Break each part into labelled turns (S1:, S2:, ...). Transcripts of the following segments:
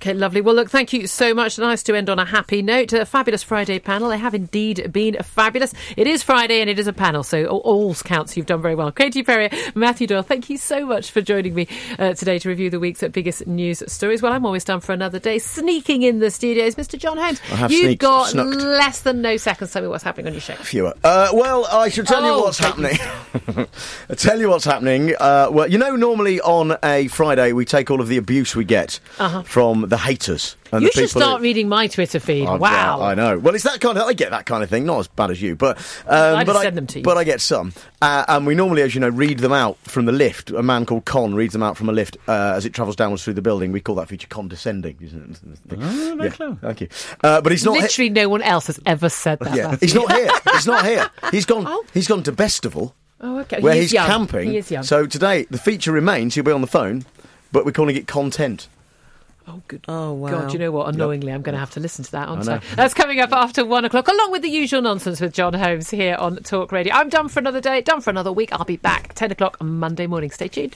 S1: OK, lovely. Well, look, thank you so much. Nice to end on a happy note. A fabulous Friday panel. They have indeed been fabulous. It is Friday and it is a panel, so all counts. You've done very well. Katie Perry, Matthew Doyle, thank you so much for joining me today to review the week's biggest news stories. Well, I'm always done for another day. Sneaking in the studios, Mr. John Holmes.
S2: You've got
S1: snucked less than no seconds. Tell me what's happening on your show.
S2: Fewer. Well, I should tell you what's happening. I'll tell you what's happening. Well, you know, normally on a Friday we take all of the abuse we get from the haters. And
S1: you
S2: the
S1: should start reading my Twitter feed. Wow.
S2: Yeah, I know. Well, it's that kind of... I get that kind of thing. Not as bad as you, but...
S1: I just send them to you.
S2: But I get some. And we normally, as you know, read them out from the lift. A man called Con reads them out from a lift as it travels downwards through the building. We call that feature condescending, isn't it?
S1: Oh,
S2: very clever. Thank you. But he's not...
S1: Literally no one else has ever said that.
S2: Yeah, he's not here. He's not here. He's gone to Bestival.
S1: Oh, okay.
S2: Where he's camping.
S1: He is young.
S2: So today, the feature remains. He'll be on the phone, but we're calling it content.
S1: Oh, good.
S3: Oh, wow.
S1: God, you know what? Annoyingly, I'm going to have to listen to that, aren't I? That's coming up after 1 o'clock, along with the usual nonsense with John Holmes here on Talk Radio. I'm done for another day, done for another week. I'll be back 10 o'clock on Monday morning. Stay tuned.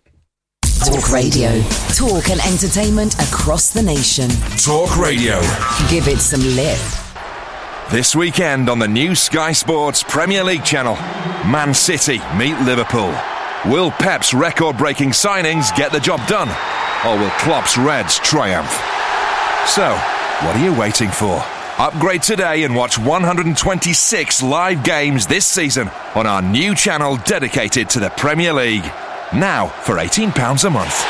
S4: Talk Radio. Talk and entertainment across the nation.
S5: Talk Radio.
S4: Give it some lip.
S5: This weekend on the new Sky Sports Premier League channel, Man City meet Liverpool. Will Pep's record-breaking signings get the job done? Or will Klopp's Reds triumph? So, what are you waiting for? Upgrade today and watch 126 live games this season on our new channel dedicated to the Premier League. Now for £18 a month.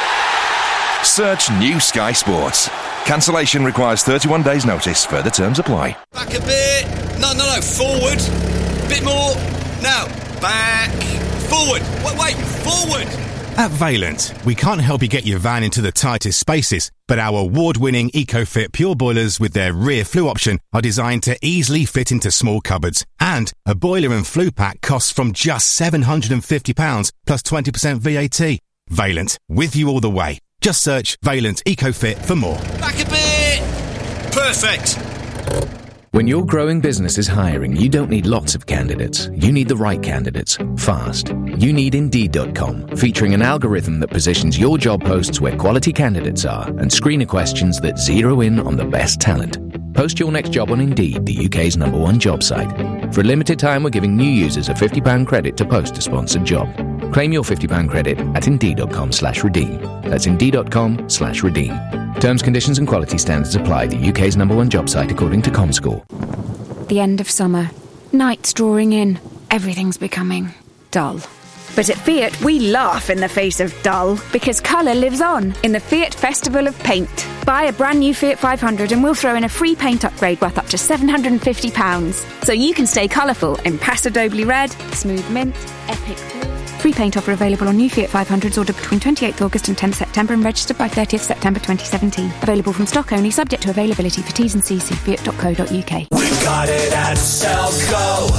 S5: Search New Sky Sports. Cancellation requires 31 days notice. Further terms apply.
S6: Back a bit. No. Forward. Bit more. Now. Back. Forward. Wait. Forward.
S7: At Vaillant, we can't help you get your van into the tightest spaces, but our award-winning EcoFit Pure Boilers with their rear flue option are designed to easily fit into small cupboards. And a boiler and flue pack costs from just £750 plus 20% VAT. Vaillant, with you all the way. Just search Vaillant EcoFit for more.
S6: Back a bit. Perfect.
S8: When your growing business is hiring, you don't need lots of candidates. You need the right candidates, fast. You need Indeed.com, featuring an algorithm that positions your job posts where quality candidates are and screener questions that zero in on the best talent. Post your next job on Indeed, the UK's #1 job site. For a limited time, we're giving new users a £50 credit to post a sponsored job. Claim your £50 credit at Indeed.com/redeem. That's Indeed.com/redeem. Terms, conditions and quality standards apply. The UK's #1 job site according to Comscore.
S9: The end of summer. Nights drawing in. Everything's becoming dull. But at Fiat, we laugh in the face of dull, because colour lives on in the Fiat Festival of Paint. Buy a brand new Fiat 500 and we'll throw in a free paint upgrade worth up to £750. So you can stay colourful in Paso Doble Red, Smooth Mint, Epic Blue. Free paint offer available on new Fiat 500s ordered between 28th August and 10th September and registered by 30th September 2017. Available from stock only, subject to availability. For T's and C's, see fiat.co.uk.
S10: We've got it at Selco.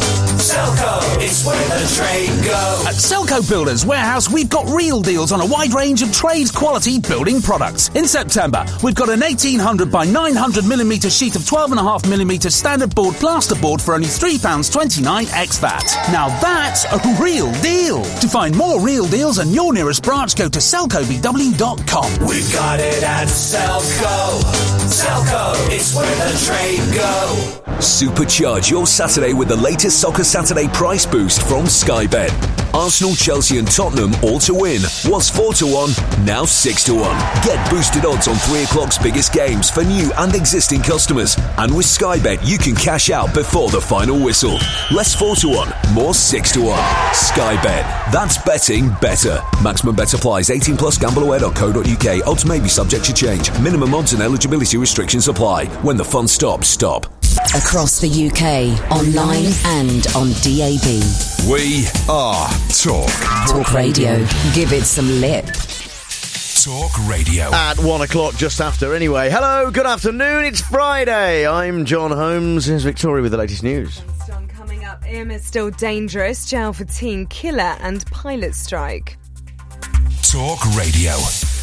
S10: Selco, it's where the trade goes.
S11: At Selco Builders Warehouse, we've got real deals on a wide range of trade quality building products. In September, we've got an 1800 by 900mm sheet of 12.5mm standard board plasterboard for only £3.29 ex VAT. Now that's a real deal. To find more real deals and your nearest branch, go to selcobw.com.
S10: We've got it at Selco. Selco, it's where the trade goes.
S12: Supercharge your Saturday with the latest Soccer Saturday price boost from Sky Bet. Arsenal, Chelsea and Tottenham all to win was 4-1, now 6-1. Get boosted odds on 3 o'clock's biggest games for new and existing customers. And with Sky Bet, you can cash out before the final whistle. Less 4-1, more 6-1. Sky Bet. That's betting better. Maximum bet applies. 18 plus. Gambleaware.co.uk. Odds may be subject to change. Minimum odds and eligibility restrictions apply. When the fun stops, stop.
S4: Across the UK, online and on DAB.
S5: We are Talk.
S4: Talk Radio. Give it some lip.
S5: Talk Radio.
S2: At 1 o'clock, just after anyway. Hello, good afternoon, it's Friday. I'm John Holmes. Here's Victoria with the latest news.
S3: Coming up, Irma's still dangerous. Jail for teen killer and pilot strike.
S5: Talk Radio.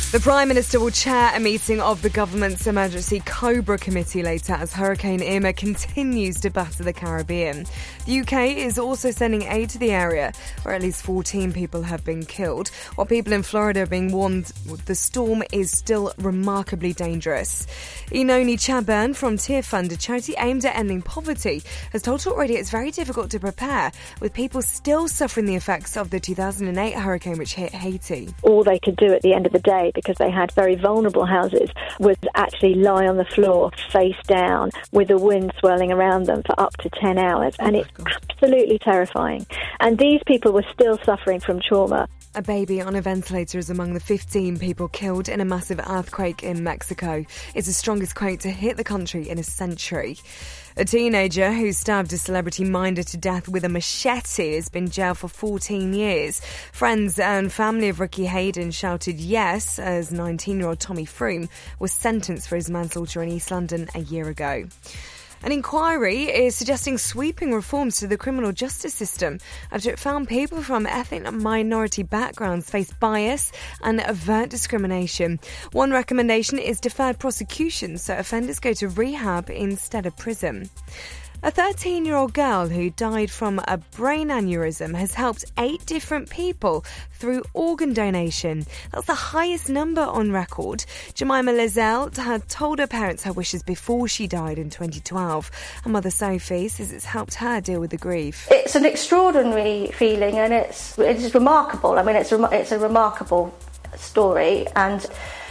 S3: The Prime Minister will chair a meeting of the government's Emergency Cobra Committee later as Hurricane Irma continues to batter the Caribbean. The UK is also sending aid to the area, where at least 14 people have been killed, while people in Florida are being warned the storm is still remarkably dangerous. Inoni Chaburn from Tear Fund, a charity aimed at ending poverty, has told Talk Radio it's very difficult to prepare, with people still suffering the effects of the 2008 hurricane which hit Haiti.
S13: All they could do at the end of the day, because they had very vulnerable houses, was actually lie on the floor face down with the wind swirling around them for up to 10 hours. And it's absolutely terrifying. And these people were still suffering from trauma.
S3: A baby on a ventilator is among the 15 people killed in a massive earthquake in Mexico. It's the strongest quake to hit the country in a century. A teenager who stabbed a celebrity minder to death with a machete has been jailed for 14 years. Friends and family of Ricky Hayden shouted yes as 19-year-old Tommy Froome was sentenced for his manslaughter in East London a year ago. An inquiry is suggesting sweeping reforms to the criminal justice system after it found people from ethnic minority backgrounds face bias and overt discrimination. One recommendation is deferred prosecution so offenders go to rehab instead of prison. A 13-year-old girl who died from a brain aneurysm has helped 8 different people through organ donation. That's the highest number on record. Jemima Lizelle had told her parents her wishes before she died in 2012. Her mother Sophie says it's helped her deal with the grief.
S14: It's an extraordinary feeling and it's remarkable. I mean, it's a remarkable story, and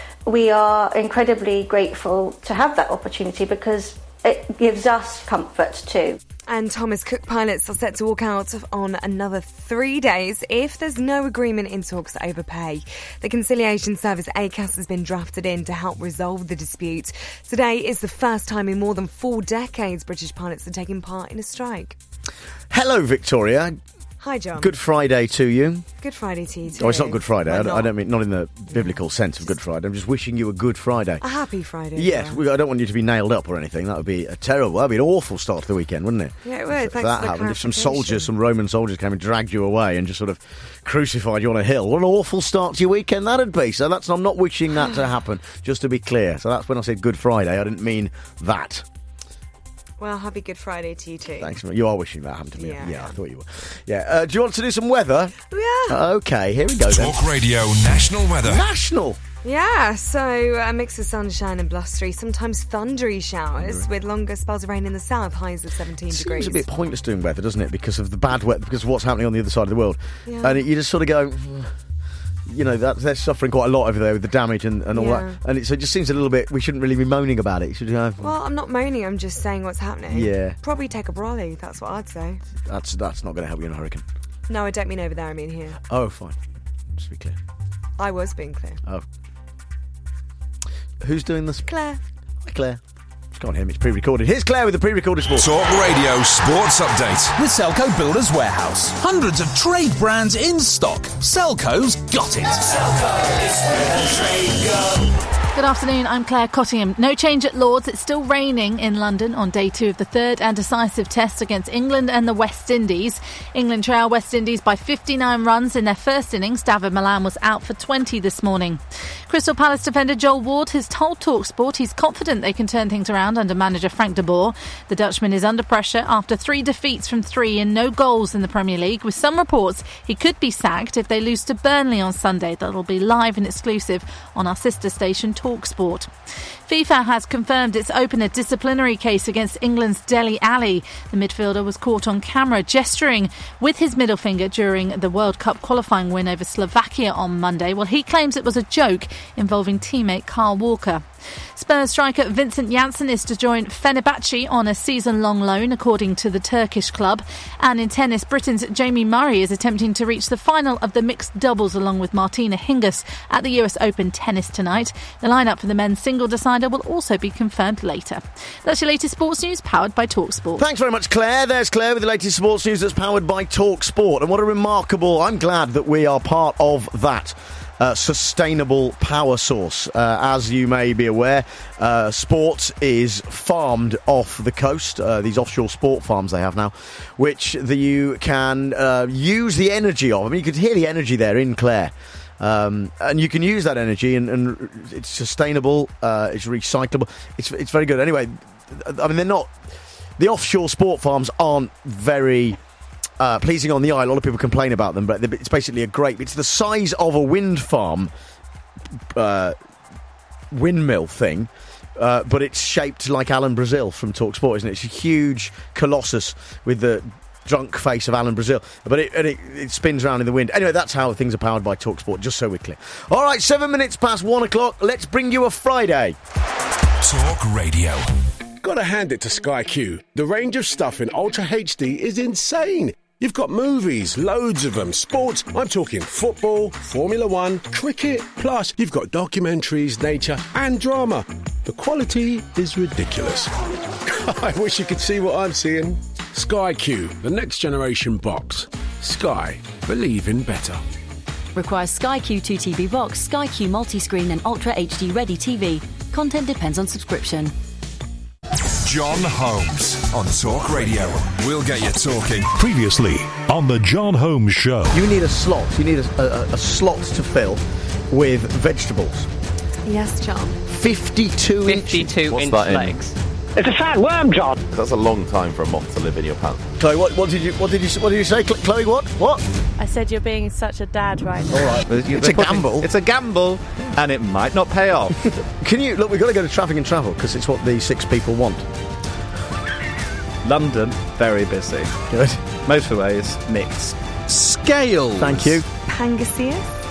S14: we are incredibly grateful to have that opportunity because it gives us comfort too.
S3: And Thomas Cook pilots are set to walk out on another 3 days if there's no agreement in talks over pay. The conciliation service ACAS has been drafted in to help resolve the dispute. Today is the first time in more than 4 decades British pilots are taking part in a strike.
S2: Hello, Victoria.
S3: Hi, John.
S2: Good Friday to you.
S3: Good Friday to you too.
S2: Oh, it's not Good Friday.
S3: Why
S2: I don't mean, not in the biblical sense of Good Friday. I'm just wishing you a good Friday.
S3: A happy Friday.
S2: Yes, I don't want you to be nailed up or anything. That would be that'd be an awful start to the weekend, wouldn't it?
S3: Yeah, it would.
S2: If that happened, if some Roman soldiers came and dragged you away and just sort of crucified you on a hill, what an awful start to your weekend that'd be. So I'm not wishing that to happen, just to be clear. So that's when I said Good Friday, I didn't mean that.
S3: Well, happy Good Friday to you too.
S2: Thanks. You are wishing that happened to me.
S3: Yeah,
S2: I thought you were. Yeah. Do you want to do some weather?
S3: Yeah.
S2: Okay, here we go then.
S5: Talk Radio National Weather.
S2: National.
S3: Yeah, so a mix of sunshine and blustery, sometimes thundery showers with longer spells of rain in the south, highs of 17 degrees.
S2: Seems a bit pointless doing weather, doesn't it? Because of the bad weather, because of what's happening on the other side of the world.
S3: Yeah.
S2: And you just sort of go... You know, they're suffering quite a lot over there with the damage and all that. And it just seems a little bit... We shouldn't really be moaning about it.
S3: Well, I'm not moaning. I'm just saying what's happening.
S2: Yeah.
S3: Probably take a brolly. That's what I'd say.
S2: That's not going to help you in a hurricane.
S3: No, I don't mean over there. I mean here.
S2: Oh, fine. Just to be clear.
S3: I was being clear.
S2: Oh. Who's doing this?
S3: Claire.
S2: Hi, Claire. Go on, him. It's pre-recorded. Here's Claire with the pre-recorded sports.
S5: Talk Radio Sports Update.
S11: With Selco Builders Warehouse. Hundreds of trade brands in stock. Selco's got it.
S10: Selco is where the trade go.
S15: Good afternoon, I'm Claire Cottingham. No change at Lord's. It's still raining in London on day 2 of the third and decisive test against England and the West Indies. England trail West Indies by 59 runs in their first innings. David Milan was out for 20 this morning. Crystal Palace defender Joel Ward has told TalkSport he's confident they can turn things around under manager Frank de Boer. The Dutchman is under pressure after 3 defeats from 3 and no goals in the Premier League, with some reports he could be sacked if they lose to Burnley on Sunday. That'll be live and exclusive on our sister station TalkSport. FIFA has confirmed it's opened a disciplinary case against England's Dele Alli. The midfielder was caught on camera gesturing with his middle finger during the World Cup qualifying win over Slovakia on Monday. Well, he claims it was a joke involving teammate Carl Walker. Spurs striker Vincent Janssen is to join Fenerbahce on a season-long loan, according to the Turkish club. And in tennis, Britain's Jamie Murray is attempting to reach the final of the mixed doubles along with Martina Hingis at the US Open tennis tonight. The lineup for the men's single decider will also be confirmed later. That's your latest sports news, powered by TalkSport.
S2: Thanks very much, Claire. There's Claire with the latest sports news that's powered by TalkSport. And what a remarkable... I'm glad that we are part of that sustainable power source. As you may be aware, sport is farmed off the coast, these offshore sport farms they have now, which you can use the energy of. I mean, you could hear the energy there in Claire. And you can use that energy, and it's sustainable, it's recyclable, it's very good. Anyway, I mean, they're not... The offshore sport farms aren't very pleasing on the eye. A lot of people complain about them, but it's basically it's the size of a wind farm, windmill thing, but it's shaped like Alan Brazil from TalkSport, isn't it? It's a huge colossus with the drunk face of Alan Brazil, but it spins around in the wind. Anyway, that's how things are powered by TalkSport, just so we're clear. All right, 7 minutes past 1 o'clock. Let's bring you a Friday.
S16: Talk Radio. Gotta hand it to Sky Q. The range of stuff in Ultra HD is insane. You've got movies, loads of them, sports, I'm talking football, Formula 1, cricket, plus you've got documentaries, nature and drama. The quality is ridiculous. I wish you could see what I'm seeing. Sky Q, the next generation box. Sky, believe in better.
S17: Requires Sky Q2 TV box, Sky Q multi-screen and Ultra HD ready TV. Content depends on subscription.
S5: John Holmes on Talk Radio. We'll get you talking.
S18: Previously on the John Holmes Show.
S2: You need a slot. You need a slot to fill with vegetables.
S3: Yes, John.
S2: 52
S19: inch legs.
S20: It's a fat worm, John.
S19: That's a long time for a moth to live in your pants.
S2: Chloe, what did you say? Chloe, what?
S21: I said you're being such a dad right now.
S2: All right, it's a gamble.
S19: It's a gamble, and it might not pay off.
S2: We've got to go to Traffic and Travel because it's what the 6 people want.
S19: London, very busy.
S2: Good.
S19: Motorways, mixed. Scales.
S2: Thank you.
S3: Pangaseus?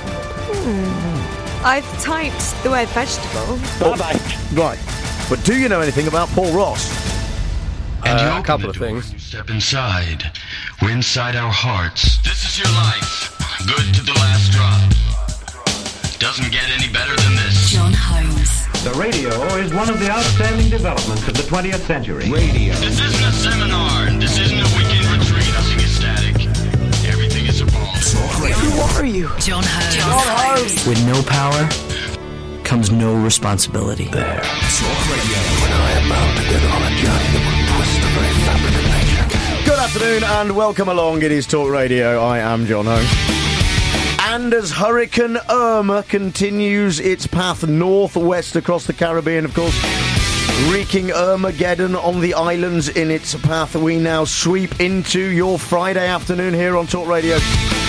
S3: I've typed the word vegetable.
S2: Bye-bye. Right. But do you know anything about Paul Ross?
S22: And you
S19: a couple of things.
S22: Step inside. We're inside our hearts. This is your life. Good to the last drop. Doesn't get any better than this.
S17: John Holmes.
S23: The radio is one of the outstanding developments of the 20th century.
S22: Radio. This isn't a seminar. This isn't a weekend retreat. Nothing is static. Everything is evolving.
S17: Who are you? John Holmes.
S24: With no power comes no responsibility.
S16: There.
S22: Talk Radio.
S16: When I am bound to get on a journey that will twist the very fabric of nature.
S2: Good afternoon and welcome along. It is Talk Radio. I am John Holmes. And as Hurricane Irma continues its path northwest across the Caribbean, of course, wreaking Armageddon on the islands in its path, we now sweep into your Friday afternoon here on Talk Radio.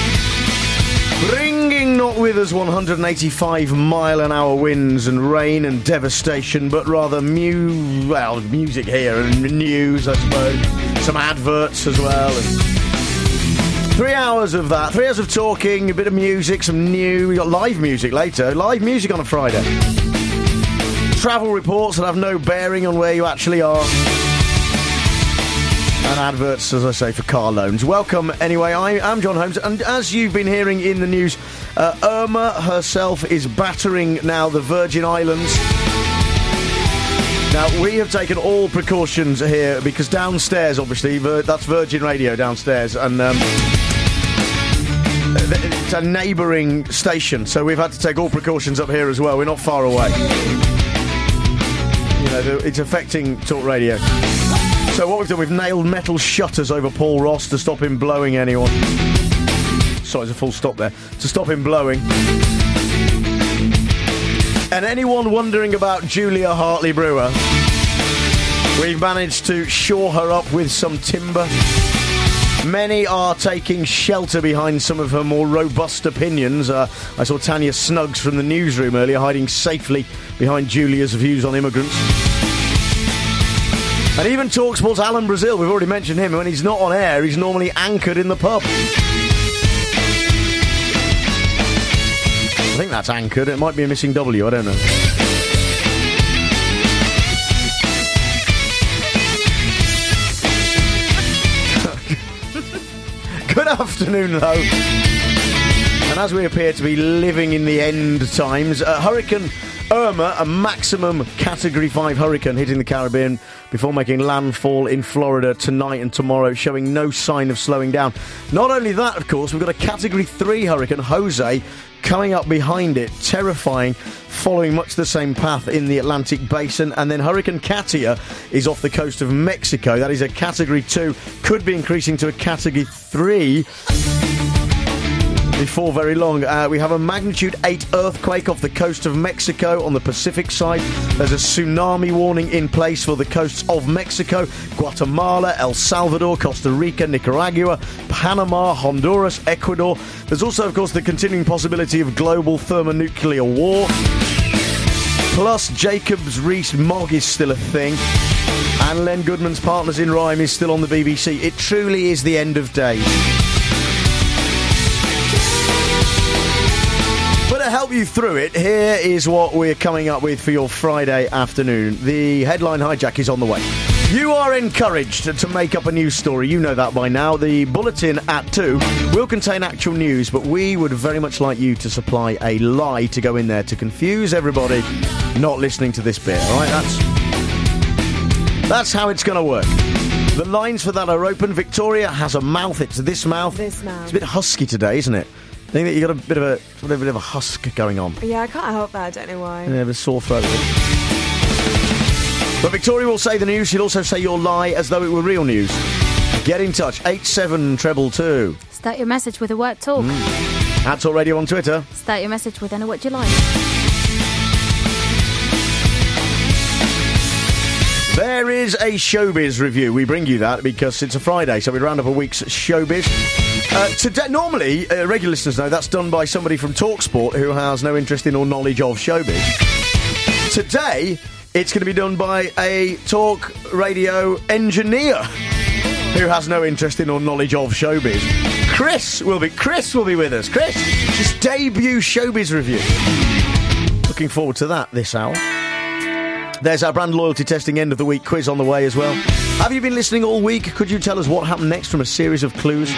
S2: Bringing not with us 185-mile-an-hour winds and rain and devastation, but rather music here and news, I suppose. Some adverts as well. And 3 hours of that. 3 hours of talking, a bit of music, some new... We got live music later. Live music on a Friday. Travel reports that have no bearing on where you actually are. And adverts, as I say, for car loans. Welcome, anyway. I am John Holmes, and as you've been hearing in the news, Irma herself is battering now the Virgin Islands. Now, we have taken all precautions here, because downstairs, obviously, that's Virgin Radio downstairs, and it's a neighbouring station, so we've had to take all precautions up here as well. We're not far away. You know, it's affecting Talk Radio. So what we've done, we've nailed metal shutters over Paul Ross to stop him blowing anyone. Sorry, there's a full stop there. To stop him blowing. And anyone wondering about Julia Hartley-Brewer, we've managed to shore her up with some timber. Many are taking shelter behind some of her more robust opinions. I saw Tanya Snuggs from the newsroom earlier hiding safely behind Julia's views on immigrants. And even TalkSport's Alan Brazil, we've already mentioned him. When he's not on air, he's normally anchored in the pub. I think that's anchored. It might be a missing W, I don't know. Good afternoon, though. And as we appear to be living in the end times, Hurricane Irma, a maximum Category 5 hurricane hitting the Caribbean before making landfall in Florida tonight and tomorrow, showing no sign of slowing down. Not only that, of course, we've got a Category 3 hurricane, Jose, coming up behind it, terrifying, following much the same path in the Atlantic Basin. And then Hurricane Katia is off the coast of Mexico. That is a Category 2, could be increasing to a Category 3. before very long. We have a magnitude 8 earthquake off the coast of Mexico on the Pacific side. There's a tsunami warning in place for the coasts of Mexico, Guatemala, El Salvador, Costa Rica, Nicaragua, Panama, Honduras, Ecuador. There's also, of course, the continuing possibility of global thermonuclear war. Plus, Jacob's Rees-Mogg is still a thing. And Len Goodman's Partners in Rhyme is still on the BBC. It truly is the end of days. But to help you through it, here is what we're coming up with for your Friday afternoon. The headline hijack is on the way. You are encouraged to make up a news story. You know that by now. The bulletin at 2 will contain actual news, but we would very much like you to supply a lie to go in there to confuse everybody not listening to this bit, all right? That's how it's going to work. The lines for that are open. Victoria has a mouth. It's this mouth.
S3: This mouth.
S2: It's a bit husky today, isn't it? I think that you got a bit of a husk going on.
S3: Yeah, I can't help that. I don't know why.
S2: Yeah, a sore throat. But Victoria will say the news. She'll also say your lie as though it were real news. Get in touch. 87222.
S1: Start your message with a word talk.
S2: At Talk Radio on Twitter.
S1: Start your message with I know what you like.
S2: There is a showbiz review. We bring you that because it's a Friday, so we round up a week's showbiz. Today, normally, regular listeners know that's done by somebody from TalkSport who has no interest in or knowledge of showbiz. Today, it's going to be done by a Talk Radio engineer who has no interest in or knowledge of showbiz. Chris will be with us. Chris, his debut showbiz review. Looking forward to that this hour. There's our brand loyalty testing end of the week quiz on the way as well. Have you been listening all week? Could you tell us what happened next from a series of clues?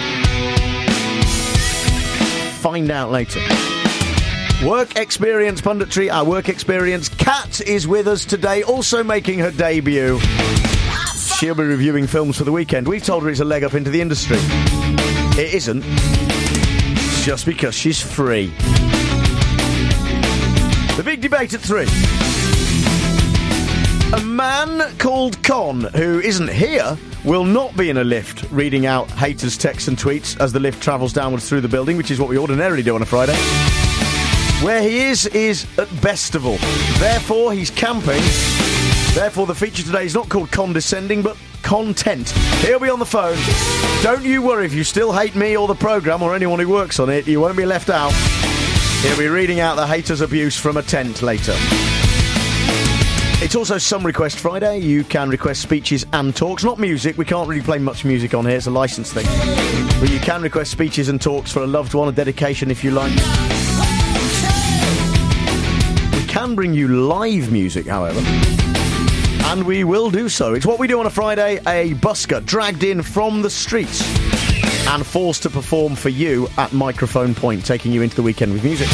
S2: Find out later. Work experience punditry, our work experience. Kat is with us today, also making her debut. She'll be reviewing films for the weekend. We've told her it's a leg up into the industry. It isn't. Just because she's free. The big debate at 3. A man called Con, who isn't here, will not be in a lift reading out haters' texts and tweets as the lift travels downwards through the building, which is what we ordinarily do on a Friday. Where he is at Bestival. Therefore, he's camping. Therefore, the feature today is not called Condescending, but Content. He'll be on the phone. Don't you worry if you still hate me or the programme or anyone who works on it, you won't be left out. He'll be reading out the haters' abuse from a tent later. It's also Some Request Friday. You can request speeches and talks, not music. We can't really play much music on here. It's a licence thing. But you can request speeches and talks for a loved one, a dedication if you like. We can bring you live music, however. And we will do so. It's what we do on a Friday. A busker dragged in from the streets and forced to perform for you at microphone point, taking you into the weekend with music.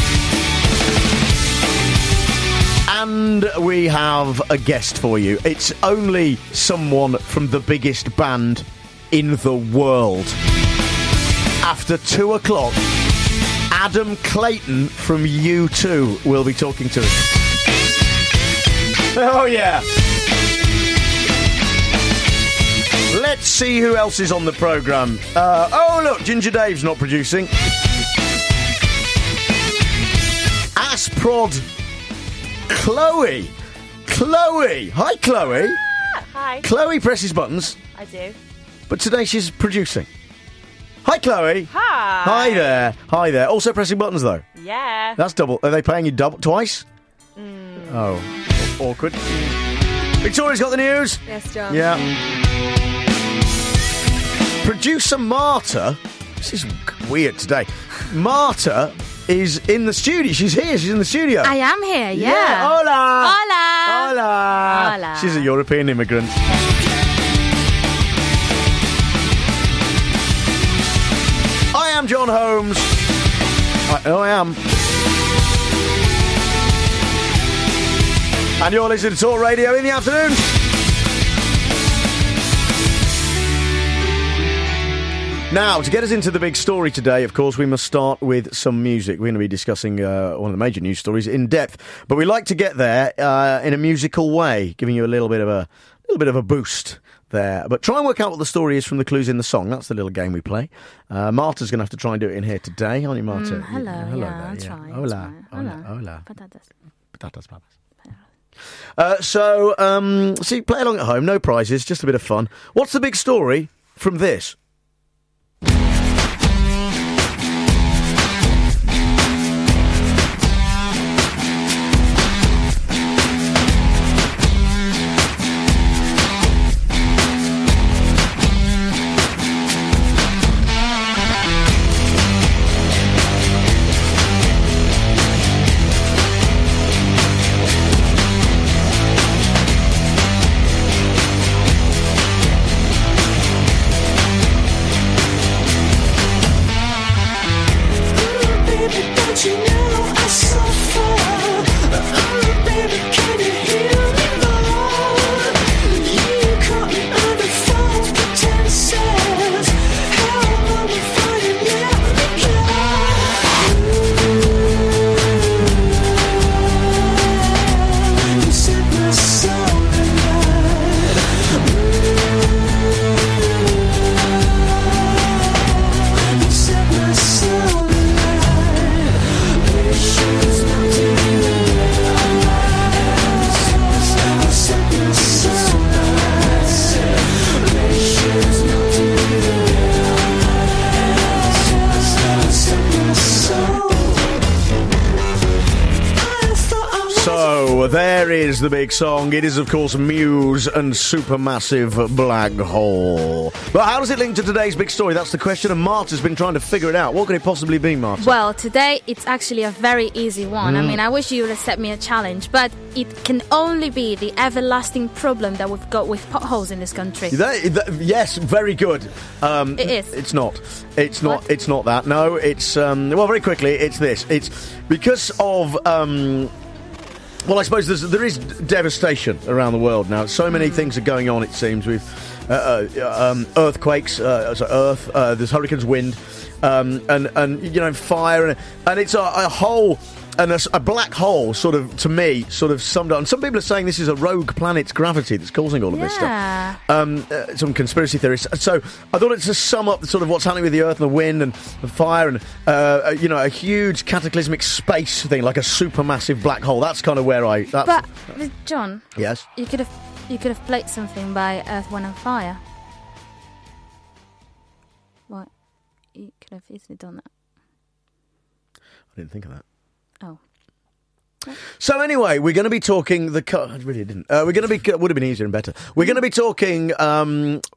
S2: And we have a guest for you. It's only someone from the biggest band in the world. After 2 o'clock, Adam Clayton from U2 will be talking to us. Oh, yeah. Let's see who else is on the programme. Oh, look, Ginger Dave's not producing. Asprod Chloe. Hi, Chloe.
S21: Hi.
S2: Chloe presses buttons.
S21: I do.
S2: But today she's producing. Hi, Chloe.
S21: Hi.
S2: Hi there. Also pressing buttons, though.
S21: Yeah.
S2: That's double. Are they paying you double twice? Oh, awkward. Victoria's got the news.
S3: Yes, John.
S2: Yeah. Producer Marta. This is weird today. Marta is in the studio. She's here. She's in the studio.
S1: I am here, yeah.
S2: Hola.
S1: Hola.
S2: Hola.
S1: Hola.
S2: She's a European immigrant. I am John Holmes. I am. And you're listening to Talk Radio in the afternoon. Now, to get us into the big story today, of course, we must start with some music. We're going to be discussing one of the major news stories in depth. But we like to get there in a musical way, giving you a little bit of little bit of a boost there. But try and work out what the story is from the clues in the song. That's the little game we play. Marta's going to have to try and do it in here today, aren't you, Marta?
S1: Hello,
S2: hello
S1: yeah,
S2: there,
S1: I'll try.
S2: Hola,
S1: Hello.
S2: hola.
S1: Patatas.
S2: Patatas, papas. See, play along at home, no prizes, just a bit of fun. What's the big story from this? There is the big song. It is, of course, Muse and Supermassive Black Hole. But how does it link to today's big story? That's the question, and Marta's been trying to figure it out. What could it possibly be, Marta?
S1: Well, today it's actually a very easy one. I mean, I wish you would have set me a challenge, but it can only be the everlasting problem that we've got with potholes in this country.
S2: Yes, very good.
S1: It is.
S2: It's not. It's not. What? It's not that. No, it's well, very quickly. It's this. It's because of. Well, I suppose there is devastation around the world now. So many things are going on, it seems, with earthquakes, there's hurricanes, wind, and fire, and it's a whole... And a black hole, sort of, to me, sort of summed up. And some people are saying this is a rogue planet's gravity that's causing all of this stuff. Some conspiracy theories. So I thought it's to sum up sort of what's happening with the Earth and the wind and the fire and, a huge cataclysmic space thing, like a supermassive black hole. That's kind of where I...
S1: But, John...
S2: Yes?
S1: You could have played something by Earth, Wind and Fire. What? You could have easily done that.
S2: I didn't think of that.
S1: Oh.
S2: So anyway, we're going to be talking I really didn't. We're going to be... Would have been easier and better. We're going to be talking, there are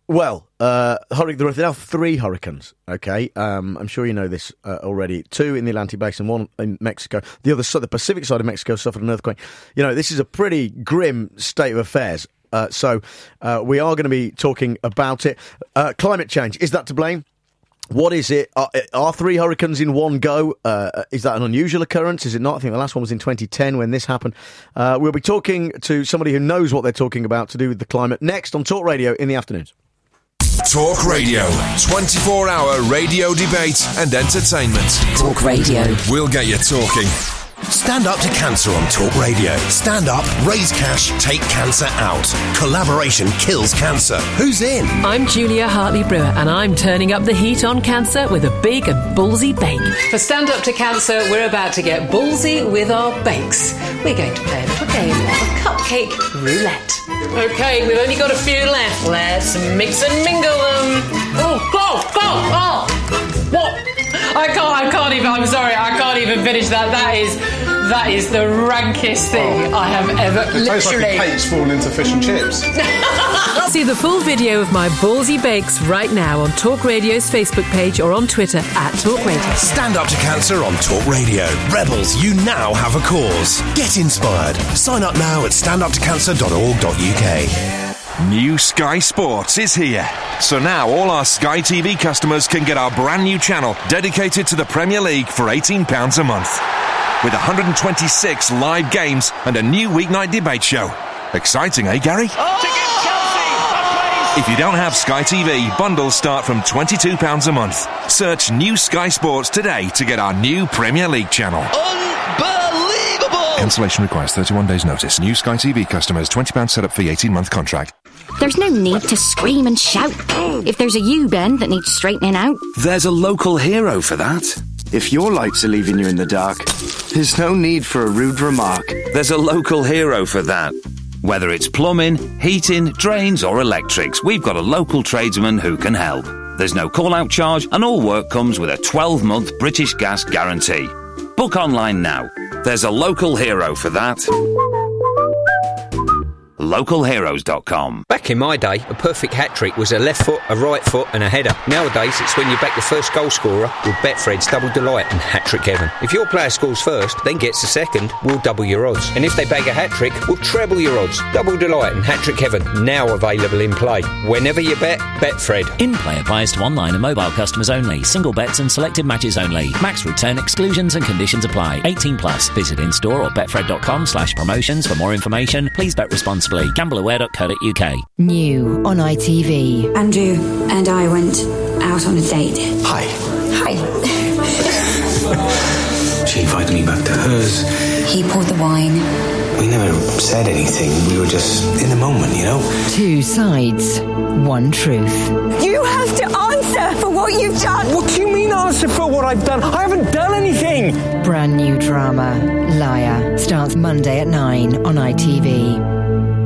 S2: now 3 hurricanes, okay? I'm sure you know this already. 2 in the Atlantic Basin, 1 in Mexico. The other side, the Pacific side of Mexico, suffered an earthquake. You know, this is a pretty grim state of affairs. So we are going to be talking about it. Climate change, is that to blame? What is it? Are 3 hurricanes in one go? Is that an unusual occurrence? Is it not? I think the last one was in 2010 when this happened. We'll be talking to somebody who knows what they're talking about to do with the climate next on Talk Radio in the afternoons.
S5: Talk Radio. 24-hour radio debate and entertainment.
S4: Talk Radio.
S5: We'll get you talking.
S12: Stand up to cancer on Talk Radio. Stand up, raise cash, take cancer out. Collaboration kills cancer. Who's in?
S6: I'm Julia Hartley-Brewer, and I'm turning up the heat on cancer with a big and ballsy bake. For Stand Up to Cancer, we're about to get ballsy with our bakes. We're going to play a little game of cupcake roulette. OK, we've only got a few left. Let's mix and mingle them. Oh, go! Oh, what? I can't even, I'm sorry, I can't even finish that. That is the rankest thing I have ever,
S7: it tastes like a cake's fallen into fish and chips.
S6: See the full video of my ballsy bakes right now on Talk Radio's Facebook page or on Twitter @Talk Radio.
S12: Stand up to cancer on Talk Radio. Rebels, you now have a cause. Get inspired. Sign up now at standuptocancer.org.uk.
S5: New Sky Sports is here. So now all our Sky TV customers can get our brand new channel dedicated to the Premier League for £18 a month. With 126 live games and a new weeknight debate show. Exciting, eh, Gary? If you don't have Sky TV, bundles start from £22 a month. Search New Sky Sports today to get our new Premier League channel.
S10: Unbelievable!
S5: Cancellation requires 31 days notice. New Sky TV customers, £20 setup fee, 18-month contract.
S8: There's no need to scream and shout. If there's a U-bend that needs straightening out.
S9: There's a local hero for that.
S13: If your lights are leaving you in the dark, there's no need for a rude remark.
S9: There's a local hero for that. Whether it's plumbing, heating, drains or electrics, we've got a local tradesman who can help. There's no call-out charge and all work comes with a 12-month British Gas guarantee. Book online now. There's a local hero for that. LocalHeroes.com.
S14: Back in my day, a perfect hat-trick was a left foot, a right foot and a header. Nowadays, it's when you back the first goal scorer with Betfred's Double Delight and Hat-Trick Heaven. If your player scores first, then gets the second, we'll double your odds. And if they bag a hat-trick, we'll treble your odds. Double Delight and Hat-Trick Heaven, now available in play. Whenever you bet, Betfred.
S25: In-play applies to online and mobile customers only. Single bets and selected matches only. Max return exclusions and conditions apply. 18 plus. Visit in-store or betfred.com/promotions for more information. Please bet responsibly. Gambleaware.co.uk.
S4: New on ITV.
S26: Andrew and I went out on a date.
S13: Hi.
S26: Hi.
S13: She invited me back to hers.
S26: He poured the wine.
S13: We never said anything. We were just in the moment, you know?
S4: Two sides, one truth.
S26: You have to answer for what you've done.
S14: What do you mean answer for what I've done? I haven't done anything.
S4: Brand new drama, Liar, starts Monday at 9 on ITV.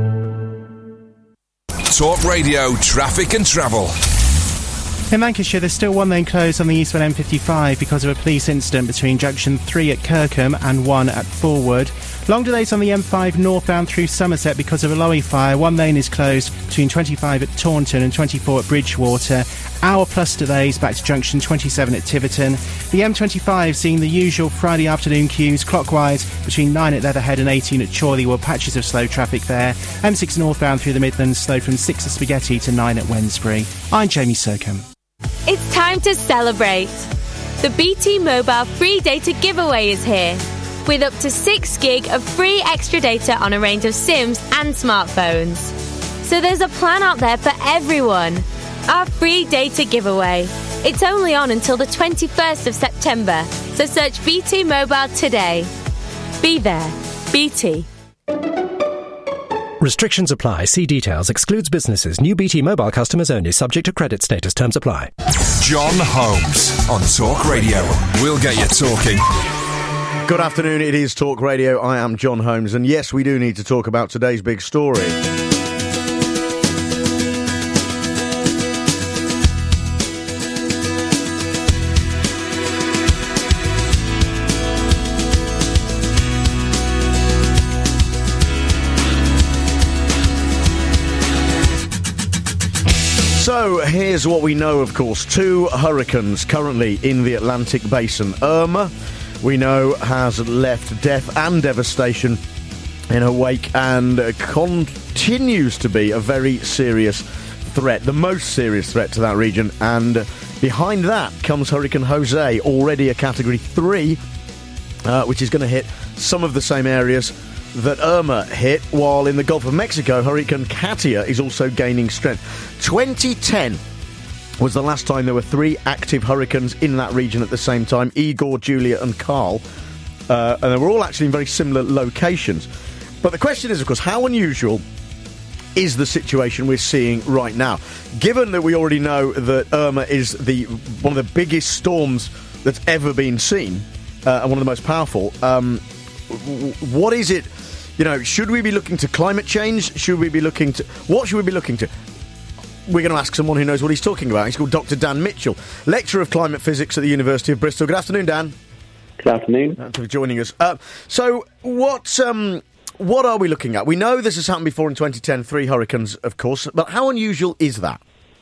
S5: Talk Radio Traffic and Travel.
S27: In Lancashire, there's still one lane closed on the eastbound M55 because of a police incident between junction 3 at Kirkham and 1 at Forward. Long delays on the M5 northbound through Somerset because of a lorry fire. One lane is closed between 25 at Taunton and 24 at Bridgewater. Hour plus delays back to junction 27 at Tiverton. The M25 seeing the usual Friday afternoon queues clockwise between 9 at Leatherhead and 18 at Chorley, with patches of slow traffic there. M6 northbound through the Midlands slow from 6 at Spaghetti to 9 at Wednesbury. I'm Jamie Sercombe.
S28: It's time to celebrate. The BT Mobile free data giveaway is here, with up to 6 gig of free extra data on a range of SIMs and smartphones. So there's a plan out there for everyone. Our free data giveaway. It's only on until the 21st of September, so search BT Mobile today. Be there. BT.
S29: Restrictions apply. See details. Excludes businesses. New BT Mobile customers only. Subject to credit status. Terms apply.
S5: John Holmes on Talk Radio. We'll get you talking.
S2: Good afternoon. It is Talk Radio. I am John Holmes. And yes, we do need to talk about today's big story. So, here's what we know, of course. 2 hurricanes currently in the Atlantic basin. Irma, we know, has left death and devastation in her wake and continues to be a very serious threat, the most serious threat to that region. And behind that comes Hurricane Jose, already a Category 3, which is going to hit some of the same areas that Irma hit, while in the Gulf of Mexico, Hurricane Katia is also gaining strength. 2010 was the last time there were 3 active hurricanes in that region at the same time, Igor, Julia and Carl, and they were all actually in very similar locations. But the question is, of course, how unusual is the situation we're seeing right now? Given that we already know that Irma is one of the biggest storms that's ever been seen, and one of the most powerful, what is it? You know, should we be looking to climate change? Should we be looking to... What should we be looking to? We're going to ask someone who knows what he's talking about. He's called Dr. Dan Mitchell, Lecturer of Climate Physics at the University of Bristol. Good afternoon, Dan.
S30: Good afternoon.
S2: Thanks for joining us. So, what are we looking at? We know this has happened before in 2010, 3 hurricanes, of course, but how unusual is that?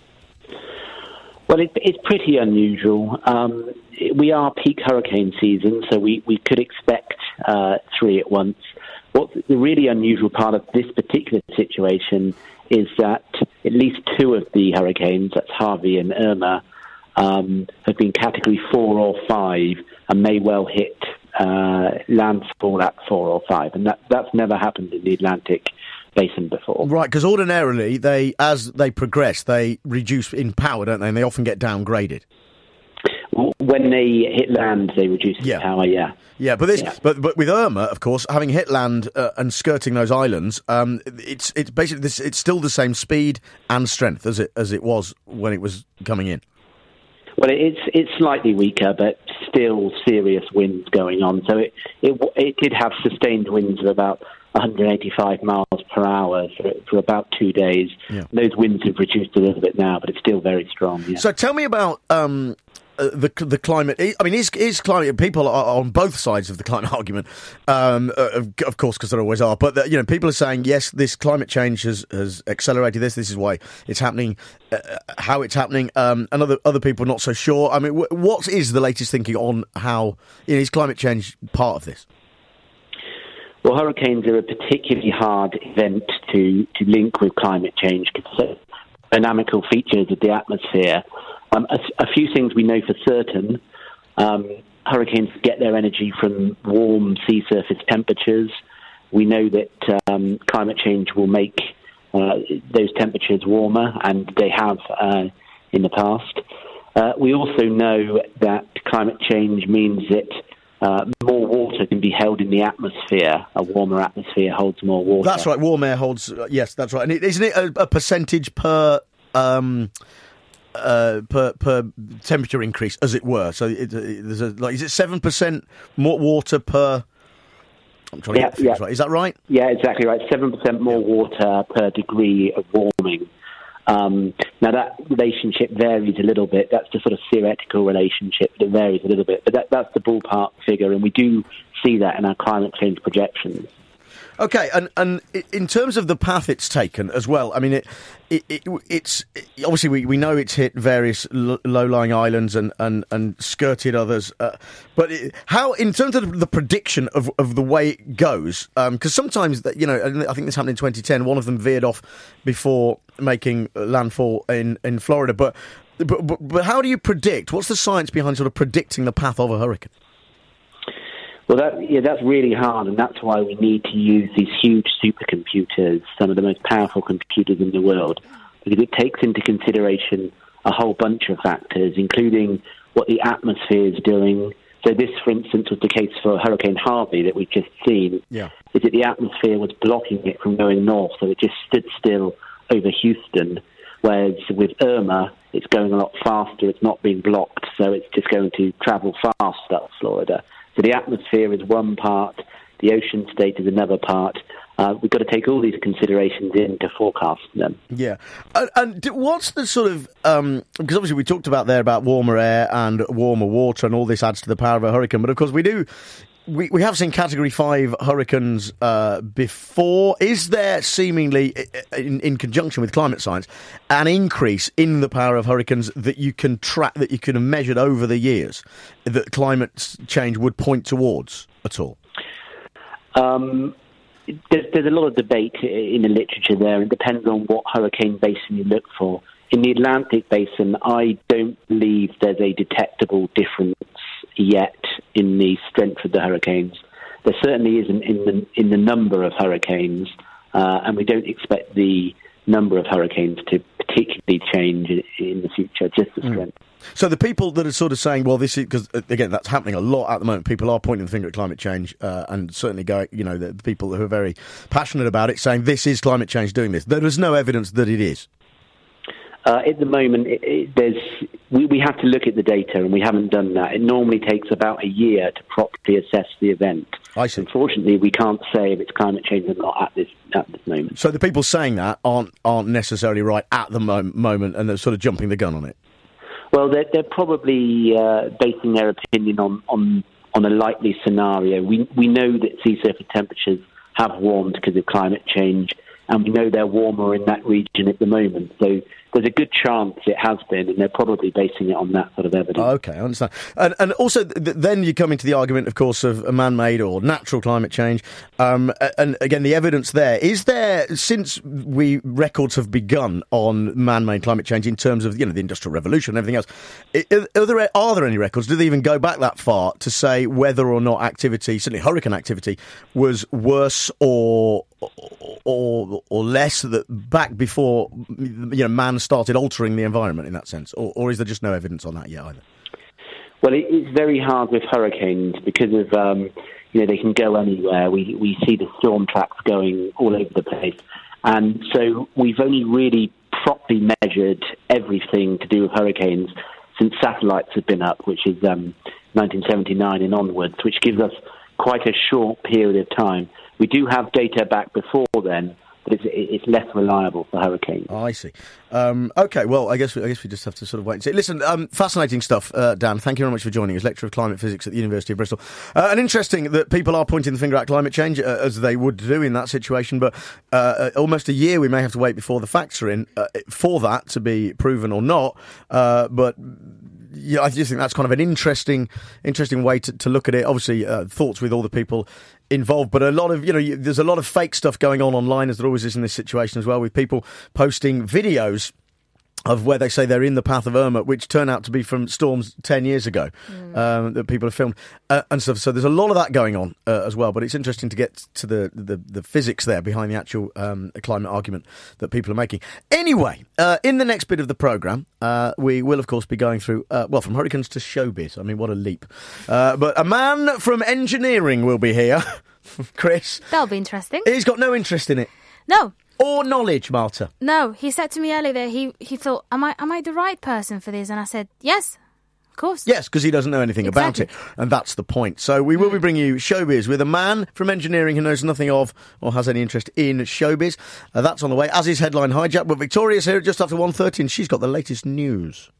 S30: Well, it's pretty unusual. We are peak hurricane season, so we could expect 3 at once. What's the really unusual part of this particular situation is that at least 2 of the hurricanes, that's Harvey and Irma, have been Category 4 or 5 and may well hit landfall at 4 or 5. And that's never happened in the Atlantic basin before.
S2: Right, because ordinarily, as they progress, they reduce in power, don't they? And they often get downgraded.
S30: Well, When they hit land, they reduce the power. Yeah.
S2: Yeah, but but with Irma, of course, having hit land and skirting those islands, it's basically it's still the same speed and strength as it was when it was coming in.
S30: Well, it's slightly weaker, but still serious winds going on. So it did have sustained winds of about 185 miles per hour for about 2 days. Yeah. Those winds have reduced a little bit now, but it's still very strong. Yeah.
S2: So tell me about the climate. I mean, is climate? People are on both sides of the climate argument, of course, because there always are. But people are saying yes, this climate change has accelerated this. This is why it's happening, how it's happening. And other people are not so sure. I mean, what is the latest thinking on how is climate change part of this?
S30: Well, hurricanes are a particularly hard event to link with climate change because of dynamical features of the atmosphere. A few things we know for certain. Hurricanes get their energy from warm sea surface temperatures. We know that climate change will make those temperatures warmer, and they have in the past. We also know that climate change means that more water can be held in the atmosphere. A warmer atmosphere holds more water.
S2: That's right. Warm air holds. Yes, that's right. And isn't it a percentage per temperature increase, as it were? So is it 7% more water per? I'm trying to get things right. Is that right?
S30: Yeah, exactly right. 7% more water per degree of warming. Now that relationship varies a little bit. That's the sort of theoretical relationship that varies a little bit, but that's the ballpark figure, and we do see that in our climate change projections.
S2: Okay, and in terms of the path it's taken as well, I mean, it's obviously we know it's hit various low-lying islands and skirted others, but how, in terms of the prediction of the way it goes, because sometimes, I think this happened in 2010, one of them veered off before making landfall in Florida, but how do you predict? What's the science behind sort of predicting the path of a hurricane?
S30: Well, that's really hard, and that's why we need to use these huge supercomputers, some of the most powerful computers in the world, because it takes into consideration a whole bunch of factors, including what the atmosphere is doing. So this, for instance, was the case for Hurricane Harvey that we've just seen, is that the atmosphere was blocking it from going north, so it just stood still over Houston, whereas with Irma, it's going a lot faster, it's not being blocked, so it's just going to travel fast up Florida. So the atmosphere is one part, the ocean state is another part. We've got to take all these considerations in to forecast them. Yeah.
S2: And what's the sort of... because obviously we talked about there about warmer air and warmer water, and all this adds to the power of a hurricane. But of course we have seen Category 5 hurricanes before. Is there seemingly, in conjunction with climate science, an increase in the power of hurricanes that you can track, that you can have measured over the years, that climate change would point towards at all?
S30: There's a lot of debate in the literature there. It depends on what hurricane basin you look for. In the Atlantic basin, I don't believe there's a detectable difference yet in the strength of the hurricanes. There certainly isn't in the number of hurricanes, and we don't expect the number of hurricanes to particularly change in the future, just the strength.
S2: So the people that are sort of saying, well, this is, because again, that's happening a lot at the moment. People are pointing the finger at climate change, and certainly going, the people who are very passionate about it saying this is climate change doing this. There is no evidence that it is.
S30: At the moment, we have to look at the data, and we haven't done that. It normally takes about a year to properly assess the event.
S2: I see.
S30: Unfortunately, we can't say if it's climate change or not at this moment.
S2: So the people saying that aren't necessarily right at the moment, and they're sort of jumping the gun on it.
S30: Well, they're probably basing their opinion on a likely scenario. We know that sea surface temperatures have warmed because of climate change, and we know they're warmer in that region at the moment. So there's a good chance it has been, and they're probably basing it on that sort of evidence.
S2: Okay, I understand. And also, then you come into the argument, of course, of a man-made or natural climate change. And again, the evidence there. Is there, since records have begun on man-made climate change in terms of, the Industrial Revolution and everything else, are there any records? Do they even go back that far to say whether or not activity, certainly hurricane activity, was worse or less back before, man started altering the environment in that sense? Or is there just no evidence on that yet either?
S30: Well, it's very hard with hurricanes because of, they can go anywhere. We see the storm tracks going all over the place. And so we've only really properly measured everything to do with hurricanes since satellites have been up, which is 1979 and onwards, which gives us quite a short period of time. We do have data back before then, but it's less reliable for hurricanes.
S2: Oh, I see. OK, well, I guess we just have to sort of wait and see. Listen, fascinating stuff, Dan. Thank you very much for joining us, Lecturer of Climate Physics at the University of Bristol. And interesting that people are pointing the finger at climate change, as they would do in that situation, but almost a year we may have to wait before the facts are in for that to be proven or not. But yeah, I just think that's kind of an interesting way to look at it. Obviously, thoughts with all the people involved, but a lot of, there's a lot of fake stuff going on online, as there always is in this situation as well, with people posting videos of where they say they're in the path of Irma, which turn out to be from storms 10 years ago that people have filmed and stuff. So there's a lot of that going on as well. But it's interesting to get to the physics there behind the actual climate argument that people are making. Anyway, in the next bit of the programme, we will, of course, be going through, from hurricanes to showbiz. I mean, what a leap. But a man from engineering will be here, Chris.
S1: That'll be interesting.
S2: He's got no interest in it.
S1: No.
S2: Or knowledge, Marta.
S1: No, he said to me earlier that he thought, am I the right person for this? And I said, yes, of course.
S2: Yes, because he doesn't know anything about it. And that's the point. So we will be bringing you showbiz with a man from engineering who knows nothing of or has any interest in showbiz. That's on the way, as is Headline Hijack. But Victoria's here just after 1:30 and she's got the latest news.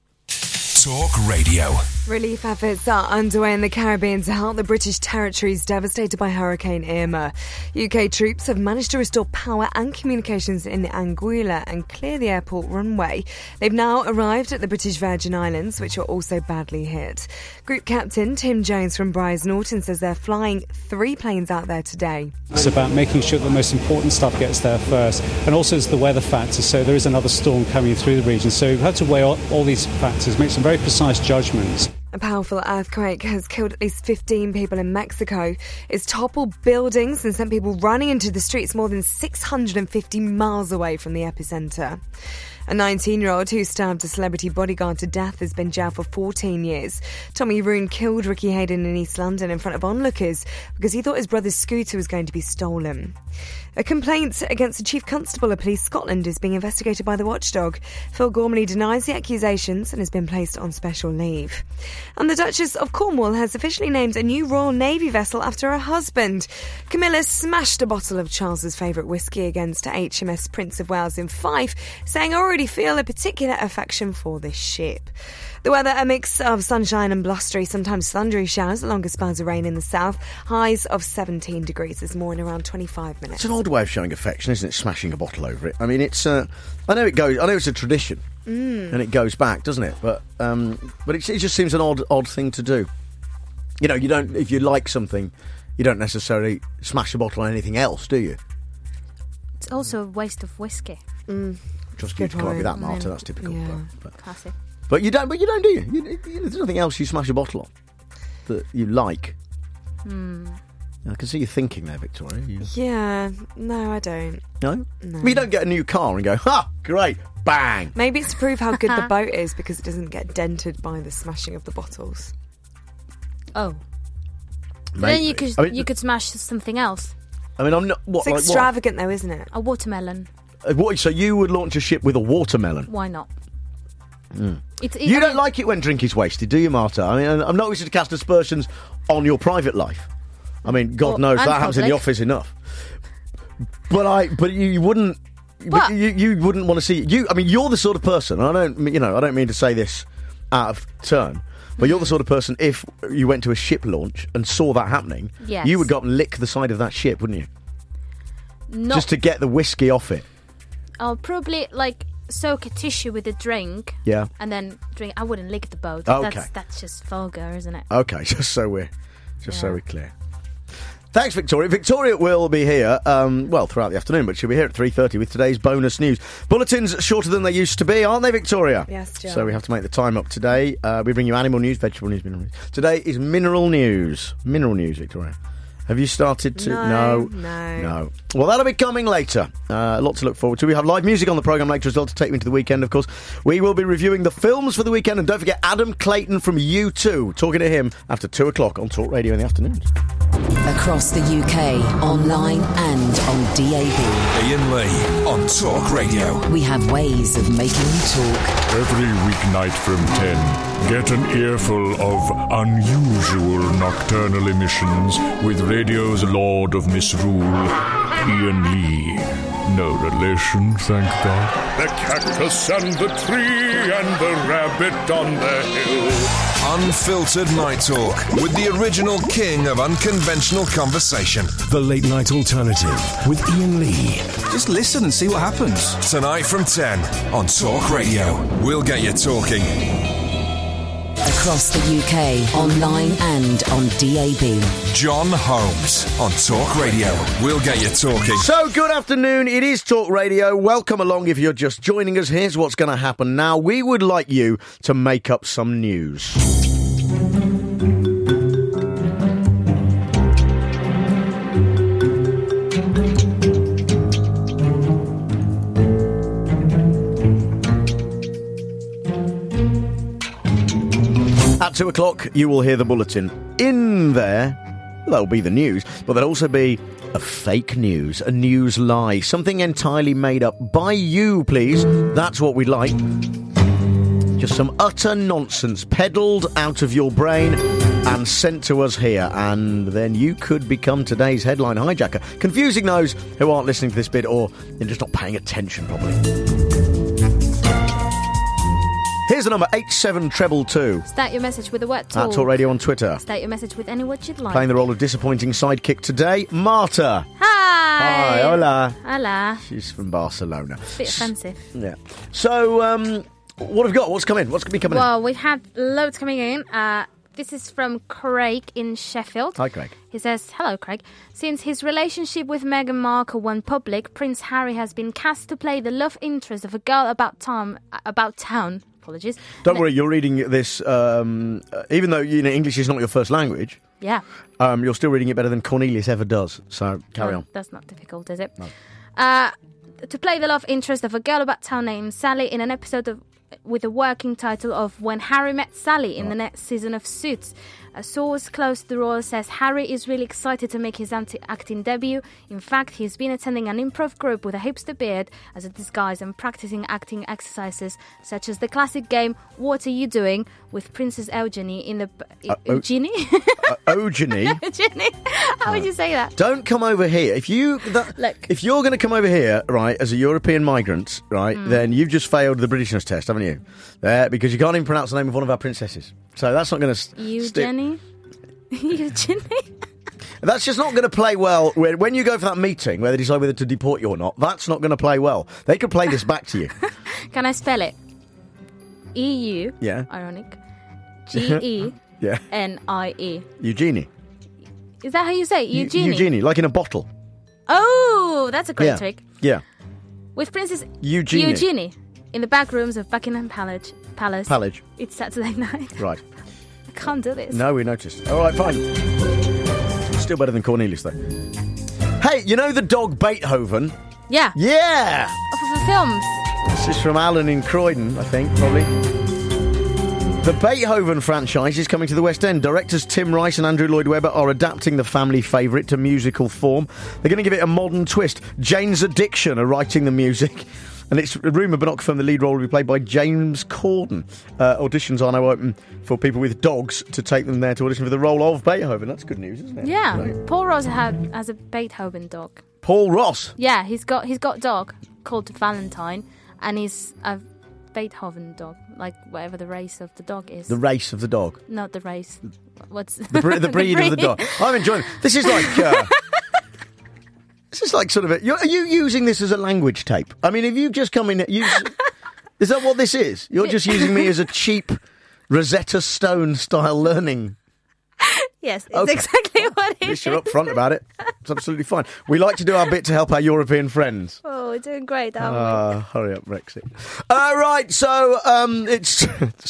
S12: Talk Radio.
S3: Relief efforts are underway in the Caribbean to help the British territories devastated by Hurricane Irma. UK troops have managed to restore power and communications in Anguilla and clear the airport runway. They've now arrived at the British Virgin Islands, which are also badly hit. Group Captain Tim Jones from Brize Norton says they're flying 3 planes out there today.
S11: It's about making sure the most important stuff gets there first, and also it's the weather factor. So there is another storm coming through the region, so we've had to weigh all these factors, make some very precise judgments.
S3: A powerful earthquake has killed at least 15 people in Mexico. It's toppled buildings and sent people running into the streets more than 650 miles away from the epicenter. A 19-year-old who stabbed a celebrity bodyguard to death has been jailed for 14 years. Tommy Roon killed Ricky Hayden in East London in front of onlookers because he thought his brother's scooter was going to be stolen. A complaint against the Chief Constable of Police Scotland is being investigated by the watchdog. Phil Gormley denies the accusations and has been placed on special leave. And the Duchess of Cornwall has officially named a new Royal Navy vessel after her husband. Camilla smashed a bottle of Charles's favourite whisky against HMS Prince of Wales in Fife, saying, "I already feel a particular affection for this ship." The weather, a mix of sunshine and blustery, sometimes thundery showers, longer spells of rain in the south. Highs of 17 degrees. There's more in around 25 minutes.
S2: It's an odd way of showing affection, isn't it? Smashing a bottle over it. I mean, it's. I know it's a tradition, and it goes back, doesn't it? But it just seems an odd thing to do. You don't. If you like something, you don't necessarily smash a bottle on anything else, do you?
S1: It's also a waste of whiskey.
S2: Trust you to come up with that, Marta. That's typical.
S1: Yeah.
S2: But
S1: Classic.
S2: But you don't, do you? There's nothing else you smash a bottle on that you like. I can see you thinking there, Victoria.
S3: Yeah, no, I don't.
S2: No? Well, you don't get a new car and go, ha, great, bang.
S3: Maybe it's to prove how good the boat is because it doesn't get dented by the smashing of the bottles.
S1: Oh.
S2: Maybe.
S1: Then you could smash something else.
S2: I mean, I'm not...
S3: It's extravagant though, isn't it?
S1: A watermelon.
S2: So you would launch a ship with a watermelon?
S1: Why not?
S2: You don't like it when drink is wasted, do you, Marta? I mean, I'm not wishing to cast aspersions on your private life. I mean, God knows that happens in the office enough. But you wouldn't. But you wouldn't want to see you. I mean, you're the sort of person. I don't mean to say this out of turn, but you're the sort of person. If you went to a ship launch and saw that happening,
S1: yes,
S2: you would go up and lick the side of that ship, wouldn't you? Just to get the whiskey off it.
S1: I'll probably soak a tissue with a drink.
S2: Yeah.
S1: And then drink. I wouldn't lick the boat.
S2: Okay.
S1: That's just vulgar, isn't it?
S2: Okay, just so we're clear. Thanks, Victoria. Victoria will be here, throughout the afternoon, but she'll be here at 3:30 with today's bonus news. Bulletins shorter than they used to be, aren't they, Victoria?
S3: Yes, John.
S2: So we have to make the time up today. We bring you animal news, vegetable news, mineral news. Today is mineral news. Mineral news, Victoria. Have you started to?
S3: No.
S2: Well, that'll be coming later. A lot to look forward to. We have live music on the programme later as well to take you into the weekend, of course. We will be reviewing the films for the weekend, and don't forget Adam Clayton from U2. Talking to him after 2 o'clock on Talk Radio in the afternoons.
S4: Across the UK, online and on DAB.
S5: Ian Lee on Talk Radio.
S4: We have ways of making you talk.
S15: Every weeknight from 10, get an earful of unusual nocturnal emissions with radio's Lord of Misrule, Ian Lee. No relation, thank God.
S16: The cactus and the tree and the rabbit on the hill.
S5: Unfiltered Night Talk with the original king of unconventional conversation.
S12: The Late Night Alternative with Ian Lee.
S15: Just listen and see what happens.
S5: Tonight from 10 on Talk Radio. We'll get you talking.
S4: Across the UK, online and on DAB.
S5: John Holmes on Talk Radio. We'll get you talking.
S2: So, good afternoon. It is Talk Radio. Welcome along if you're just joining us. Here's what's going to happen now. We would like you to make up some news. At 2 o'clock, you will hear the bulletin. In there, there'll be the news, but there'll also be a fake news, a news lie, something entirely made up by you, please. That's what we'd like. Just some utter nonsense peddled out of your brain and sent to us here, and then you could become today's headline hijacker, confusing those who aren't listening to this bit or they're just not paying attention properly. Here's the number, 87222.
S1: Start your message with the word talk.
S2: At Talk Radio on Twitter.
S1: Start your message with any word you'd like.
S2: Playing the role of disappointing sidekick today, Marta.
S1: Hi.
S2: Hi, hola.
S1: Hola.
S2: She's from Barcelona.
S1: Bit offensive.
S2: Yeah. So, what have we got? What's coming? What's going to be coming in?
S1: Well, we've had loads coming in. This is from Craig in Sheffield.
S2: Hi, Craig.
S1: He says, hello, Craig. Since his relationship with Meghan Markle went public, Prince Harry has been cast to play the love interest of a girl about town. Apologies.
S2: Don't worry, you're reading this, even though English is not your first language.
S1: Yeah.
S2: You're still reading it better than Cornelius ever does. So carry on.
S1: That's not difficult, is it?
S2: No.
S1: To play the love interest of a girl about town named Sally in an episode with a working title of When Harry Met Sally in the next season of Suits. A source close to the role says Harry is really excited to make his acting debut. In fact, he's been attending an improv group with a hipster beard as a disguise and practicing acting exercises such as the classic game What Are You Doing? With Princess Eugenie in the... Eugenie?
S2: Eugenie?
S1: Eugenie? How would you say that?
S2: Don't come over here. If you're going to come over here, right, as a European migrant, right, then you've just failed the Britishness test, haven't you? Because you can't even pronounce the name of one of our princesses. So that's not going to
S1: Eugenie? Eugenie?
S2: That's just not going to play well. When you go for that meeting where they decide whether to deport you or not, that's not going to play well. They could play this back to you.
S1: Can I spell it? EU.
S2: Yeah.
S1: Ironic. G-E.
S2: Yeah.
S1: N-I-E.
S2: Eugenie.
S1: Is that how you say it? Eugenie?
S2: Eugenie, like in a bottle.
S1: Oh, that's a great trick.
S2: Yeah.
S1: With Princess
S2: Eugenie.
S1: In the back rooms of Buckingham Palace. It's Saturday night.
S2: Right.
S1: I can't do this.
S2: No, we noticed. All right, fine. Still better than Cornelius, though. Hey, you know the dog Beethoven?
S1: Yeah.
S2: Yeah!
S1: Off of the films.
S2: This is from Alan in Croydon, I think, probably. The Beethoven franchise is coming to the West End. Directors Tim Rice and Andrew Lloyd Webber are adapting the family favourite to musical form. They're going to give it a modern twist. Jane's Addiction are writing the music. And it's rumoured but not confirmed the lead role will be played by James Corden. Auditions are now open for people with dogs to take them there to audition for the role of Beethoven. That's good news, isn't it?
S1: Yeah.
S2: Right.
S1: Paul Ross has a Beethoven dog.
S2: Paul Ross?
S1: Yeah, he's got a dog called Valentine, and he's a Beethoven dog, like whatever the race of the dog is.
S2: The race of the dog?
S1: Not the race. What's
S2: the breed of the dog? I'm enjoying it. This is like... This is like sort of are you using this as a language tape? I mean, if you just come in... is that what this is? You're just using me as a cheap Rosetta Stone style learning...
S1: Yes, it's exactly what it is.
S2: At least you're upfront about it. It's absolutely fine. We like to do our bit to help our European friends.
S1: Oh, we're doing great, aren't we?
S2: Hurry up, Brexit. Right, so it's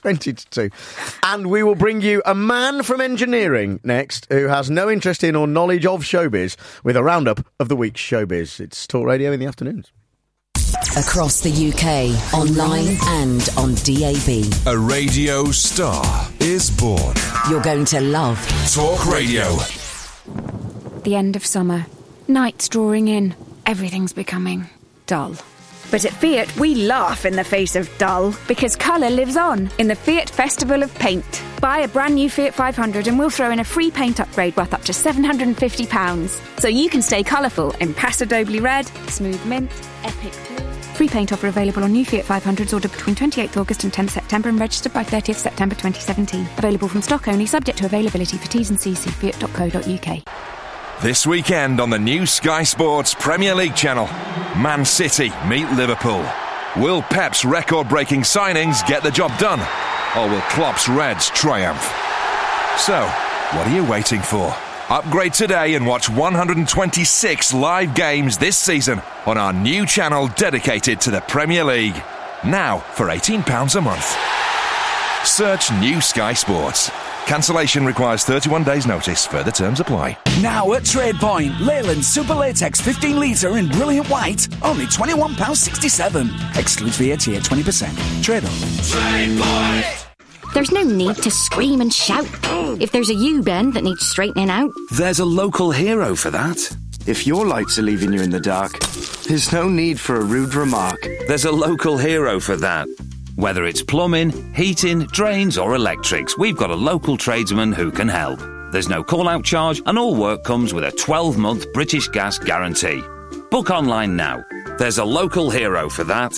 S2: 20 to 2. And we will bring you a man from engineering next who has no interest in or knowledge of showbiz with a roundup of the week's showbiz. It's Talk Radio in the afternoons.
S4: Across the UK, online and on DAB.
S5: A radio star is born.
S4: You're going to love
S5: Talk Radio.
S6: The end of summer. Nights drawing in. Everything's becoming dull. But at Fiat, we laugh in the face of dull, because colour lives on in the Fiat Festival of Paint. Buy a brand new Fiat 500 and we'll throw in a free paint upgrade worth up to £750. So you can stay colourful in Paso Doble Red, Smooth Mint, Epic Blue. Free paint offer available on new Fiat 500s ordered between 28th August and 10th September and registered by 30th September 2017. Available from stock only, subject to availability. For T's and C's, see fiat.co.uk.
S5: This weekend on the new Sky Sports Premier League channel, Man City meet Liverpool. Will Pep's record-breaking signings get the job done? Or will Klopp's Reds triumph? So, what are you waiting for? Upgrade today and watch 126 live games this season on our new channel dedicated to the Premier League. Now for £18 a month. Search New Sky Sports. Cancellation requires 31 days notice. Further terms apply.
S7: Now at TradePoint, Leyland Super Latex 15 litre in brilliant white, only £21.67. Excludes VAT at 20%. Trade on.
S8: TradePoint! There's no need to scream and shout. If there's a U-bend that needs straightening out,
S9: there's a local hero for that.
S13: If your lights are leaving you in the dark, there's no need for a rude remark.
S9: There's a local hero for that. Whether it's plumbing, heating, drains or electrics, we've got a local tradesman who can help. There's no call-out charge and all work comes with a 12-month British Gas guarantee. Book online now. There's a local hero for that.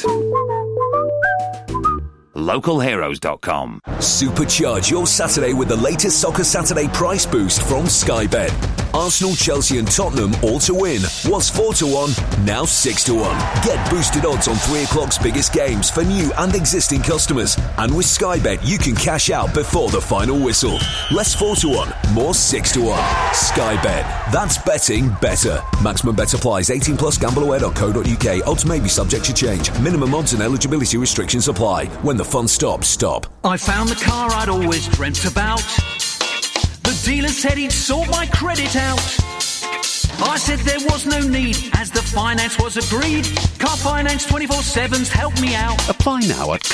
S9: LocalHeroes.com.
S12: Supercharge your Saturday with the latest Soccer Saturday price boost from Sky Bet. Arsenal, Chelsea and Tottenham all to win was 4-1, now 6-1. Get boosted odds on 3 o'clock's biggest games for new and existing customers. And with Sky Bet, you can cash out before the final whistle. Less 4-1, more 6-1. Sky Bet. That's betting better. Maximum bet applies. 18 plus. Gambleaware.co.uk. Odds may be subject to change. Minimum odds and eligibility restrictions apply. When the fun stops, stop.
S17: I found the car I'd always dreamt about. The dealer said he'd sort my credit out. I said there was no need, as the finance was agreed. Car Finance 24/7's helped me out.
S18: Apply now at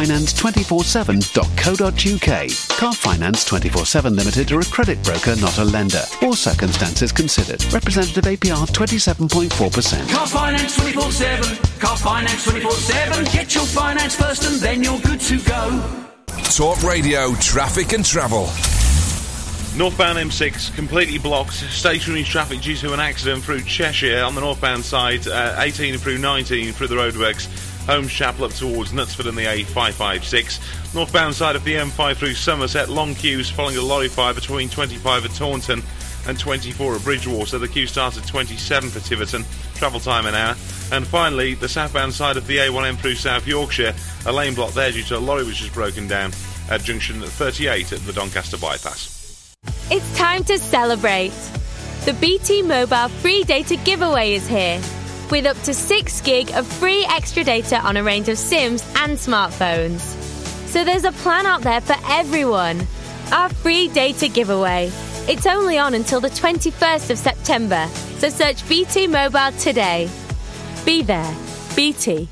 S18: carfinance247.co.uk. Car Finance 24/7 Limited are a credit broker, not a lender. All circumstances considered. Representative APR 27.4%.
S17: Car Finance 24/7. Car Finance 24/7. Get your finance first and then you're good to go.
S5: Talk Radio Traffic and Travel.
S19: Northbound M6 completely blocked. Stationary traffic due to an accident through Cheshire on the northbound side. 18 through 19 through the roadworks. Holmes Chapel up towards Knutsford and the A556. Northbound side of the M5 through Somerset. Long queues following a lorry fire between 25 at Taunton and 24 at Bridgewater. The queue starts at 27 for Tiverton. Travel time an hour. And finally, the southbound side of the A1M through South Yorkshire. A lane block there due to a lorry which has broken down at junction 38 at the Doncaster bypass.
S28: It's time to celebrate. The BT Mobile free data giveaway is here, with up to 6 gig of free extra data on a range of SIMs and smartphones. So there's a plan out there for everyone. Our free data giveaway. It's only on until the 21st of September, so search BT Mobile today. Be there. BT.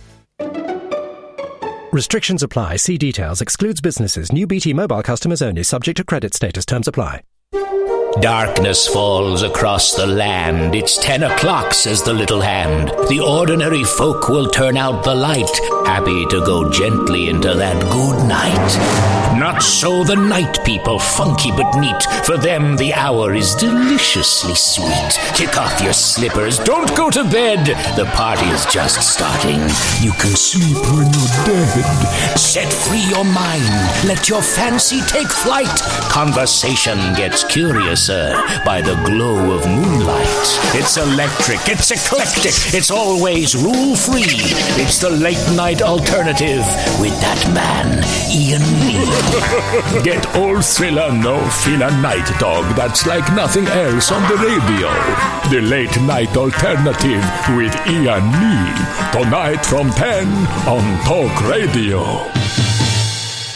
S29: Restrictions apply. See details. Excludes businesses. New BT Mobile customers only. Subject to credit status. Terms apply.
S20: Darkness falls across the land. It's 10 o'clock, says the little hand. The ordinary folk will turn out the light, happy to go gently into that good night. Not so the night people, funky but neat. For them the hour is deliciously sweet. Kick off your slippers, don't go to bed. The party is just starting. You can sleep when you're dead. Set free your mind, let your fancy take flight. Conversation gets curiouser by the glow of moonlight. It's electric, it's eclectic, it's always rule-free. It's the late-night alternative with that man, Ian Lee.
S15: Get old thriller, no filler night dog that's like nothing else on the radio. The late-night alternative with Ian Lee. Tonight from 10 on Talk Radio.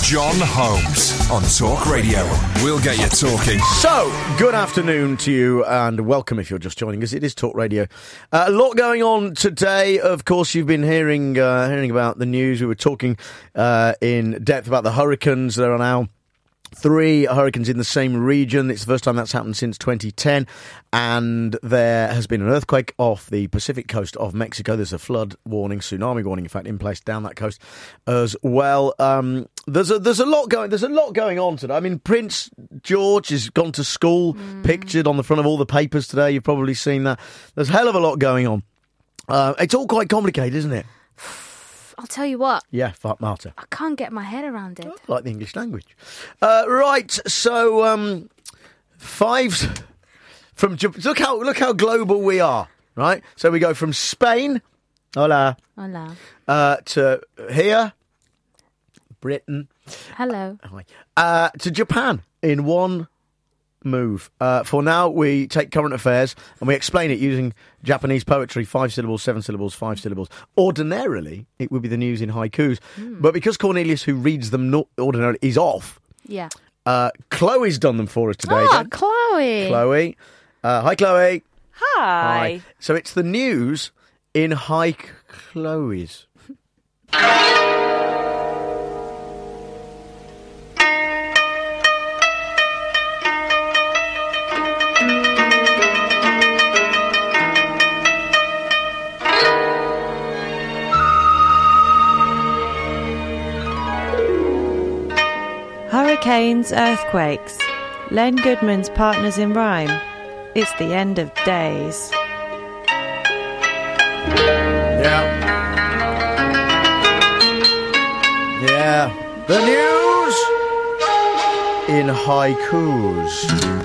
S5: John Holmes on Talk Radio. We'll get you talking.
S2: So, good afternoon to you and welcome if you're just joining us. It is Talk Radio. A lot going on today. Of course, you've been hearing about the news. We were talking in depth about the hurricanes. There are now 3 hurricanes in the same region. It's the first time that's happened since 2010. And there has been an earthquake off the Pacific coast of Mexico. There's a flood warning, tsunami warning, in fact, in place down that coast as well. There's a lot going on today. I mean, Prince George has gone to school, pictured on the front of all the papers today. You've probably seen that. There's a hell of a lot going on. It's all quite complicated, isn't it?
S1: I'll tell you what.
S2: Yeah, fuck Marta.
S1: I can't get my head around it.
S2: I like the English language. Right, so 5 from Japan. Look how global we are. Right, so we go from Spain, hola, to here, Britain,
S1: hello,
S2: to Japan in one move. For now, we take current affairs and we explain it using Japanese poetry, 5 syllables, 7 syllables, 5 syllables. Ordinarily, it would be the news in haikus, but because Cornelius, who reads them ordinarily, is off.
S1: Yeah.
S2: Chloe's done them for us today.
S1: Chloe.
S2: Chloe. Hi, Chloe.
S10: Hi.
S2: So it's the news in Chloe's.
S10: Hurricanes, earthquakes. Len Goodman's Partners in Rhyme. It's the end of days.
S2: Yeah. The news in haikus.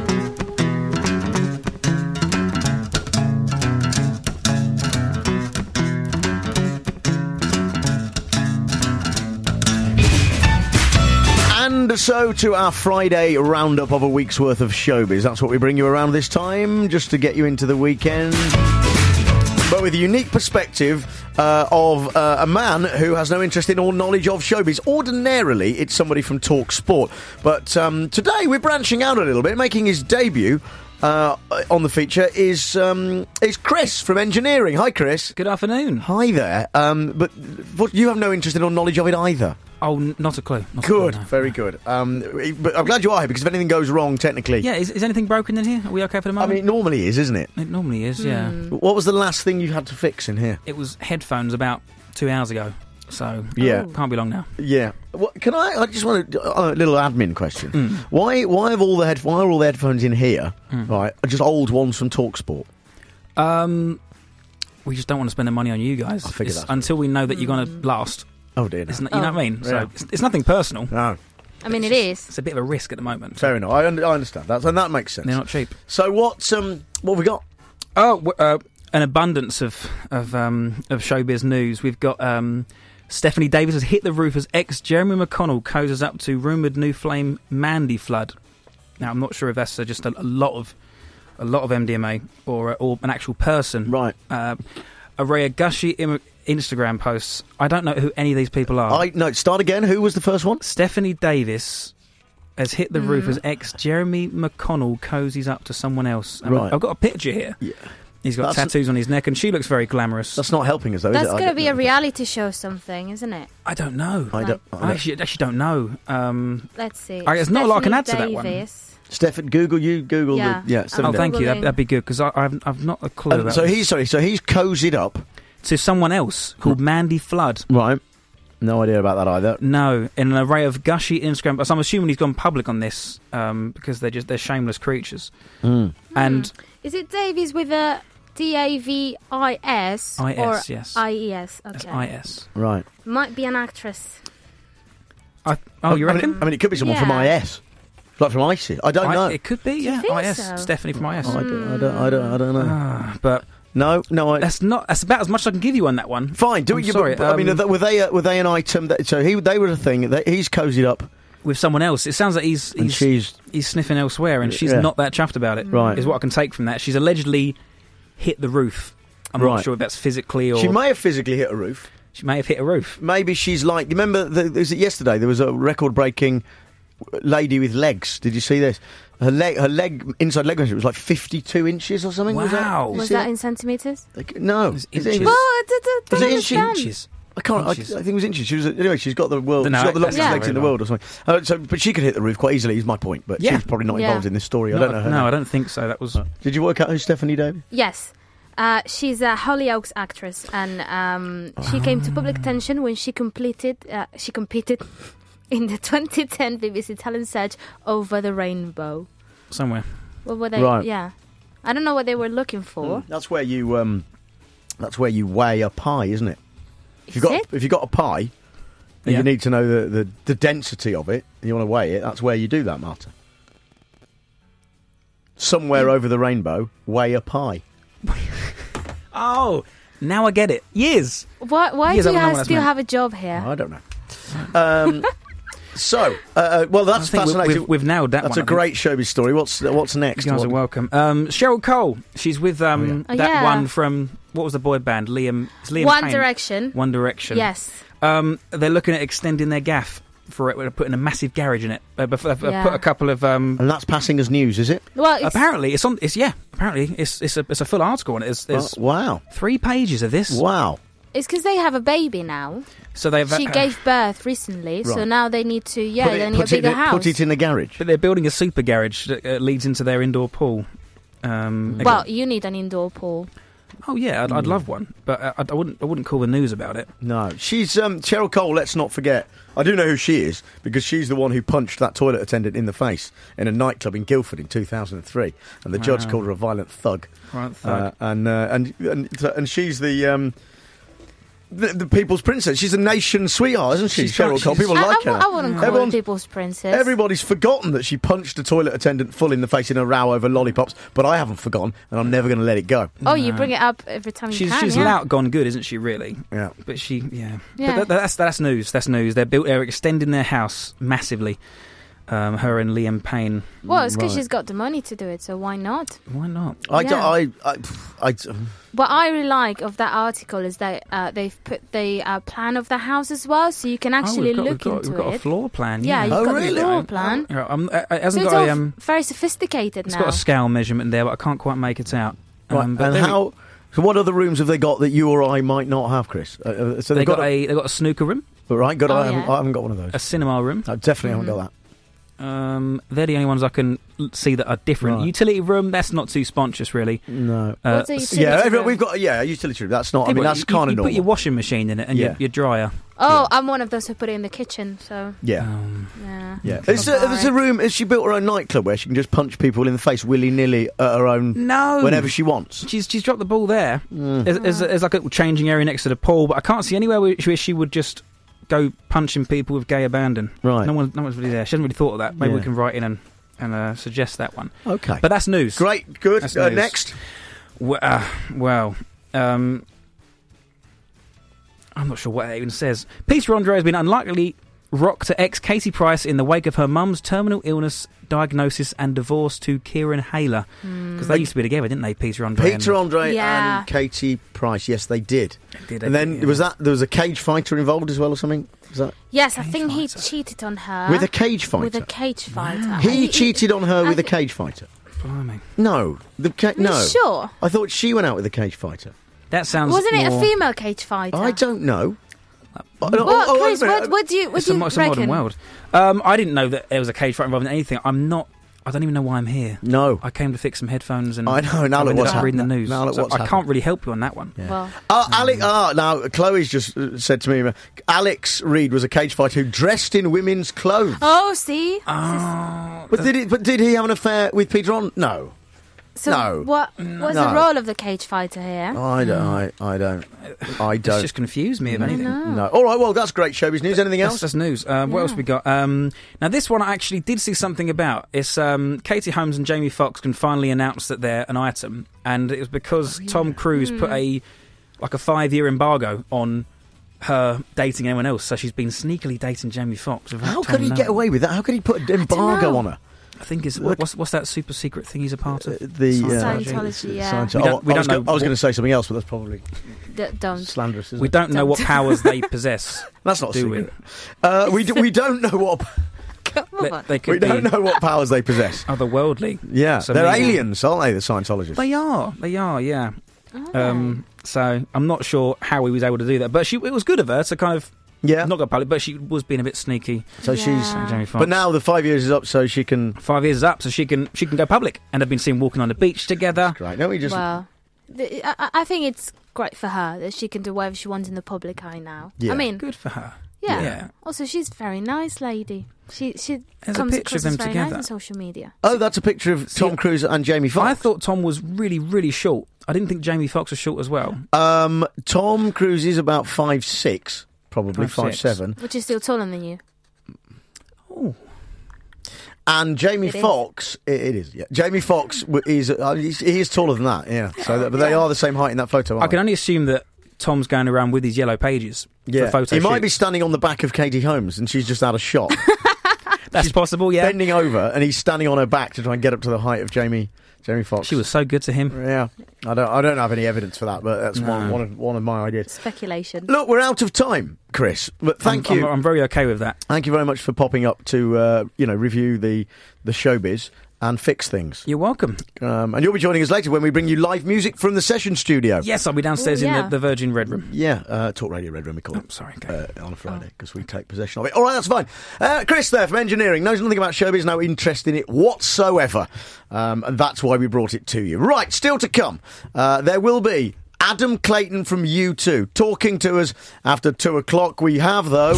S2: And so to our Friday roundup of a week's worth of showbiz. That's what we bring you around this time, just to get you into the weekend. But with a unique perspective of a man who has no interest in or knowledge of showbiz. Ordinarily, it's somebody from Talk Sport. But today we're branching out a little bit. Making his debut on the feature is Chris from engineering. Hi, Chris.
S14: Good afternoon.
S2: Hi there. But you have no interest in or knowledge of it either.
S14: Oh, not a clue.
S2: Good, very good. But I'm glad you are here, because if anything goes wrong, technically...
S14: Yeah, is anything broken in here? Are we okay for the moment?
S2: I mean, it normally is, isn't it?
S14: It normally is, yeah.
S2: What was the last thing you had to fix in here?
S14: It was headphones about 2 hours ago, so
S2: yeah,
S14: can't be long now.
S2: Yeah. Can I just want a little admin question. Why are all the headphones in here, right, are just old ones from TalkSport?
S14: We just don't want to spend the money on you guys.
S2: I figured that.
S14: Until we know that you're going to last.
S2: Oh dear, no.
S14: You know what I mean?
S2: Yeah.
S14: So it's nothing personal.
S2: No.
S1: I mean, it is.
S14: It's a bit of a risk at the moment.
S2: Fair enough. I understand that, and that makes sense.
S14: They're not cheap.
S2: So what have we got?
S14: Oh, an abundance of showbiz news. We've got Stephanie Davis has hit the roof as ex-Jeremy McConnell cozies up to rumoured new flame Mandy Flood. Now, I'm not sure if that's just a lot of MDMA or an actual person.
S2: Right.
S14: Araya gushy Instagram posts. I don't know who any of these people are.
S2: No, start again. Who was the first one?
S14: Stephanie Davis has hit the roof as ex-Jeremy McConnell cozies up to someone else. And
S2: right.
S14: I've got a picture here.
S2: Yeah.
S14: He's got tattoos on his neck, and she looks very glamorous.
S2: That's not helping us, though,
S1: That's
S2: is it?
S1: going to be a reality show something, isn't it?
S14: I don't know.
S2: I
S14: actually don't know.
S1: Let's see.
S14: There's not a lot I can add to that one.
S2: Stefan, Google.
S1: Yeah.
S14: Oh, thank you. That'd be good, because I've not a clue about
S2: so he's cozied up
S14: to someone else called Mandy Flood.
S2: Right. No idea about that either.
S14: No, in an array of gushy Instagram. So I'm assuming he's gone public on this because they're shameless creatures. And
S1: is it Davies with a Davis?
S14: IS,
S1: or
S14: yes.
S1: IES. Okay.
S14: That's IS.
S2: Right.
S1: Might be an actress.
S14: You reckon?
S2: I mean, it could be someone from IS. Like from ISIS. I don't know.
S14: It could be, yeah. IS.
S1: So?
S14: Stephanie from IS.
S2: I don't know.
S14: But
S2: no.
S14: That's about as much as I can give you on that one.
S2: Fine. Sorry. I mean, were they an item? They were a thing. He's cozied up
S14: with someone else. It sounds like he's sniffing elsewhere, and she's not that chuffed about it.
S2: Right.
S14: Is what I can take from that. She's allegedly hit the roof. I'm not sure if that's physically or...
S2: She may have physically hit a roof.
S14: She may have hit a roof.
S2: Maybe she's like... Remember, was it yesterday? There was a record-breaking lady with legs. Did you see this? Her leg, inside leg measure was like 52 inches or something.
S14: Wow.
S1: Was that in centimetres?
S2: No.
S14: Inches.
S1: Well, I don't understand.
S14: Inches.
S2: I can't. I think it was inches. She's got the world. She's got the longest legs in the world or something. But she could hit the roof quite easily. Is my point. But she's probably not involved in this story. I don't know her.
S14: No, I don't think so. That was.
S2: Did you work out who Stephanie Davis?
S1: Yes. She's a Hollyoaks actress, and she came to public attention when she competed in the 2010 BBC talent search Over the Rainbow.
S14: Somewhere.
S1: What were they?
S2: Right.
S1: Yeah, I don't know what they were looking for.
S2: That's where you weigh a pie, isn't it? If you've got a pie, and you need to know the density of it, and you want to weigh it, that's where you do that, Marta. Somewhere over the rainbow, weigh a pie.
S14: Oh, now I get it. Years.
S1: Why do you guys still have a job here?
S2: I don't know. That's fascinating.
S14: We've nailed that.
S2: That's a great showbiz story. What's next?
S14: You guys are welcome. Cheryl Cole. She's with one from, what was the boy band? Liam
S1: One
S14: Payne.
S1: Direction.
S14: One Direction.
S1: Yes.
S14: They're looking at extending their gaff for it. We're putting a massive garage in it. Put a couple of
S2: and that's passing as news, is it?
S1: Well,
S14: apparently it's on. Apparently it's a full article on it. There's
S2: wow,
S14: 3 pages of this.
S2: Wow.
S1: It's because they have a baby now.
S14: So she
S1: gave birth recently,
S2: right.
S1: So now they need to they need a bigger house.
S2: Put it in the garage.
S14: But they're building a super garage that leads into their indoor pool.
S1: Well, you need an indoor pool.
S14: Oh yeah, I'd love one, but I wouldn't call the news about it.
S2: No, she's Cheryl Cole. Let's not forget. I do know who she is because she's the one who punched that toilet attendant in the face in a nightclub in Guildford in 2003, and the judge called her a violent thug.
S14: Right, thug.
S2: And she's the people's princess. She's a nation sweetheart, isn't she? Cheryl Cole. People like her.
S1: I wouldn't call her people's princess.
S2: Everybody's forgotten that she punched a toilet attendant full in the face in a row over lollipops, but I haven't forgotten, and I'm never going to let it go.
S1: Oh, you bring it up every time you can.
S14: She's lout gone good, isn't she? Really?
S2: Yeah.
S14: But But that's news. That's news. They're extending their house massively. Her and Liam Payne.
S1: Well, it's because she's got the money to do it, so why not?
S14: Why not?
S1: What I really like of that article is that they've put the plan of the house as well, so you can actually look into it.
S14: We've got a floor plan.
S1: Yeah, you've got the floor plan.
S14: It's
S1: very sophisticated now.
S14: It's got a scale measurement there, but I can't quite make it out.
S2: Right, so what other rooms have they got that you or I might not have, Chris?
S14: So they've got a snooker room.
S2: Right, I haven't got one of those.
S14: A cinema room.
S2: I definitely haven't got that.
S14: They're the only ones I can see that are different.
S2: Right.
S14: Utility room, that's not too spontious, really.
S2: No.
S1: What's a utility room?
S2: We've got a utility room. That's not. That's kind of normal.
S14: You put your washing machine in it and your dryer.
S1: Oh, I'm one of those who put it in the kitchen. So
S2: yeah. There's a room. Has she built her own nightclub where she can just punch people in the face willy nilly at her own?
S14: No.
S2: Whenever she wants.
S14: She's dropped the ball there. There's like a changing area next to the pool, but I can't see anywhere where she would just go punching people with gay abandon.
S2: Right.
S14: No one's really there. She hasn't really thought of that. Maybe we can write in and suggest that one.
S2: Okay.
S14: But that's news.
S2: Great. Good.
S14: That's news.
S2: Next.
S14: I'm not sure what that even says. Peter Andre has been unlikely rocked to ex Katie Price in the wake of her mum's terminal illness diagnosis and divorce to Kieran Hayler. Because they used to be together, didn't they, Peter Andre?
S2: And Katie Price, yes, they did. And then there was a cage fighter involved as well or something? Was that?
S1: Yes, I think he cheated on her.
S2: With a cage fighter?
S1: With a cage fighter.
S2: Wow. He cheated on her with a cage fighter?
S14: Blimey.
S2: No.
S1: No. Sure?
S2: I thought she went out with a cage fighter.
S14: That sounds
S1: Wasn't it a female cage fighter?
S2: I don't know.
S1: Chris, what do you reckon?
S14: It's a modern world. I didn't know that there was a cage fight involved in anything. I don't even know why I'm here.
S2: No.
S14: I came to fix some headphones and
S2: I know, now look what's
S14: reading the news.
S2: I
S14: can't really help you on that one.
S2: Yeah. Well. Now, Chloe's just said to me, Alex Reid was a cage fighter who dressed in women's clothes.
S1: Oh, see?
S14: Oh.
S2: But did he have an affair with Peter on? No.
S1: So what's the role of the cage fighter here?
S2: I don't.
S14: It's just confused me if anything.
S2: No. All right, well, that's great showbiz news. Anything else?
S14: That's news. What else we got? Now, this one I actually did see something about. It's Katie Holmes and Jamie Foxx can finally announce that they're an item, and it was because Tom Cruise put a 5-year embargo on her dating anyone else, so she's been sneakily dating Jamie Foxx.
S2: How could he get away with that? How could he put an embargo on her?
S14: I think is what's that super secret thing he's a part of?
S1: Scientology. Yeah.
S14: We don't know.
S2: I was going to say something else, but that's probably
S1: don't
S2: slanderous. Isn't
S14: we don't know what powers they possess.
S2: That's not
S14: do
S2: secret. We don't know what. We don't know what powers they possess.
S14: Otherworldly.
S2: Yeah,
S14: so
S2: they're aliens, aren't they? The Scientologists.
S14: They are. Yeah. So I'm not sure how he was able to do that, but it was good of her to kind of. Yeah, not go public, but she was being a bit sneaky.
S2: So she's. But now the 5 years is up, so she can.
S14: 5 years is up, so she can go public, and they've been seen walking on the beach together.
S2: That's great. No, we just.
S1: Well, I think it's great for her that she can do whatever she wants in the public eye now.
S2: Yeah.
S1: I mean,
S14: good for her.
S1: Yeah. Also, she's a very nice lady. She
S14: There's
S1: comes
S14: a picture
S1: across
S14: of them
S1: as very
S14: together
S1: nice on social media.
S2: Oh, that's a picture of Tom Cruise and Jamie Foxx.
S14: I thought Tom was really, really short. I didn't think Jamie Foxx was short as well.
S2: Tom Cruise is about 5'6". Probably 5'7",
S1: which is still taller than you.
S14: Oh,
S2: and Jamie Foxx, it is. Yeah, Jamie Foxx is he is taller than that. Yeah, so but they are the same height in that photo.
S14: I can only assume that Tom's going around with his yellow pages.
S2: Yeah,
S14: for photo
S2: he might
S14: shoots.
S2: be standing on the back of Katie Holmes, and she's just out of shot.
S14: That's possible. Yeah,
S2: bending over, and he's standing on her back to try and get up to the height of Jamie Foxx.
S14: She was so good to him.
S2: Yeah, I don't have any evidence for that, but that's one of my ideas.
S1: Speculation.
S2: Look, we're out of time, Chris. But thank you.
S14: I'm very okay with that.
S2: Thank you very much for popping up to review the showbiz and fix things.
S14: You're welcome.
S2: And you'll be joining us later when we bring you live music from the session studio.
S14: Yes, I'll be downstairs in the Virgin Red Room.
S2: Yeah, Talk Radio Red Room, we call it.
S14: Sorry, okay.
S2: On a Friday, because we take possession of it. All right, that's fine. Chris there from engineering knows nothing about showbiz, no interest in it whatsoever. And that's why we brought it to you. Right, still to come. There will be Adam Clayton from U2 talking to us after 2 o'clock. We have, though,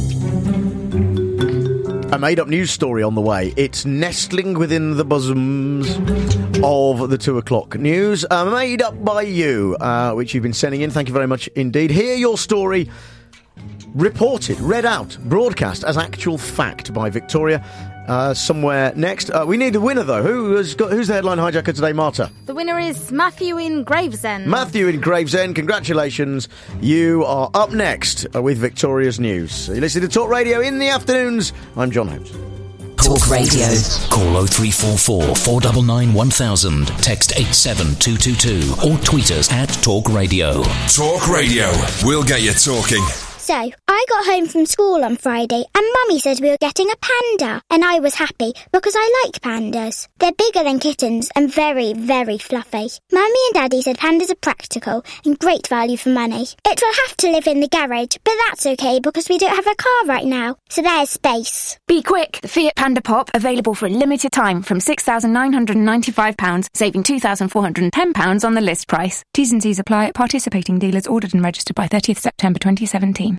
S2: a made-up news story on the way. It's nestling within the bosoms of the 2 o'clock news, made up by you, which you've been sending in. Thank you very much indeed. Hear your story reported, read out, broadcast as actual fact by Victoria. Somewhere next. We need a winner, though. Who's the headline hijacker today, Marta?
S1: The winner is Matthew in Gravesend.
S2: Matthew in Gravesend, congratulations. You are up next with Victoria's News. You listen to Talk Radio in the afternoons. I'm John Holmes.
S12: Talk Radio. Call 0344 499 1000. Text 87222 or tweet us at Talk Radio.
S5: Talk Radio. We'll get you talking.
S3: So, I got home from school on Friday and Mummy said we were getting a panda. And I was happy because I like pandas. They're bigger than kittens and very, very fluffy. Mummy and Daddy said pandas are practical and great value for money. It will have to live in the garage, but that's okay because we don't have a car right now. So there's space.
S6: Be quick! The Fiat Panda Pop available for a limited time from £6,995, saving £2,410 on the list price. T's and C's apply at participating dealers ordered and registered by 30th September 2017.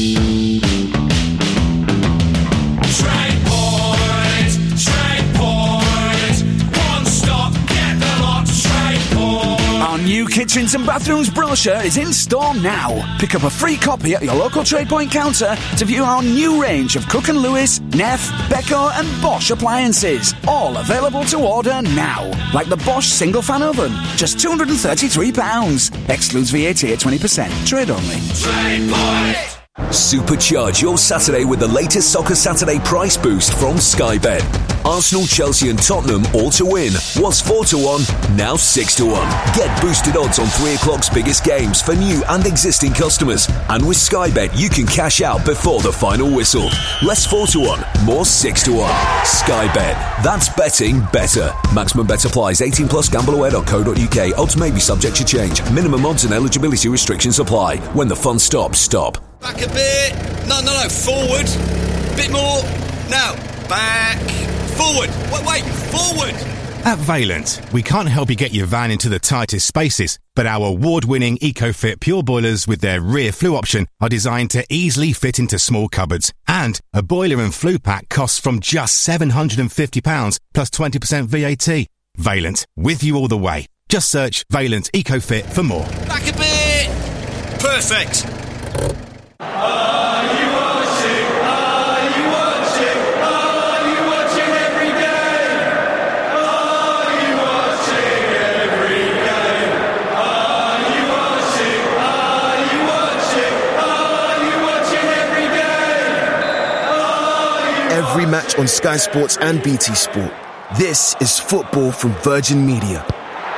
S7: Our new kitchens and bathrooms brochure is in store now. Pick up a free copy at your local Trade Point counter to view our new range of Cook & Lewis, Neff, Beko and Bosch appliances. All available to order now. Like the Bosch single fan oven, just £233. Excludes VAT at 20%. Trade only.
S12: Trade Point! Supercharge your Saturday with the latest Soccer Saturday price boost from Sky Bet. Arsenal, Chelsea and Tottenham all to win was 4-1, now 6-1. Get boosted odds on 3 o'clock's biggest games for new and existing customers. And with Sky Bet, you can cash out before the final whistle. Less 4-1, more 6-1. Sky Bet. That's betting better. Maximum bet applies. 18 plus. Gambleaware.co.uk. Odds may be subject to change. Minimum odds and eligibility restrictions apply. When the fun stops, stop.
S11: Back a bit. No. Forward. Bit more. Now. Back. Forward. Wait. Forward.
S21: At Vaillant, we can't help you get your van into the tightest spaces, but our award-winning EcoFit Pure Boilers with their rear flue option are designed to easily fit into small cupboards. And a boiler and flue pack costs from just £750 plus 20% VAT. Vaillant, with you all the way. Just search Vaillant EcoFit for more.
S11: Back a bit. Perfect.
S16: Are you watching? Are you watching? Are you watching every game? Are you watching every game? Are you watching? Are you watching? Are you watching every game?
S22: Every match on Sky Sports and BT Sport.
S4: This is football from Virgin Media.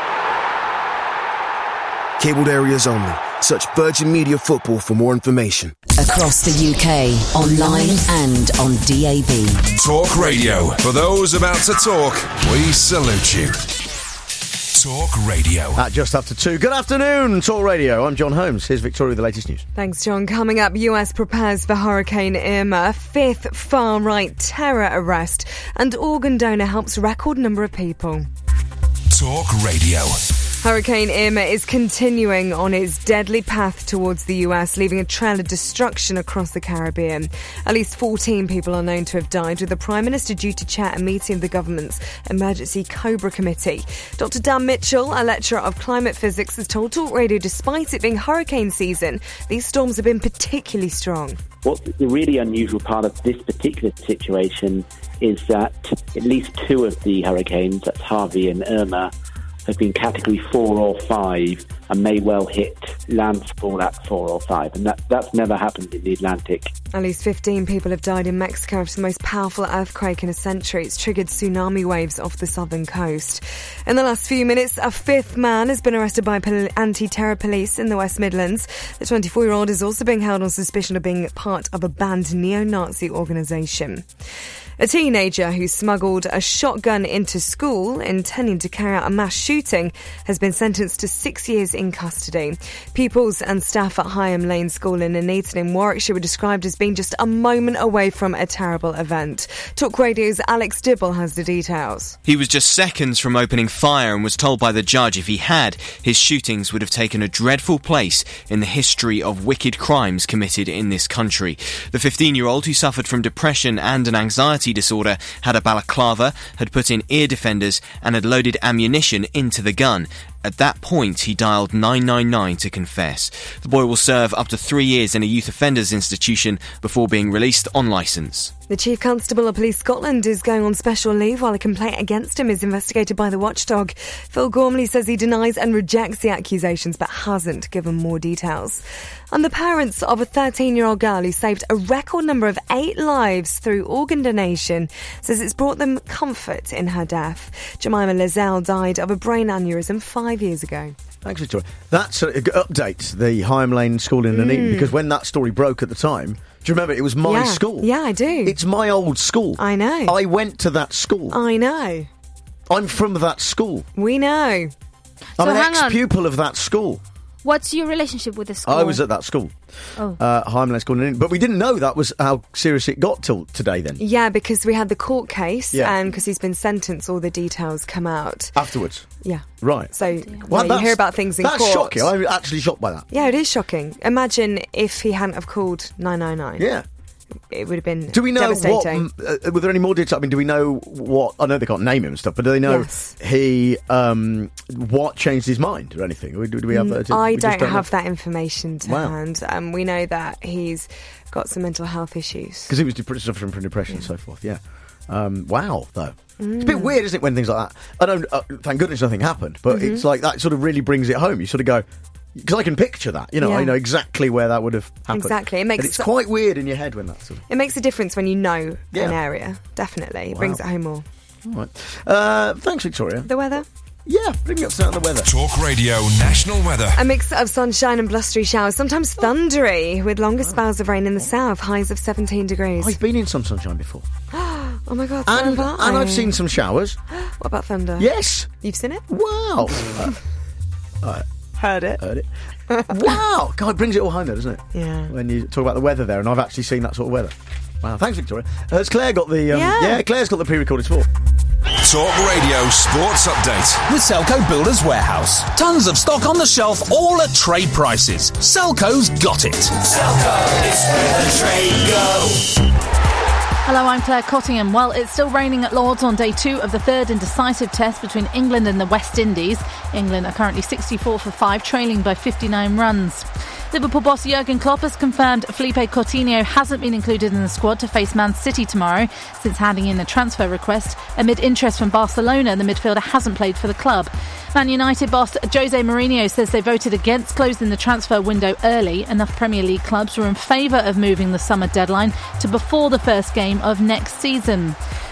S4: Cabled areas only. Search Virgin Media Football for more information.
S8: Across the UK, online and on DAB.
S5: Talk Radio. For those about to talk, we salute you. Talk Radio.
S2: At just after 2. Good afternoon, Talk Radio. I'm John Holmes. Here's Victoria with the latest news.
S13: Thanks, John. Coming up, US prepares for Hurricane Irma, 5th far-right terror arrest, and organ donor helps record number of people.
S5: Talk Radio.
S13: Hurricane Irma is continuing on its deadly path towards the US, leaving a trail of destruction across the Caribbean. At least 14 people are known to have died, with the Prime Minister due to chair a meeting of the government's Emergency Cobra Committee. Dr. Dan Mitchell, a lecturer of climate physics, has told Talk Radio despite it being hurricane season, these storms have been particularly strong.
S22: What's the really unusual part of this particular situation is that at least 2 of the hurricanes, that's Harvey and Irma, have been category 4 or 5 and may well hit landfall at 4 or 5. And that's never happened in the Atlantic.
S13: At least 15 people have died in Mexico after the most powerful earthquake in a century. It's triggered tsunami waves off the southern coast. In the last few minutes, a 5th man has been arrested by anti-terror police in the West Midlands. The 24-year-old is also being held on suspicion of being part of a banned neo-Nazi organisation. A teenager who smuggled a shotgun into school intending to carry out a mass shooting has been sentenced to 6 years in custody. Pupils and staff at Higham Lane School in Nuneaton in Warwickshire were described as being just a moment away from a terrible event. Talk Radio's Alex Dibble has the details.
S23: He was just seconds from opening fire and was told by the judge if he had, his shootings would have taken a dreadful place in the history of wicked crimes committed in this country. The 15-year-old, who suffered from depression and an anxiety disorder, had a balaclava, had put in ear defenders and had loaded ammunition into the gun. At that point, he dialed 999 to confess. The boy will serve up to 3 years in a youth offenders institution before being released on licence.
S13: The Chief Constable of Police Scotland is going on special leave while a complaint against him is investigated by the watchdog. Phil Gormley says he denies and rejects the accusations but hasn't given more details. And the parents of a 13-year-old girl who saved a record number of 8 lives through organ donation says it's brought them comfort in her death. Jemima Lizelle died of a brain aneurysm 5 years ago.
S2: Thanks, Victoria. That's updates the Higham Lane School in Nuneaton, because when that story broke at the time, do you remember, it was my school?
S13: Yeah, I do.
S2: It's my old school.
S13: I know.
S2: I went to that school.
S13: I know.
S2: I'm from that school.
S13: We know.
S2: I'm an ex-pupil of that school.
S1: What's your relationship with the school?
S2: I was at that school. Higham Lane School in Nuneaton. But we didn't know that was how serious it got till today then.
S13: Yeah, because we had the court case and because he's been sentenced, all the details come out.
S2: Afterwards?
S13: Yeah.
S2: Right.
S13: So you hear about things in court.
S2: That's shocking. I'm actually shocked by that.
S13: Yeah, it is shocking. Imagine if he hadn't have called 999.
S2: Yeah.
S13: It would have been
S2: Do we know
S13: devastating.
S2: were there any more details? I mean, do we know what... I know they can't name him and stuff, but do they know what changed his mind or anything? Do we have that?
S13: I don't have that information to hand. We know that he's got some mental health issues.
S2: Because he was suffering from depression and so forth, yeah. Wow, though. It's a bit weird, isn't it, when things like that... I don't... thank goodness nothing happened, but it's like that sort of really brings it home. You sort of go... Because I can picture that, I know exactly where that would have happened.
S13: Exactly.
S2: It's quite weird in your head when that's...
S13: It makes a difference when you know an area, definitely. It brings it home more.
S2: All right. Thanks, Victoria.
S13: The weather?
S2: Yeah, bring me up to the weather.
S5: Talk Radio National Weather.
S13: A mix of sunshine and blustery showers, sometimes thundery, with longer spells of rain in the south, highs of 17 degrees.
S2: I've been in some sunshine before.
S13: Oh my God,
S2: and I've seen some showers.
S13: What about thunder?
S2: Yes.
S13: You've seen it?
S2: Wow.
S13: Heard it.
S2: Wow. God, it brings it all home, though, doesn't it?
S13: Yeah.
S2: When you talk about the weather there, and I've actually seen that sort of weather. Wow, thanks, Victoria. Has Claire got the... Claire's got the pre-recorded sport.
S5: Talk Radio Sports Update.
S7: With Selco Builders Warehouse. Tons of stock on the shelf, all at trade prices. Selco's got it.
S24: Selco is where the trade goes.
S25: Hello, I'm Claire Cottingham. Well, it's still raining at Lords on day 2 of the third and decisive test between England and the West Indies. England are currently 64 for 5, trailing by 59 runs. Liverpool boss Jurgen Klopp has confirmed Felipe Coutinho hasn't been included in the squad to face Man City tomorrow since handing in a transfer request. Amid interest from Barcelona, the midfielder hasn't played for the club. Man United boss Jose Mourinho says they voted against closing the transfer window early. Enough Premier League clubs were in favour of moving the summer deadline to before the first game of next season.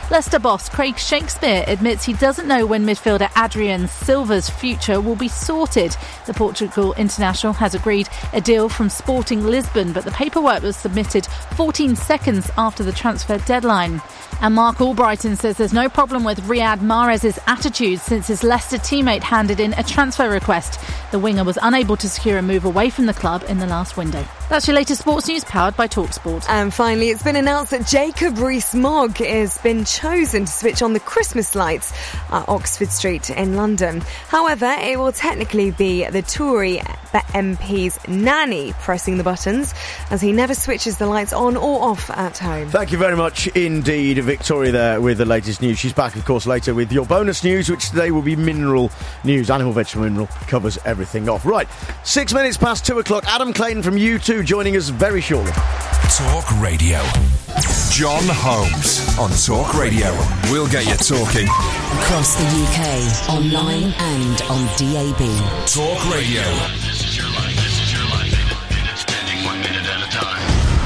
S25: Leicester boss Craig Shakespeare admits he doesn't know when midfielder Adrian Silva's future will be sorted. The Portugal international has agreed a deal from Sporting Lisbon, but the paperwork was submitted 14 seconds after the transfer deadline. And Mark Albrighton says there's no problem with Riyad Mahrez's attitude since his Leicester teammate handed in a transfer request. The winger was unable to secure a move away from the club in the last window. That's your latest sports news, powered by TalkSport.
S13: And finally, it's been announced that Jacob Rees-Mogg has been chosen to switch on the Christmas lights at Oxford Street in London. However, it will technically be the Tory MP's nanny pressing the buttons, as he never switches the lights on or off at home.
S2: Thank you very much indeed, Victoria, there with the latest news. She's back, of course, later with your bonus news, which today will be mineral news. Animal, vegetable, mineral covers everything off. Right, 6 minutes past 2 o'clock. Adam Clayton from U2 joining us very shortly.
S5: Talk Radio. John Holmes on Talk Radio. We'll get you talking.
S8: Across the UK, online and on DAB.
S5: Talk Radio.
S24: This is your life. Spending 1 minute at a time.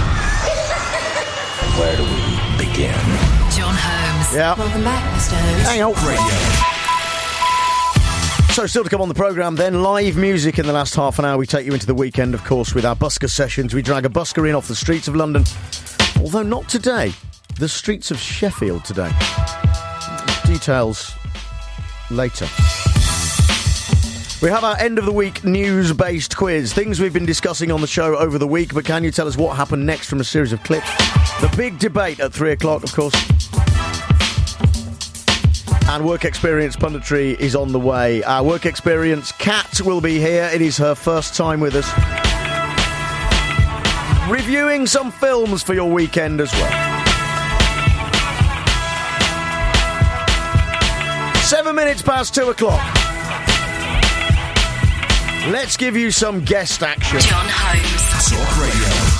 S5: Where do we begin?
S8: John Holmes.
S2: Yeah.
S8: Welcome back, Mr. Holmes.
S2: Hang on.
S5: Radio.
S2: So still to come on the programme then, live music in the last half an hour. We take you into the weekend, of course, with our busker sessions. We drag a busker in off the streets of London, although not today, the streets of Sheffield today. Details later. We have our end of the week news-based quiz. Things we've been discussing on the show over the week, but can you tell us what happened next from a series of clips? The big debate at 3 o'clock, of course. And work experience punditry is on the way. Our work experience Kat will be here. It is her first time with us. Reviewing some films for your weekend as well. 7 minutes past 2 o'clock. Let's give you some guest action.
S8: John Holmes.
S5: Talk Radio.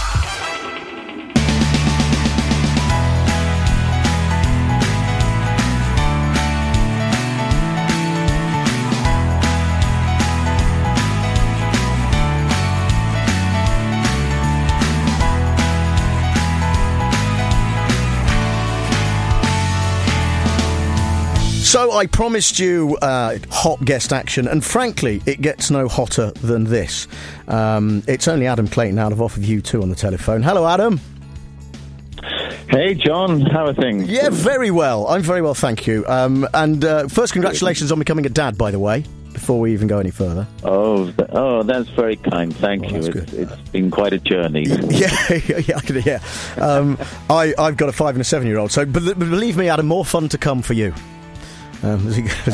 S2: So I promised you hot guest action, and frankly, it gets no hotter than this. It's only Adam Clayton out of off with U2 on the telephone. Hello, Adam.
S9: Hey, John. How are things?
S2: Yeah, very well. I'm very well, thank you. And first, congratulations on becoming a dad, by the way, before we even go any further.
S9: Oh, that's very kind. Thank you. It's been quite a journey.
S2: Yeah. I've got a 5 and a 7-year-old, so believe me, Adam, more fun to come for you.
S9: Yes,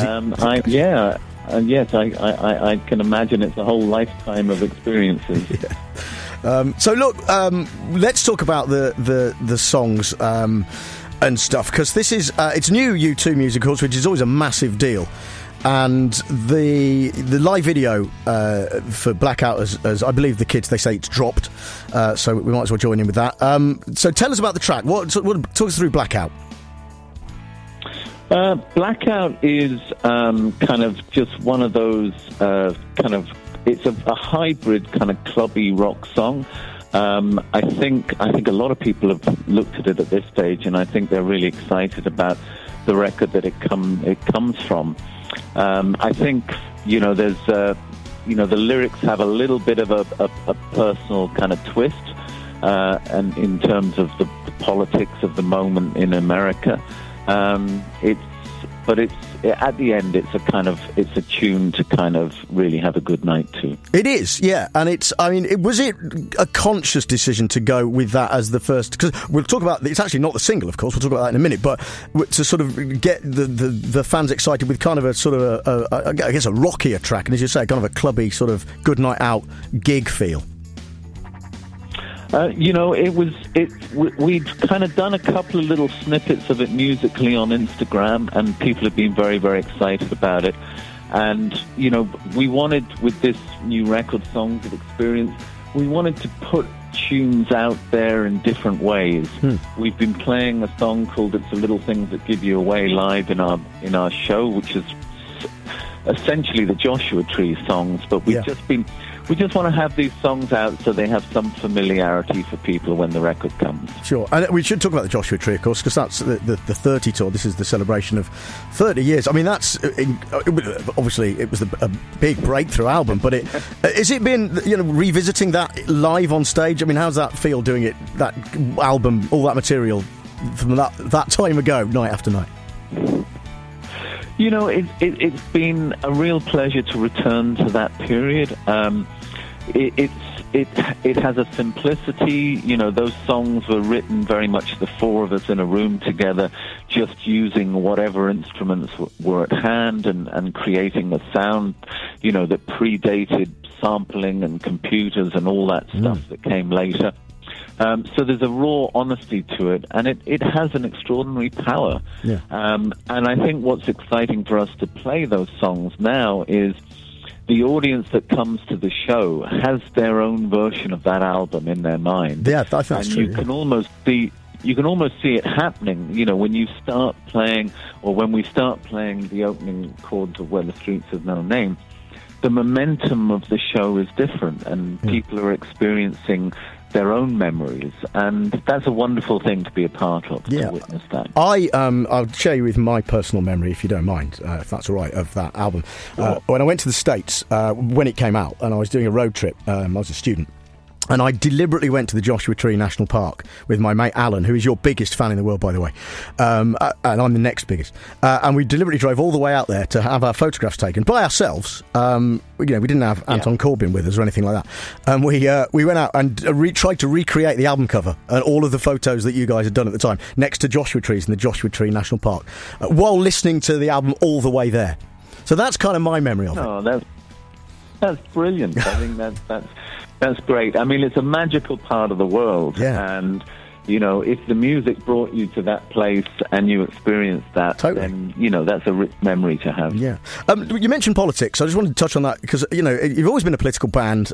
S9: I can imagine it's a whole lifetime of experiences.
S2: Yeah. So look, let's talk about the songs and stuff, because this is it's new U2 music, of course, which is always a massive deal. And the live video for Blackout, as I believe the kids, they say it's dropped, so we might as well join in with that. So tell us about the track. Talk us through Blackout.
S9: Blackout is kind of just one of those it's a hybrid kind of clubby rock song. I think a lot of people have looked at it at this stage, and I think they're really excited about the record that it comes from. I think there's the lyrics have a little bit of a personal kind of twist, and in terms of the politics of the moment in America. But at the end, it's a tune to kind of really have a good night to.
S2: It is, yeah, and was it a conscious decision to go with that as the first? Because we'll talk about it's actually not the single, of course. We'll talk about that in a minute, but to sort of get the fans excited with kind of a sort of I guess a rockier track, and as you say, kind of a clubby sort of good night out gig feel.
S9: We'd kind of done a couple of little snippets of it musically on Instagram, and people have been very, very excited about it. And, we wanted, with this new record, Songs of Experience, we wanted to put tunes out there in different ways. We've been playing a song called It's the Little Things That Give You Away live in our show, which is essentially the Joshua Tree songs, but we've just been we just want to have these songs out so they have some familiarity for people when the record comes.
S2: Sure, and we should talk about the Joshua Tree, of course, because that's the 30 tour. This is the celebration of 30 years. I mean, that's obviously it was a big breakthrough album, but has it been revisiting that live on stage? I mean, how's that feel doing it? That album, all that material from that time ago, night after night.
S9: It's been a real pleasure to return to that period. It has a simplicity. Those songs were written very much the four of us in a room together, just using whatever instruments were at hand and creating a sound, that predated sampling and computers and all that stuff that came later. So there's a raw honesty to it, and it has an extraordinary power.
S2: Yeah.
S9: And I think what's exciting for us to play those songs now is the audience that comes to the show has their own version of that album in their mind.
S2: Yeah, I think that's true.
S9: You can almost see it happening, when you start playing, or when we start playing the opening chords of Where the Streets Have No Name. The momentum of the show is different, and people are experiencing their own memories, and that's a wonderful thing to be a part of, to witness that.
S2: I'll share you with my personal memory, if you don't mind, if that's all right, of that album. When I went to the States, when it came out, and I was doing a road trip, I was a student, and I deliberately went to the Joshua Tree National Park with my mate Alan, who is your biggest fan in the world, by the way, and I'm the next biggest. And we deliberately drove all the way out there to have our photographs taken by ourselves. We didn't have Anton Corbijn with us or anything like that. And we went out and tried to recreate the album cover and all of the photos that you guys had done at the time next to Joshua Trees in the Joshua Tree National Park, while listening to the album all the way there. So that's kind of my memory of it.
S9: Oh, that's brilliant. I think that's great. I mean, it's a magical part of the world.
S2: Yeah.
S9: And, if the music brought you to that place and you experienced that, then, that's a rich memory to have.
S2: Yeah. You mentioned politics. I just wanted to touch on that because, you've always been a political band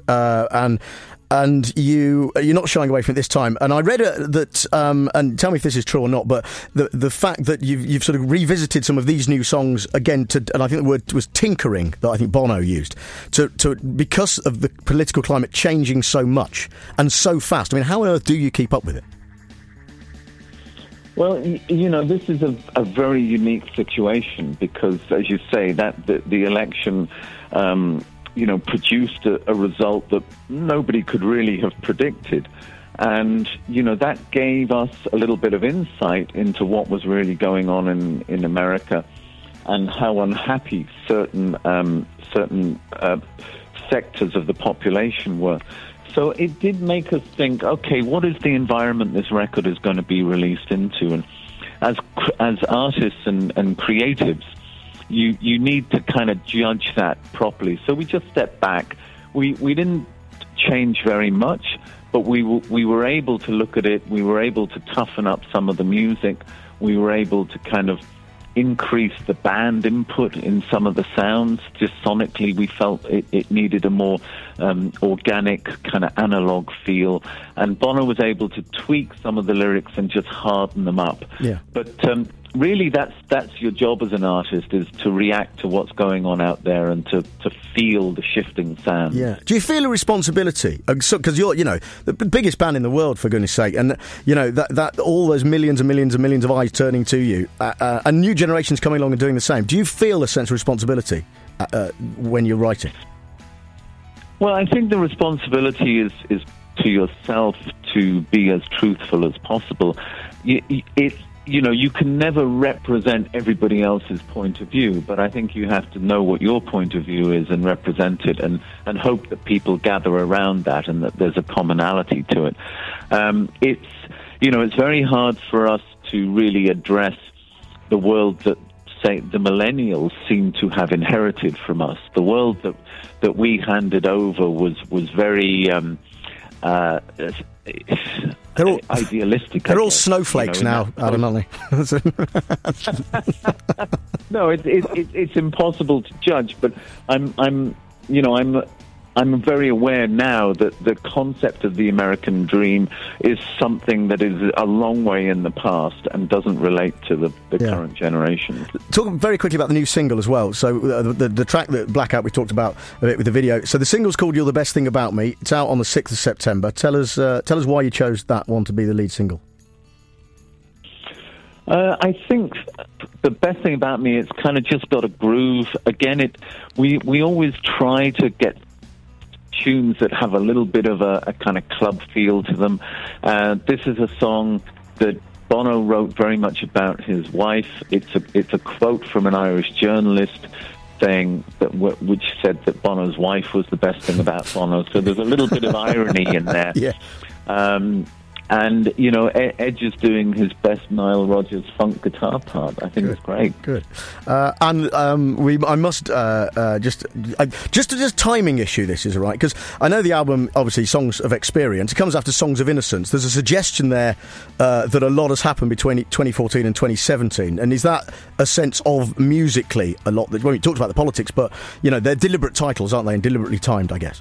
S2: and you're not shying away from it this time. And I read that, and tell me if this is true or not, but the fact that you've sort of revisited some of these new songs again, and I think the word was tinkering that I think Bono used, to because of the political climate changing so much and so fast. I mean, how on earth do you keep up with it?
S9: Well, this is a very unique situation because, as you say, that the election produced a result that nobody could really have predicted. And, that gave us a little bit of insight into what was really going on in America and how unhappy certain sectors of the population were. So it did make us think, okay, what is the environment this record is going to be released into? And as artists and creatives, you need to kind of judge that properly. So we just stepped back. We didn't change very much, but we were able to look at it. We were able to toughen up some of the music. We were able to kind of increase the band input in some of the sounds. Just sonically, we felt it needed a more organic, kind of analog feel. And Bono was able to tweak some of the lyrics and just harden them up.
S2: Yeah.
S9: But really, that's your job as an artist, is to react to what's going on out there and to feel the shifting sound.
S2: Yeah. Do you feel a responsibility? Because you're, the biggest band in the world, for goodness sake, and, that all those millions and millions and millions of eyes turning to you, and new generations coming along and doing the same. Do you feel a sense of responsibility when you're writing?
S9: Well, I think the responsibility is to yourself to be as truthful as possible. You can never represent everybody else's point of view, but I think you have to know what your point of view is and represent it and hope that people gather around that and that there's a commonality to it. It's very hard for us to really address the world that, say, the millennials seem to have inherited from us. The world that we handed over was very
S2: they're all
S9: idealistic.
S2: They're all snowflakes now, Adam, aren't they?
S9: No, it's impossible to judge. But I'm I'm very aware now that the concept of the American dream is something that is a long way in the past and doesn't relate to the current generation.
S2: Talk very quickly about the new single as well. So the track that Blackout we talked about a bit with the video. So the single's called "You're the Best Thing About Me." It's out on the 6th of September. Tell us why you chose that one to be the lead single.
S9: I think the best thing about me, it's kind of just got a groove. Again, we always try to get tunes that have a little bit of a kind of club feel to them. This is a song that Bono wrote very much about his wife. It's a quote from an Irish journalist saying that which said that Bono's wife was the best thing about Bono. So there's a little bit of irony in there.
S2: Yeah.
S9: And, you know, Edge is doing his best Nile Rodgers funk guitar part. I think it's great.
S2: Good. I must just timing issue this is, right? Because I know the album, obviously, Songs of Experience, it comes after Songs of Innocence. There's a suggestion there that a lot has happened between 2014 and 2017. And is that a sense of musically a lot that, well, you talked about the politics, but, you know, they're deliberate titles, aren't they? And deliberately timed, I guess.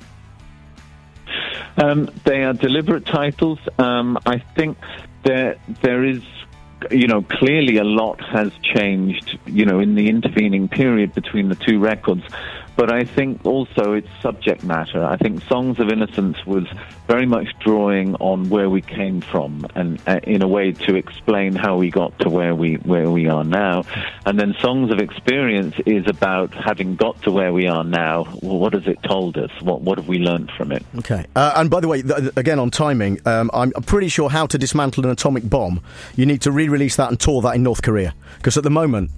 S9: They are deliberate titles. I think there is, you know, clearly a lot has changed, you know, in the intervening period between the two records. But I think also it's subject matter. I think Songs of Innocence was very much drawing on where we came from, and in a way to explain how we got to where we are now. And then Songs of Experience is about having got to where we are now. Well, what has it told us? What have we learned from it?
S2: Okay. And by the way, again on timing, I'm pretty sure How to Dismantle an Atomic Bomb. You need to re-release that and tour that in North Korea, because at the moment.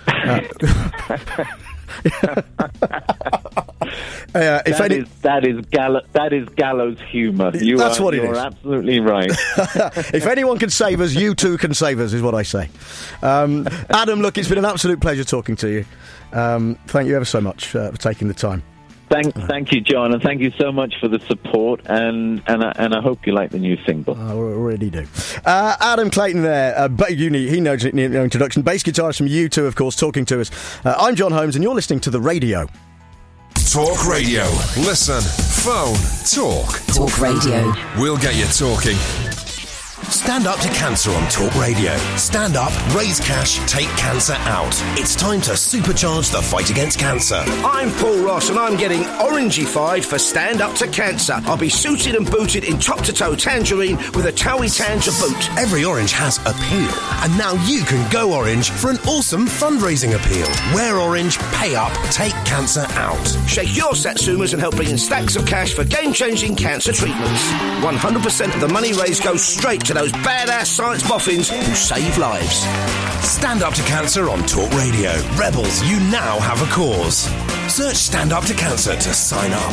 S9: That is gallows humour.
S2: That's what it is.
S9: You're absolutely right.
S2: If anyone can save us, you too can save us, is what I say. Adam, look, it's been an absolute pleasure talking to you. Thank you ever so much for taking the time.
S9: Thank you, John, and thank you so much for the support, and I hope you like the new single.
S2: I already do. Adam Clayton there, he knows no introduction. Bass guitarist from U2, of course, talking to us. I'm John Holmes, and you're listening to The Radio.
S5: Talk Radio. Listen, phone, talk.
S8: Talk Radio.
S5: We'll get you talking.
S12: Stand up to cancer on Talk Radio. Stand up, raise cash, take cancer out. It's time to supercharge the fight against cancer.
S15: I'm Paul Ross and I'm getting orangified for Stand Up to Cancer. I'll be suited and booted in top-to-toe tangerine with a Towie Tanger boot.
S12: Every orange has appeal, and now you can go orange for an awesome fundraising appeal. Wear orange, pay up, take cancer out.
S15: Shake your satsumas and help bring in stacks of cash for game-changing cancer treatments. 100% of the money raised goes straight to those badass science boffins who save lives.
S12: Stand Up to Cancer on Talk Radio. Rebels, you now have a cause. Search Stand Up to Cancer to sign up.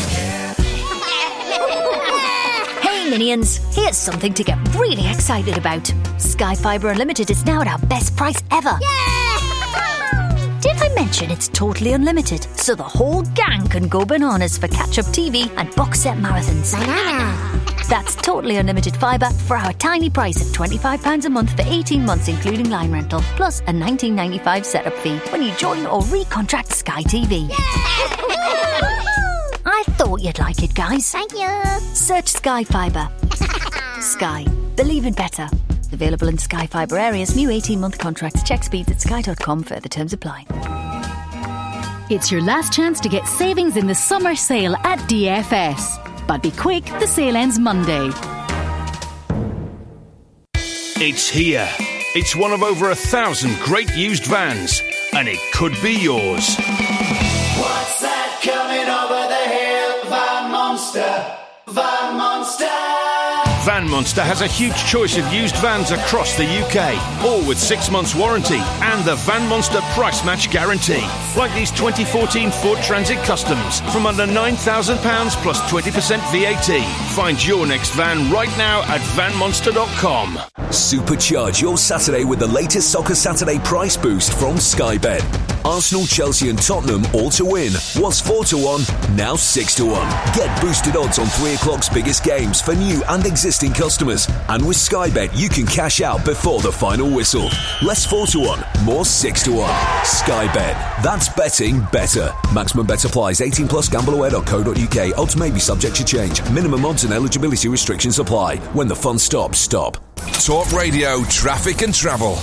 S17: Hey Minions, here's something to get really excited about. Sky Fibre Unlimited is now at our best price ever. Did I mention it's totally unlimited, so the whole gang can go bananas for catch-up TV and box set marathons? That's totally unlimited fibre for our tiny price of £25 a month for 18 months, including line rental, plus a $19.95 setup fee when you join or recontract Sky TV. I thought you'd like it, guys.
S3: Thank you.
S17: Search Sky Fibre. Sky. Believe it better. Available in Sky Fibre areas. New 18-month contracts. Check speeds at sky.com. Further terms apply.
S18: It's your last chance to get savings in the summer sale at DFS. But be quick, the sale ends Monday.
S16: It's here. It's one of over 1,000 great used vans, and it could be yours.
S19: What's that coming over the hill? Van Monster. Van Monster.
S16: Van Monster has a huge choice of used vans across the UK, all with 6 months warranty and the Van Monster price match guarantee. Like these 2014 Ford Transit Customs from under £9,000 plus 20% VAT. Find your next van right now at vanmonster.com.
S12: Supercharge your Saturday with the latest Soccer Saturday price boost from Sky Bet. Arsenal, Chelsea and Tottenham all to win was 4-1, now 6-1. Get boosted odds on 3 o'clock's biggest games for new and existing customers. customers. And with Sky Bet, you can cash out before the final whistle. Less 4-1, more 6-1. Sky Bet. That's betting better. Maximum bet applies. 18 plus. Gambleaware.co.uk. Odds may be subject to change. Minimum odds and eligibility restrictions apply. When the fun stops, stop.
S5: Talk Radio Traffic and Travel.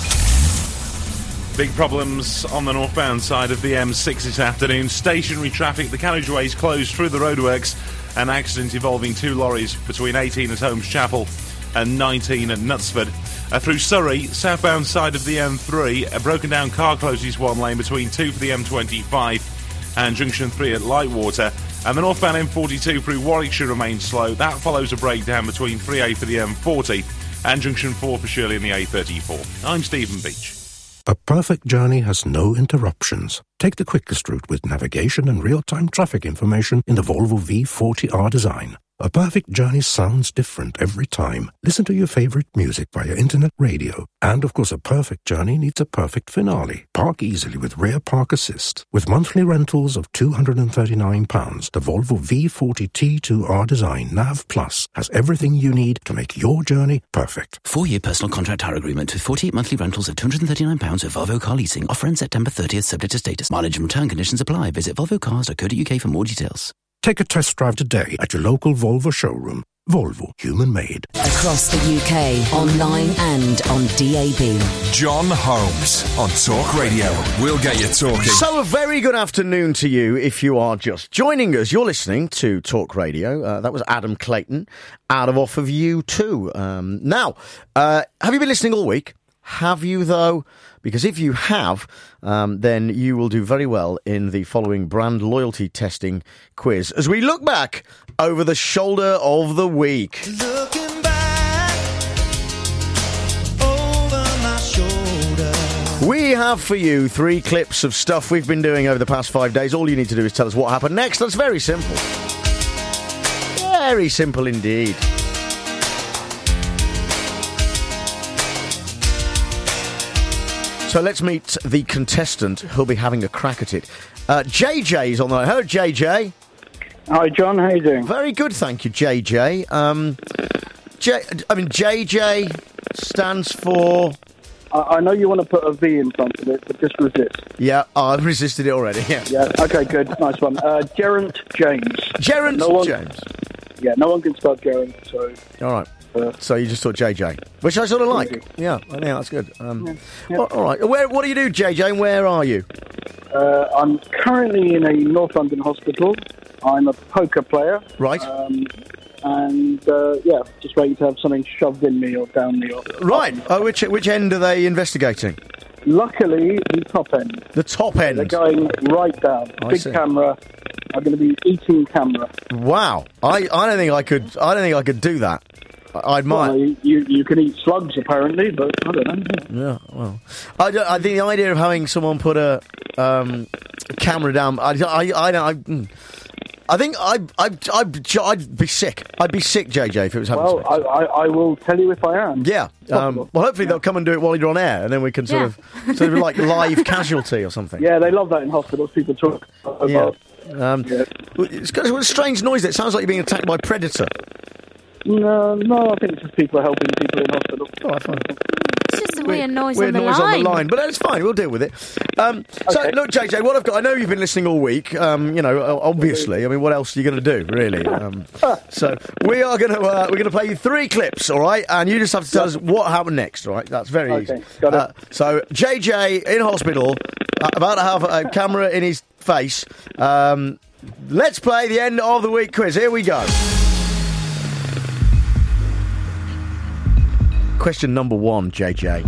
S6: Big problems on the northbound side of the M6 this afternoon. Stationary traffic, the carriageways closed through the roadworks. An accident involving 2 lorries between 18 at Holmes Chapel and 19 at Knutsford. Through Surrey, southbound side of the M3, a broken down car closes one lane between 2 for the M25 and junction 3 at Lightwater. And the northbound M42 through Warwickshire remains slow. That follows a breakdown between 3A for the M40 and junction 4 for Shirley in the A34. I'm Stephen Beach.
S10: A perfect journey has no interruptions. Take the quickest route with navigation and real-time traffic information in the Volvo V40R design. A perfect journey sounds different every time. Listen to your favorite music via internet radio. And, of course, a perfect journey needs a perfect finale. Park easily with Rear Park Assist. With monthly rentals of £239, the Volvo V40 T2R design NAV Plus has everything you need to make your journey perfect.
S14: 4-year personal contract hire agreement with 48 monthly rentals of £239 with Volvo Car Leasing. Offer ends September 30th, subject to status. Mileage and return conditions apply. Visit volvocars.co.uk for more details.
S10: Take a test drive today at your local Volvo showroom. Volvo, human made.
S8: Across the UK, online and on DAB.
S5: John Holmes on Talk Radio. We'll get you talking.
S2: So a very good afternoon to you if you are just joining us. You're listening to Talk Radio. That was Adam Clayton out of Off of You Too. Now, have you been listening all week? Have you, though? Because if you have, then you will do very well in the following brand loyalty testing quiz as we look back over the shoulder of the week.
S19: Looking back over my shoulder.
S2: We have for you 3 clips of stuff we've been doing over the past 5 days. All you need to do is tell us what happened next. That's very simple. Very simple indeed. So let's meet the contestant who'll be having a crack at it. JJ's on the line. Hello, JJ.
S20: Hi, John. How you doing?
S2: Very good, thank you, JJ. JJ stands for...
S20: I know you want to put a V in front of it, but just resist.
S2: Yeah, I've resisted it already.
S20: Yeah. Okay, good. Nice one. Geraint James.
S2: Geraint James.
S20: Yeah, no one can spell Geraint, so...
S2: All right. So you just thought JJ, which I sort of like. Yeah, I think that's good. All right. What do you do, JJ, and where are you?
S20: I'm currently in a North London hospital. I'm a poker player.
S2: Right.
S20: Just waiting to have something shoved in me or down me.
S2: Right. Which end are they investigating?
S20: Luckily, the top end.
S2: The top end?
S20: They're going right down. Big camera. I'm going to be eating camera.
S2: Wow. I don't think I could do that. I might.
S20: Well, you can eat slugs apparently, but I don't know.
S2: Yeah, well, I think the idea of having someone put a camera down. I think I'd be sick. I'd be sick, JJ, if it was happening.
S20: Well, I will tell you if I am.
S2: Yeah. Well, hopefully they'll come and do it while you're on air, and then we can sort of like live casualty or something.
S20: Yeah, they love that in hospitals. People talk about.
S2: It's got a strange noise. It sounds like you're being attacked by a predator.
S20: No, I think it's just people helping people in hospital.
S2: Oh, I find
S1: it's just a weird noise
S2: on the line. But that's fine, we'll deal with it. So, look, JJ, what I've got, I know you've been listening all week, obviously. I mean, what else are you going to do, really? So, we're going to play you 3 clips, all right? And you just have to tell us what happened next, all right? That's very easy.
S20: Got it.
S2: So, JJ in hospital, about to have a camera in his face. Let's play the end of the week quiz. Here we go. Question number 1, JJ.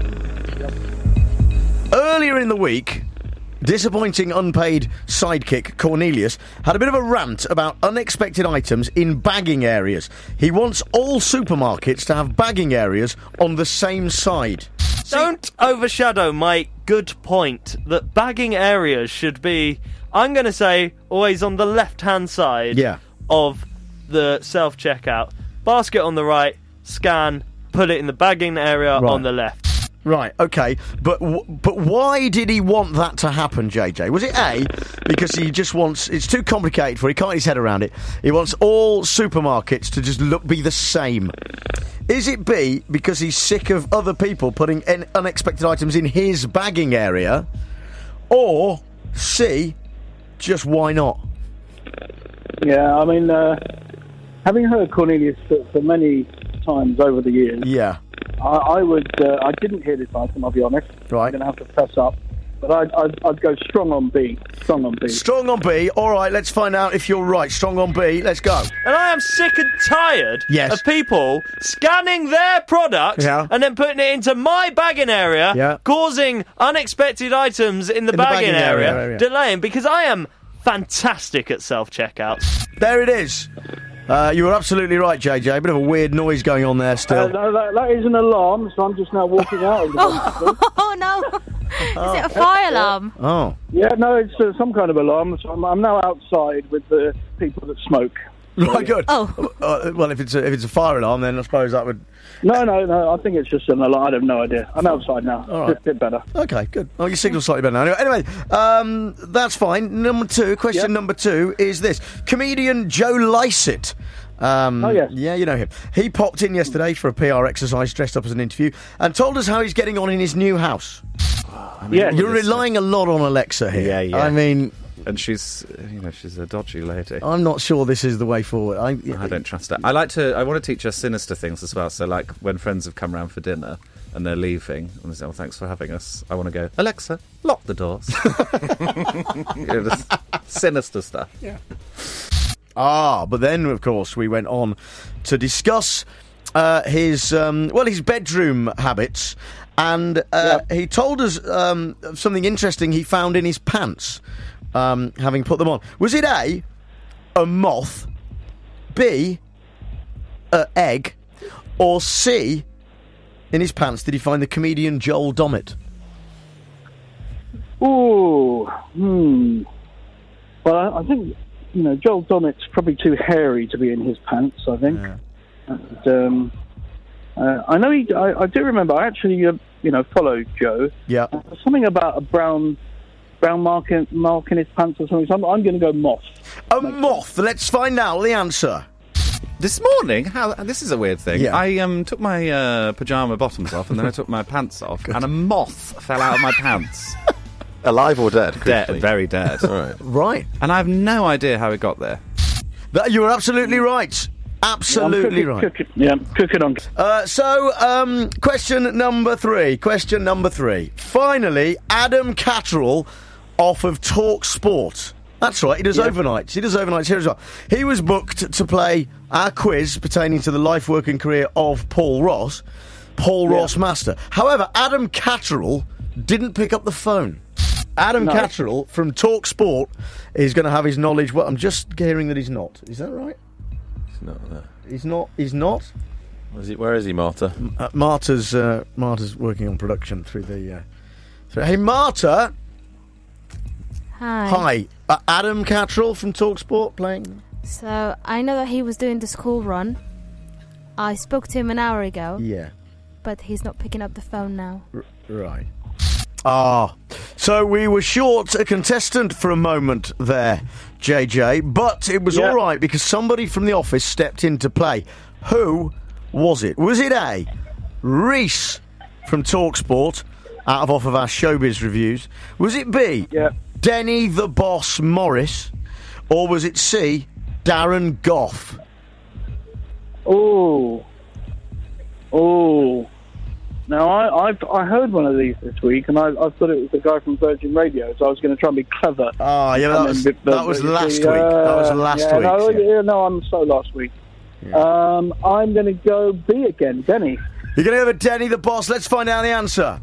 S2: Earlier in the week, disappointing unpaid sidekick Cornelius had a bit of a rant about unexpected items in bagging areas. He wants all supermarkets to have bagging areas on the same side.
S21: Don't overshadow my good point that bagging areas should be, I'm going to say, always on the left-hand side of the self-checkout. Basket on the right, scan, put it in the bagging area on the left.
S2: Right, okay, but why did he want that to happen, JJ? Was it A, because he just wants... It's too complicated for him, he can't get his head around it. He wants all supermarkets to just be the same. Is it B, because he's sick of other people putting unexpected items in his bagging area? Or C, just why not?
S20: Yeah, I mean, having heard Cornelius for many times over the years...
S2: Yeah.
S20: I didn't hear this item, I'll be honest.
S2: Right.
S20: I'm going to have to fess up. But I'd go strong on B. Strong on B.
S2: Strong on B. All right, let's find out if you're right. Strong on B. Let's go.
S21: And I am sick and tired of people scanning their product and then putting it into my bagging area, causing unexpected items in the bagging area, delaying, because I am fantastic at self-checkouts.
S2: There it is. You were absolutely right, JJ. A bit of a weird noise going on there still.
S20: No, that is an alarm, so I'm just now walking out of the hospital.
S1: Oh, no. Is it a fire alarm?
S2: Oh.
S20: Yeah, no, it's some kind of alarm. So I'm now outside with the people that smoke.
S2: Right, good.
S1: Oh.
S2: Well, if it's a fire alarm, then I suppose that would...
S20: No, I think it's just an alarm. I have no idea. I'm outside now.
S2: All right.
S20: Just a bit better.
S2: Okay, good. Oh, your signal's slightly better now. Anyway, that's fine. Question number 2 is this. Comedian Joe Lycett.
S20: yes.
S2: Yeah, you know him. He popped in yesterday for a PR exercise dressed up as an interview and told us how he's getting on in his new house. You're relying a lot on Alexa here.
S4: Yeah.
S2: I mean...
S4: And she's a dodgy lady.
S2: I'm not sure this is the way forward. I
S4: don't trust her. I want to teach her sinister things as well. So, like, when friends have come round for dinner and they're leaving, and they say, "Oh, thanks for having us," I want to go, "Alexa, lock the doors." Just sinister stuff.
S2: Yeah. But then, of course, we went on to discuss his bedroom habits, and he told us something interesting he found in his pants. Having put them on. Was it A, a moth, B, an egg, or C, in his pants did he find the comedian Joel Dommett?
S20: Well, I think, Joel Dommett's probably too hairy to be in his pants, I think.
S2: Yeah.
S20: And, I know I do remember, I actually, followed Joe.
S2: Yeah.
S20: Something about a brown mark in his pants or something. So I'm going to go moth.
S2: A moth. Let's find out the answer.
S4: This morning, this is a weird thing.
S2: Yeah.
S4: I took my pyjama bottoms off, and then I took my pants off, and a moth fell out of my pants.
S7: Alive or dead?
S4: Dead, very dead.
S2: Right.
S4: And I have no idea how it got there.
S2: You were absolutely right. Absolutely right.
S20: Cook it on.
S2: Question number 3. Finally, Adam Catterall off of Talk Sport. That's right, he does overnights. He does overnights here as well. He was booked to play our quiz pertaining to the life, work and career of Paul Ross Master. However, Adam Catterall didn't pick up the phone. Adam Catterall from Talk Sport is going to have his knowledge... Well, I'm just hearing that he's not. Is that right?
S7: No.
S2: He's not?
S7: Where is he, Marta?
S2: Marta's working on production through the... Hey, Marta!
S1: Hi.
S2: Adam Catterall from TalkSport playing.
S1: So, I know that he was doing the school run. I spoke to him an hour ago.
S2: Yeah.
S1: But he's not picking up the phone now.
S2: Right. So we were short a contestant for a moment there, JJ, but it was all right because somebody from the office stepped in to play. Who was it? Was it A, Reese from TalkSport, out of off of our Showbiz reviews? Was it B, Denny the Boss Morris? Or was it C, Darren Goff?
S20: Now, I heard one of these this week, and I thought it was the guy from Virgin Radio, so I was going to try and be clever.
S2: That was last week. That was last week.
S20: No, I'm so last week. Yeah. I'm going to go B again, Denny.
S2: You're going to go with Denny the Boss. Let's find out the answer.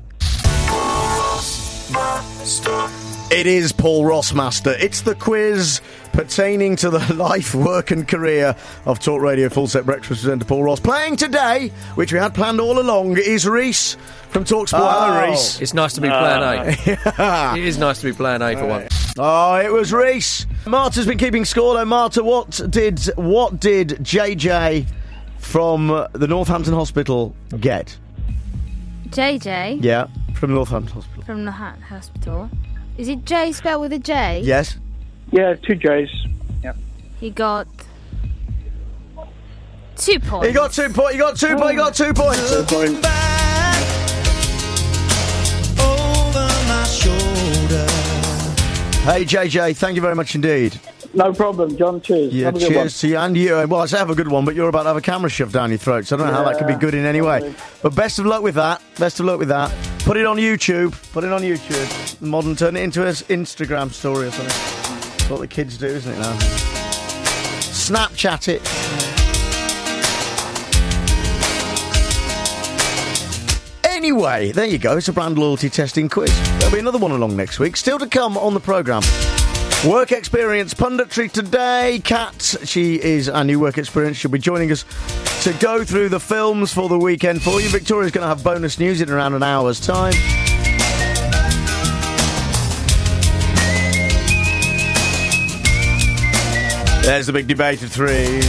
S2: It is Paul Rossmaster. It's the quiz pertaining to the life, work and career of Talk Radio Full Set Breakfast presenter Paul Ross. Playing today, which we had planned all along, is Reese from TalkSport. Hello, Reese.
S11: It's nice to be playing A. It is nice to be playing A for once.
S2: It was Reese. Marta's been keeping score though. Marta, what did JJ from the Northampton Hospital get?
S1: JJ.
S2: Yeah, from Northampton Hospital.
S1: From Northampton Hospital. Is it J spelled with a J?
S2: Yes.
S20: Yeah, 2 J's. Yeah.
S1: He got 2 points.
S2: He got 2 points. He got 2 points. He got 2 points.
S19: Looking back over my shoulder.
S2: Hey, JJ, thank you very much indeed.
S20: No problem, John. Cheers.
S2: Yeah,
S20: Have a good one.
S2: cheers to you and you. Well, I say have a good one, but you're about to have a camera shoved down your throat, so I don't know how that could be good in any way. But best of luck with that. Best of luck with that. Put it on YouTube. Put it on YouTube. Modern, turn it into an Instagram story or something. That's what the kids do, isn't it now? Snapchat it. Anyway, there you go. It's a brand loyalty testing quiz. There'll be another one along next week. Still to come on the programme. Work experience punditry today. Kat, she is our new work experience. She'll be joining us to go through the films for the weekend for you. Victoria's going to have bonus news in around an hour's time. There's the big debate at 3.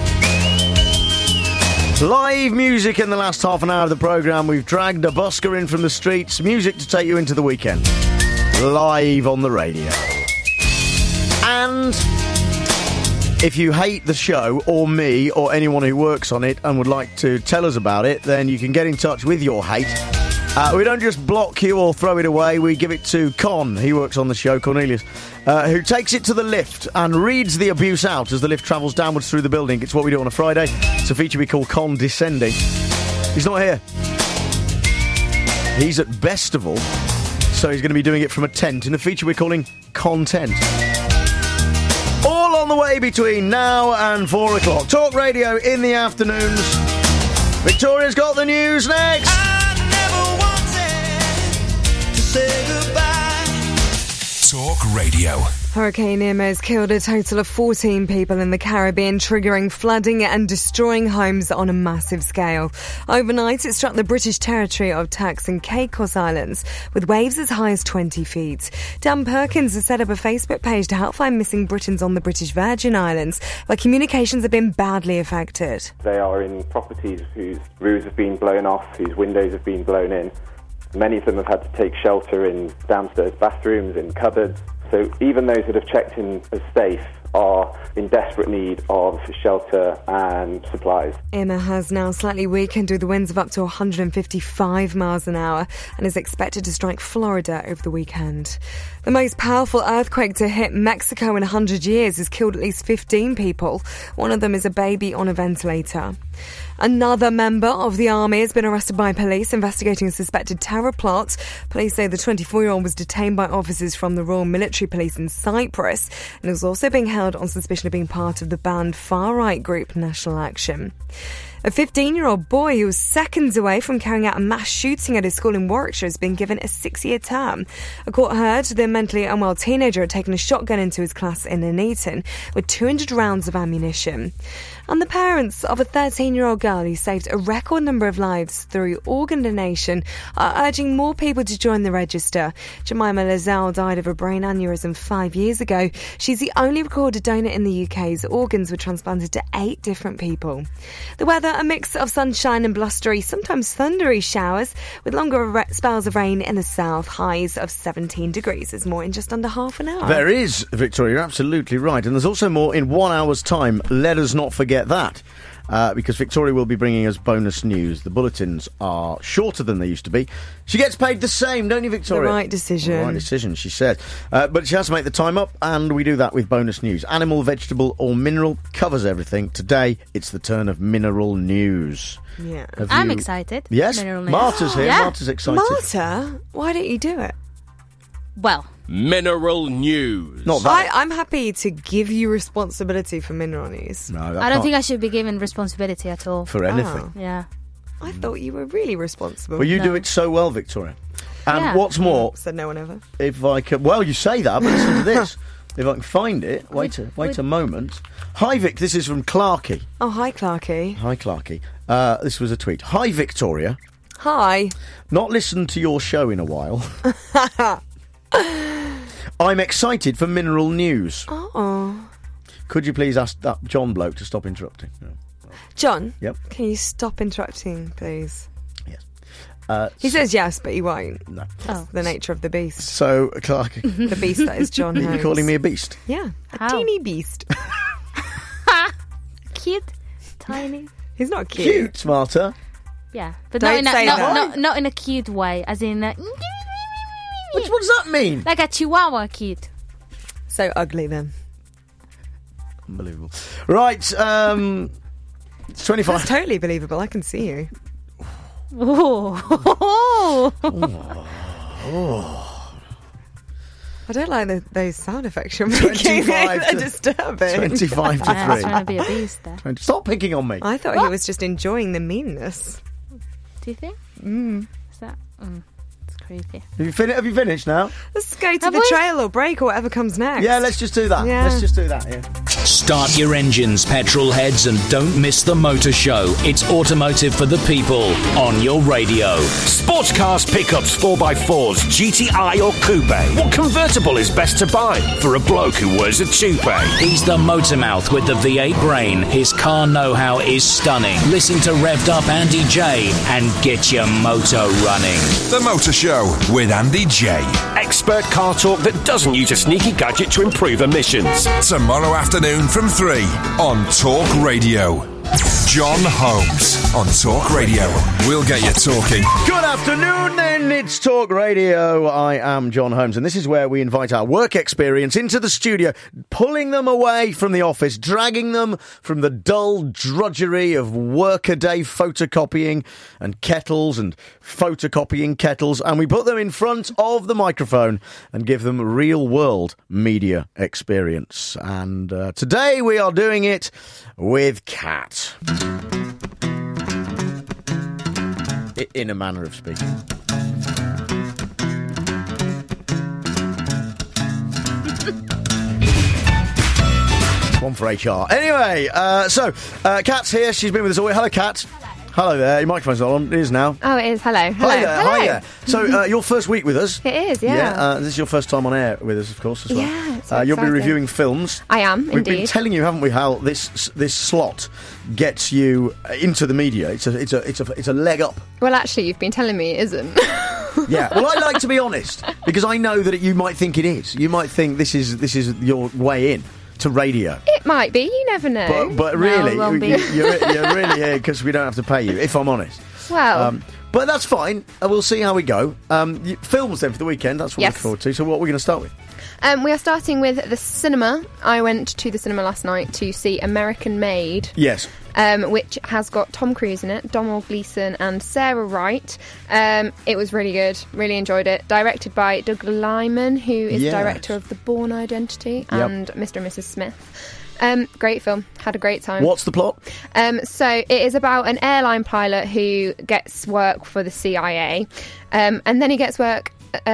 S2: Live music in the last half an hour of the programme. We've dragged a busker in from the streets. Music to take you into the weekend. Live on the radio. And if you hate the show, or me, or anyone who works on it and would like to tell us about it, then you can get in touch with your hate. We don't just block you or throw it away. We give it to Con, he works on the show, Cornelius, who takes it to the lift and reads the abuse out as the lift travels downwards through the building. It's what we do on a Friday. It's a feature we call Condescending. He's not here. He's at Bestival, so he's going to be doing it from a tent in a feature we're calling Content. All on the way between now and 4 o'clock. Talk radio in the afternoons. Victoria's got the news next.
S19: Say goodbye.
S12: Talk Radio.
S13: Hurricane Irma has killed a total of 14 people in the Caribbean, triggering flooding and destroying homes on a massive scale. Overnight, it struck the British territory of Turks and Caicos Islands, with waves as high as 20 feet. Dan Perkins has set up a Facebook page to help find missing Britons on the British Virgin Islands, where communications have been badly affected.
S22: They are in properties whose roofs have been blown off, whose windows have been blown in. Many of them have had to take shelter in downstairs bathrooms, in cupboards. So even those that have checked in as safe are in desperate need of shelter and supplies.
S13: Irma has now slightly weakened with winds of up to 155 miles an hour and is expected to strike Florida over the weekend. The most powerful earthquake to hit Mexico in 100 years has killed at least 15 people. One of them is a baby on a ventilator. Another member of the army has been arrested by police investigating a suspected terror plot. Police say the 24-year-old was detained by officers from the Royal Military Police in Cyprus and is also being held on suspicion of being part of the banned far-right group National Action. A 15-year-old boy who was seconds away from carrying out a mass shooting at his school in Warwickshire has been given a 6-year term. A court heard the mentally unwell teenager had taken a shotgun into his class in Nuneaton with 200 rounds of ammunition. And the parents of a 13-year-old girl who saved a record number of lives through organ donation are urging more people to join the register. Jemima Lazelle died of a brain aneurysm 5 years ago. She's the only recorded donor in the UK's organs were transplanted to 8 different people. The weather, a mix of sunshine and blustery, sometimes thundery showers, with longer spells of rain in the south, highs of 17 degrees. There's more in just under half an hour.
S2: There is, Victoria, you're absolutely right. And there's also more in 1 hour's time. Let us not forget that. Because Victoria will be bringing us bonus news. The bulletins are shorter than they used to be. She gets paid the same, don't you, Victoria?
S13: The right decision.
S2: The right decision, she says. But she has to make the time up, and we do that with bonus news. Animal, vegetable or mineral covers everything. Today, it's the turn of mineral news.
S13: Yeah.
S1: I'm excited.
S2: Yes?
S1: Mineral news.
S2: Marta's here.
S1: Yeah.
S2: Marta's excited.
S13: Marta? Why don't you do it?
S1: Well...
S11: Mineral news.
S2: Not that.
S13: I'm happy to give you responsibility for mineral news.
S2: No,
S1: I don't think I should be given responsibility at all.
S2: For anything.
S1: Yeah.
S13: I thought you were really responsible.
S2: Well, you do it so well, Victoria. And what's more...
S13: Said no one ever.
S2: If I could... Well, you say that, but listen to this. If I can find it... Wait a moment. Hi, Vic. This is from Clarky.
S13: Oh, hi, Clarky.
S2: Hi, Clarky. This was a tweet. Hi, Victoria.
S13: Hi.
S2: Not listened to your show in a while. I'm excited for mineral news.
S13: Oh.
S2: Could you please ask that John bloke to stop interrupting? No.
S13: John?
S2: Yep.
S13: Can you stop interrupting, please?
S2: Yes.
S13: He says yes, but he won't.
S2: No.
S13: That's the nature of the beast.
S2: So, Clark...
S13: The beast that is John Holmes.
S2: You're calling me a beast?
S13: Yeah, a teeny beast.
S1: Cute, tiny.
S13: He's not cute.
S2: Cute, Marta.
S1: Yeah, but
S13: Don't say that.
S1: not in a cute way, as in...
S2: what does that mean?
S1: Like a chihuahua cute.
S13: So ugly, then.
S2: Unbelievable. Right, it's 25...
S13: That's totally believable. I can see you.
S1: Oh.
S13: I don't like those sound effects you're making. They're disturbing.
S2: 25 to 3.
S1: He's trying to be a beast there.
S2: Stop picking on me.
S13: I thought he was just enjoying the meanness.
S1: Do you think?
S13: Mm.
S1: Is that... it's creepy.
S2: Have you finished now?
S13: Let's go to the trail or break or whatever comes next.
S2: Yeah, let's just do that.
S13: Yeah.
S2: Let's just do that, yeah.
S9: Start your engines, petrol heads, and don't miss the motor show. It's automotive for the people on your radio.
S16: Sports cars, pickups, 4x4s, GTI or coupe. What convertible is best to buy for a bloke who wears a toupee?
S9: He's the motor mouth with the V8 brain. His car know-how is stunning. Listen to Revved Up Andy J and get your motor running.
S5: The Motor Show with Andy J.
S16: Expert car talk that doesn't use a sneaky gadget to improve emissions.
S5: Tomorrow afternoon from 3 on Talk Radio. John Holmes on Talk Radio. We'll get you talking.
S2: Good afternoon, then. It's Talk Radio. I am John Holmes, and this is where we invite our work experience into the studio, pulling them away from the office, dragging them from the dull drudgery of workaday photocopying and kettles and photocopying kettles, and we put them in front of the microphone and give them real-world media experience. And today we are doing it with Kat. In a manner of speaking. One for HR. Anyway, so Kat's here. She's been with us all week. Hello, Kat. Hello there. Your microphone's not on. It is now.
S15: Oh, it is. Hello. Hello.
S2: Hi there.
S15: Hello.
S2: Hi there. So your first week with us.
S15: It is, yeah.
S2: This is your first time on air with us, of course, as well.
S15: Yeah, it's
S2: you'll be
S15: exciting.
S2: reviewing films.
S15: I am,
S2: We've been
S15: indeed.
S2: telling you, haven't we, how this slot gets you into the media. It's a leg up.
S15: Well, actually, you've been telling me it isn't.
S2: Yeah. Well, I like to be honest because I know that you might think it is. You might think this is your way in to radio.
S15: It might be. You never know.
S2: But really,
S15: it won't be.
S2: you're really here because we don't have to pay you, if I'm honest.
S15: Well.
S2: But that's fine. We'll see how we go. Films then for the weekend. That's what we're looking forward to. So what are we going to start with?
S15: We are starting with the cinema. I went to the cinema last night to see American Made.
S2: Yes.
S15: Which has got Tom Cruise in it, Domhnall Gleeson and Sarah Wright. It was really good. Really enjoyed it. Directed by Doug Liman, who is director of The Bourne Identity and Mr. and Mrs. Smith. Great film. Had a great time.
S2: What's the plot?
S15: So it is about an airline pilot who gets work for the CIA, and then he gets work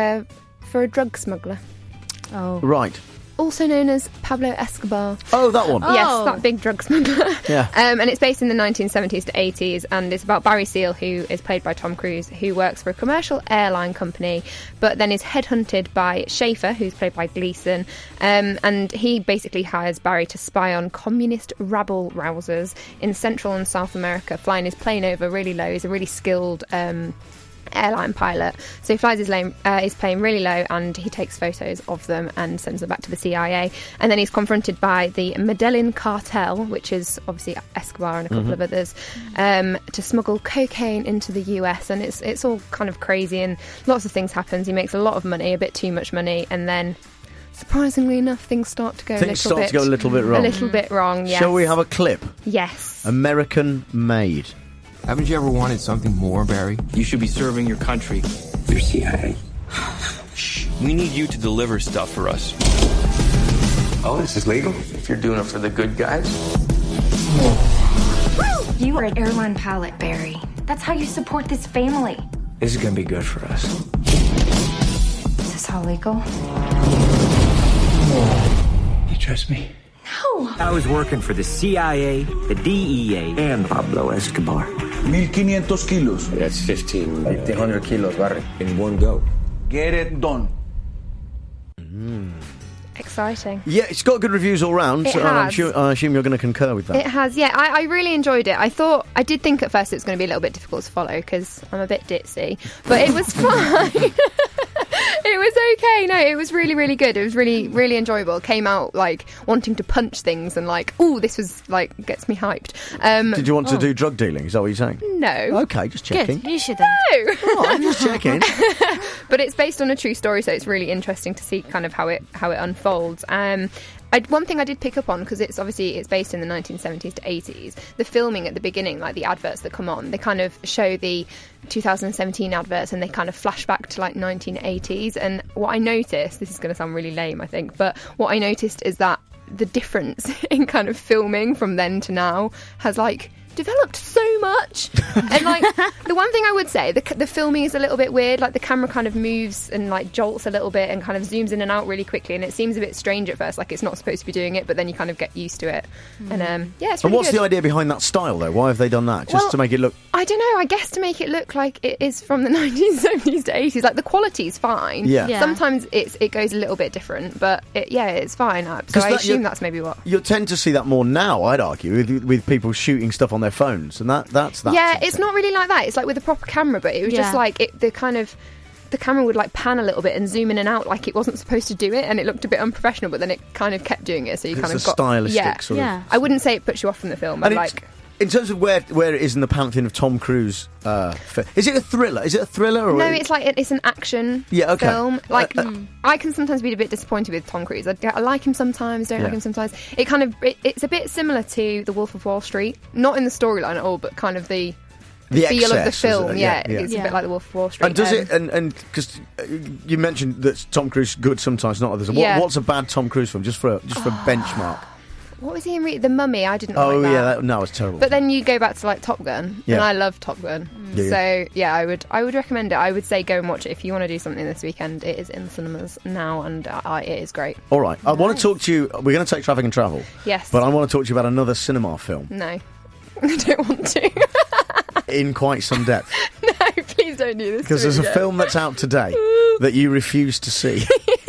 S15: for a drug smuggler.
S1: Oh.
S2: Right.
S15: Also known as Pablo Escobar.
S2: Oh, that one.
S15: Yes, that big drug smuggler.
S2: Yeah.
S15: And it's based in the 1970s to 80s, and it's about Barry Seal, who is played by Tom Cruise, who works for a commercial airline company, but then is headhunted by Schaefer, who's played by Gleeson, and he basically hires Barry to spy on communist rabble-rousers in Central and South America, flying his plane over really low. He's a really skilled airline pilot, so he flies his plane really low and he takes photos of them and sends them back to the CIA, and then he's confronted by the Medellin cartel, which is obviously Escobar and a couple of others, to smuggle cocaine into the US, and it's all kind of crazy and lots of things happen. He makes a lot of money, a bit too much money, and then surprisingly enough things start to go a little bit wrong. Yes.
S2: Shall we have a clip?
S15: Yes.
S2: American Made.
S23: Haven't you ever wanted something more, Barry? You should be serving your country. Your CIA. We need you to deliver stuff for us. Oh, this is legal? If you're doing it for the good guys?
S24: You are an airline pilot, Barry. That's how you support this family.
S23: This is gonna be good for us.
S24: Is this all legal?
S23: You trust me?
S24: No.
S23: I was working for the CIA, the DEA, and Pablo Escobar. 1,500 kilos. That's 1,500 kilos, Barry, in one go. Get it done.
S15: exciting.
S2: Yeah, it's got good reviews all round.
S15: It
S2: I
S15: has.
S2: assume you're going to concur with that.
S15: It has, yeah. I really enjoyed it. I did think at first it was going to be a little bit difficult to follow because I'm a bit ditzy, but it was fine. It was okay. No, it was really, really good. It was really, really enjoyable. Came out like wanting to punch things and like, oh, this was like gets me hyped.
S2: Did you want to do drug dealing? Is that what you're saying?
S15: No.
S2: Okay, just checking.
S1: Good. You shouldn't.
S15: No.
S2: Oh, I'm just checking.
S15: But it's based on a true story, so it's really interesting to see kind of how it unfolds. One thing I did pick up on, because it's based in the 1970s to 80s, the filming at the beginning, like the adverts that come on, they kind of show the 2017 adverts and they kind of flash back to like 1980s. And what I noticed, this is going to sound really lame, I think, but what I noticed is that the difference in kind of filming from then to now has like developed so much. And like the one thing I would say, the filming is a little bit weird. Like the camera kind of moves and like jolts a little bit and kind of zooms in and out really quickly, and it seems a bit strange at first, like it's not supposed to be doing it, but then you kind of get used to it. And yeah, it's really
S2: And what's
S15: good.
S2: the idea behind that style though? Why have they done that? Just to make it look...
S15: I don't know, I guess to make it look like it is from the 1970s to 80s. Like the quality's fine.
S2: Yeah.
S15: Sometimes it goes a little bit different, but it's fine. So I assume that's maybe what...
S2: You'll tend to see that more now, I'd argue, with people shooting stuff on their phones, and that's that.
S15: Yeah, it's not really like that. It's like with a proper camera, but it was just like the camera would like pan a little bit and zoom in and out like it wasn't supposed to do it, and it looked a bit unprofessional, but then it kind of kept doing it, so you
S2: It's
S15: kind
S2: a
S15: of got
S2: stylistic sort of...
S15: I wouldn't say it puts you off from the film.
S2: And
S15: Like,
S2: in terms of where it is in the pantheon of Tom Cruise, is it a thriller? Is it a thriller? Or
S15: no, it's like it's an action film. Like I can sometimes be a bit disappointed with Tom Cruise. I like him sometimes, don't like him sometimes. It kind of it's a bit similar to The Wolf of Wall Street, not in the storyline at all, but kind of the feel of the film. It's a bit like The Wolf of Wall Street.
S2: And does it? And because you mentioned that Tom Cruise is good sometimes, not others. What's a bad Tom Cruise film? Just for a benchmark.
S15: What was he in? The Mummy. I didn't like that.
S2: That was terrible.
S15: But then you go back to like Top Gun, and I love Top Gun. So yeah, I would recommend it. I would say go and watch it if you want to do something this weekend. It is in the cinemas now, and it is great.
S2: All right, I want to talk to you. We're going to take Traffic and Travel.
S15: Yes,
S2: but I want to talk to you about another cinema film.
S15: No, I don't want to.
S2: In quite some depth.
S15: No, please don't do this.
S2: Because there's a film that's out today that you refuse to see.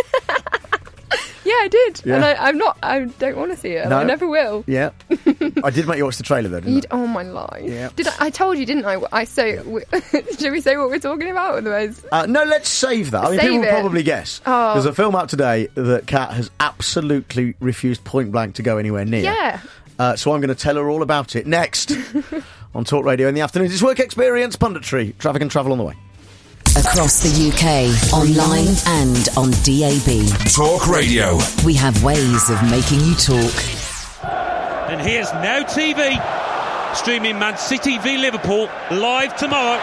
S15: Yeah, I did.
S2: Yeah.
S15: And I don't want to see it.
S2: No.
S15: I never will.
S2: Yeah. I did make you watch the trailer though, didn't I?
S15: Oh my life.
S2: Yeah.
S15: I told you, didn't I? Should we say what we're talking about? Otherwise,
S2: no, let's save that. I mean, people will probably guess.
S15: Oh.
S2: There's a film out today that Kat has absolutely refused point blank to go anywhere near.
S15: Yeah.
S2: So I'm going to tell her all about it next on Talk Radio in the afternoon. It's work experience, punditry, Traffic and Travel on the way.
S8: Across the UK, online and on DAB.
S5: Talk Radio.
S8: We have ways of making you talk.
S3: And here's Now TV, streaming Man City v Liverpool live tomorrow.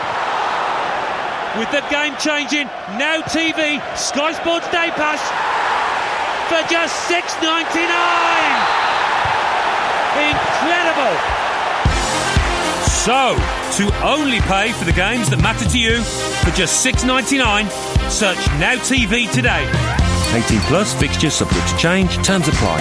S3: With the game-changing Now TV Sky Sports Day Pass for just $6.99. Incredible. So, to only pay for the games that matter to you for just $6.99, search Now TV today. 18 plus, fixtures subject to change, terms apply.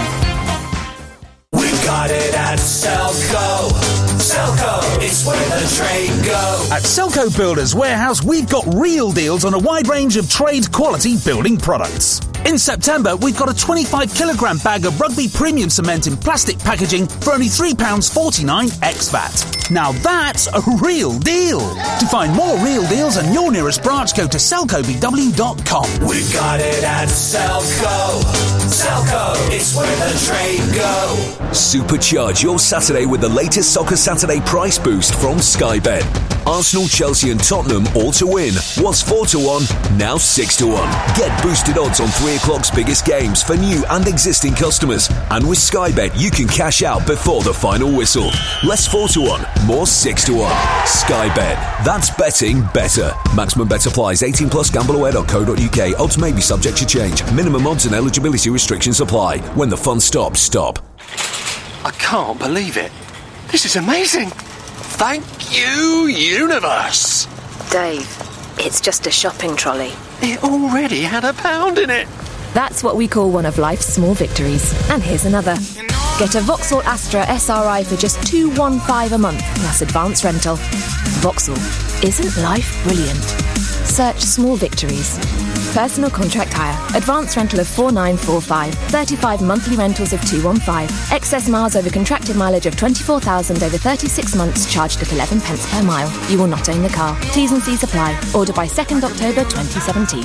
S19: We've got it at Selco. Selco, it's where the trade goes.
S6: At Selco Builders Warehouse, we've got real deals on a wide range of trade-quality building products. In September, we've got a 25-kilogram bag of Rugby Premium Cement in plastic packaging for only £3.49 ex-VAT. Now that's a real deal. To find more real deals and your nearest branch, go to selcobw.com.
S19: We've got it at Selco. Selco, it's where the trade goes.
S12: Supercharge your Saturday with the latest Soccer Saturday price boost from Sky Bet. Arsenal, Chelsea and Tottenham all to win was 4-1, now 6-1. Get boosted odds on 3 o'clock's biggest games for new and existing customers. And with Sky Bet, you can cash out before the final whistle. Less 4-1, more 6-1. Sky Bet. That's betting better. Maximum bet applies. 18 plus. Gambleaware.co.uk. Odds may be subject to change. Minimum odds and eligibility restrictions apply. When the fun stops, stop.
S17: I can't believe it. This is amazing. Thank you, universe.
S18: Dave, it's just a shopping trolley.
S17: It already had £1 in it.
S25: That's what we call one of life's small victories. And here's another. Get a Vauxhall Astra SRI for just $215 a month, plus advance rental. Vauxhall. Isn't life brilliant? Search Small Victories. Personal contract hire. Advance rental of 4945. 35 monthly rentals of 215. Excess miles over contracted mileage of 24,000 over 36 months charged at 11 pence per mile. You will not own the car. T's and C's apply. Order by 2nd October 2017.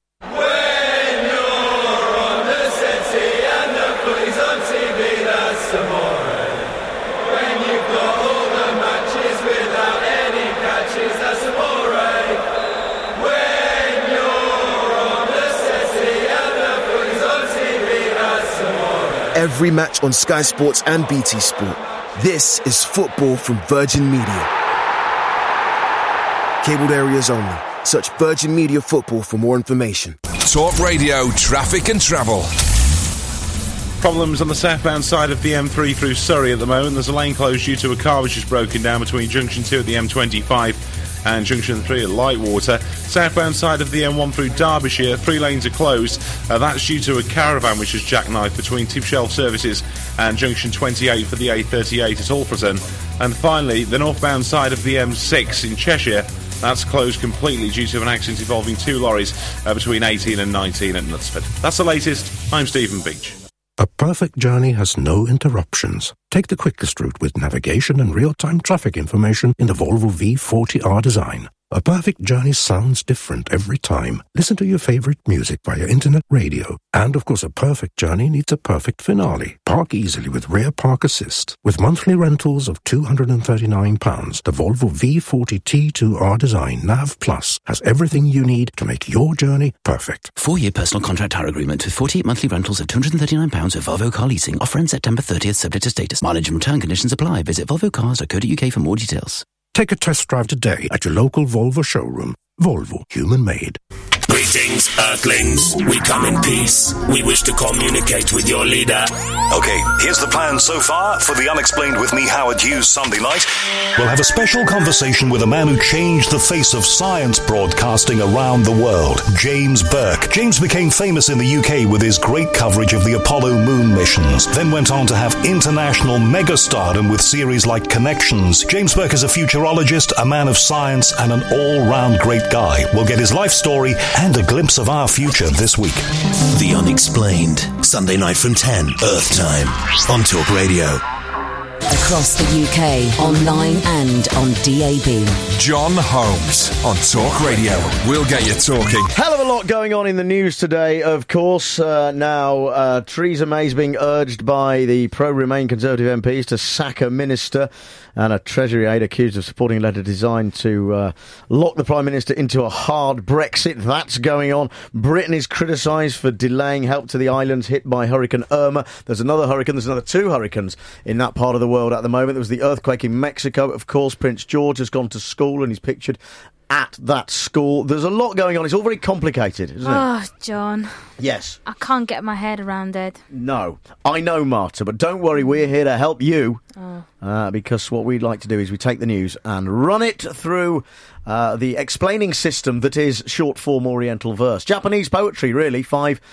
S4: Every match on Sky Sports and BT Sport. This is football from Virgin Media. Cabled areas only. Search Virgin Media Football for more information.
S5: Talk Radio Traffic and Travel.
S7: Problems on the southbound side of the M3 through Surrey at the moment. There's a lane closed due to a car which is broken down between Junction 2 at the M25 and Junction 3 at Lightwater. Southbound side of the M1 through Derbyshire, 3 lanes are closed. That's due to a caravan which is jackknifed between Tipshelf Services and Junction 28 for the A38 at Alfreton. And finally, the northbound side of the M6 in Cheshire, that's closed completely due to an accident involving 2 lorries between 18 and 19 at Knutsford. That's the latest. I'm Stephen Beach.
S10: A perfect journey has no interruptions. Take the quickest route with navigation and real-time traffic information in the Volvo V40R design. A perfect journey sounds different every time. Listen to your favorite music via internet radio. And, of course, a perfect journey needs a perfect finale. Park easily with Rear Park Assist. With monthly rentals of £239, the Volvo V40 T2R design NAV Plus has everything you need to make your journey perfect.
S14: 4-year personal contract hire agreement with 48 monthly rentals of £239 with Volvo Car Leasing. Offer ends September 30th, subject to status. Mileage and return conditions apply. Visit volvocars.co.uk for more details.
S10: Take a test drive today at your local Volvo showroom. Volvo, human made.
S21: Greetings, Earthlings. We come in peace. We wish to communicate with your leader.
S26: Okay, here's the plan so far for the Unexplained with me, Howard Hughes, Sunday night. We'll have a special conversation with a man who changed the face of science broadcasting around the world, James Burke. James became famous in the UK with his great coverage of the Apollo moon missions, then went on to have international megastardom with series like Connections. James Burke is a futurologist, a man of science, and an all-round great guy. We'll get his life story and a glimpse of our future this week.
S21: The Unexplained, Sunday night from 10, Earth Time, on Talk Radio.
S8: Across the UK, online and on DAB.
S5: John Holmes on Talk Radio. We'll get you talking.
S2: Hell of a lot going on in the news today, of course. Now, Theresa May's being urged by the pro-Remain Conservative MPs to sack a minister, and a Treasury aide accused of supporting a letter designed to lock the Prime Minister into a hard Brexit. That's going on. Britain is criticised for delaying help to the islands hit by Hurricane Irma. There's another 2 hurricanes in that part of the world at the moment. There was the earthquake in Mexico. Of course, Prince George has gone to school and he's pictured at that school. There's a lot going on. It's all very complicated, isn't it?
S1: Oh, John.
S2: Yes.
S1: I can't get my head around it.
S2: No. I know, Marta, but don't worry, we're here to help you. Because what we'd like to do is we take the news and run it through the explaining system that is short form Oriental verse. Japanese poetry, really,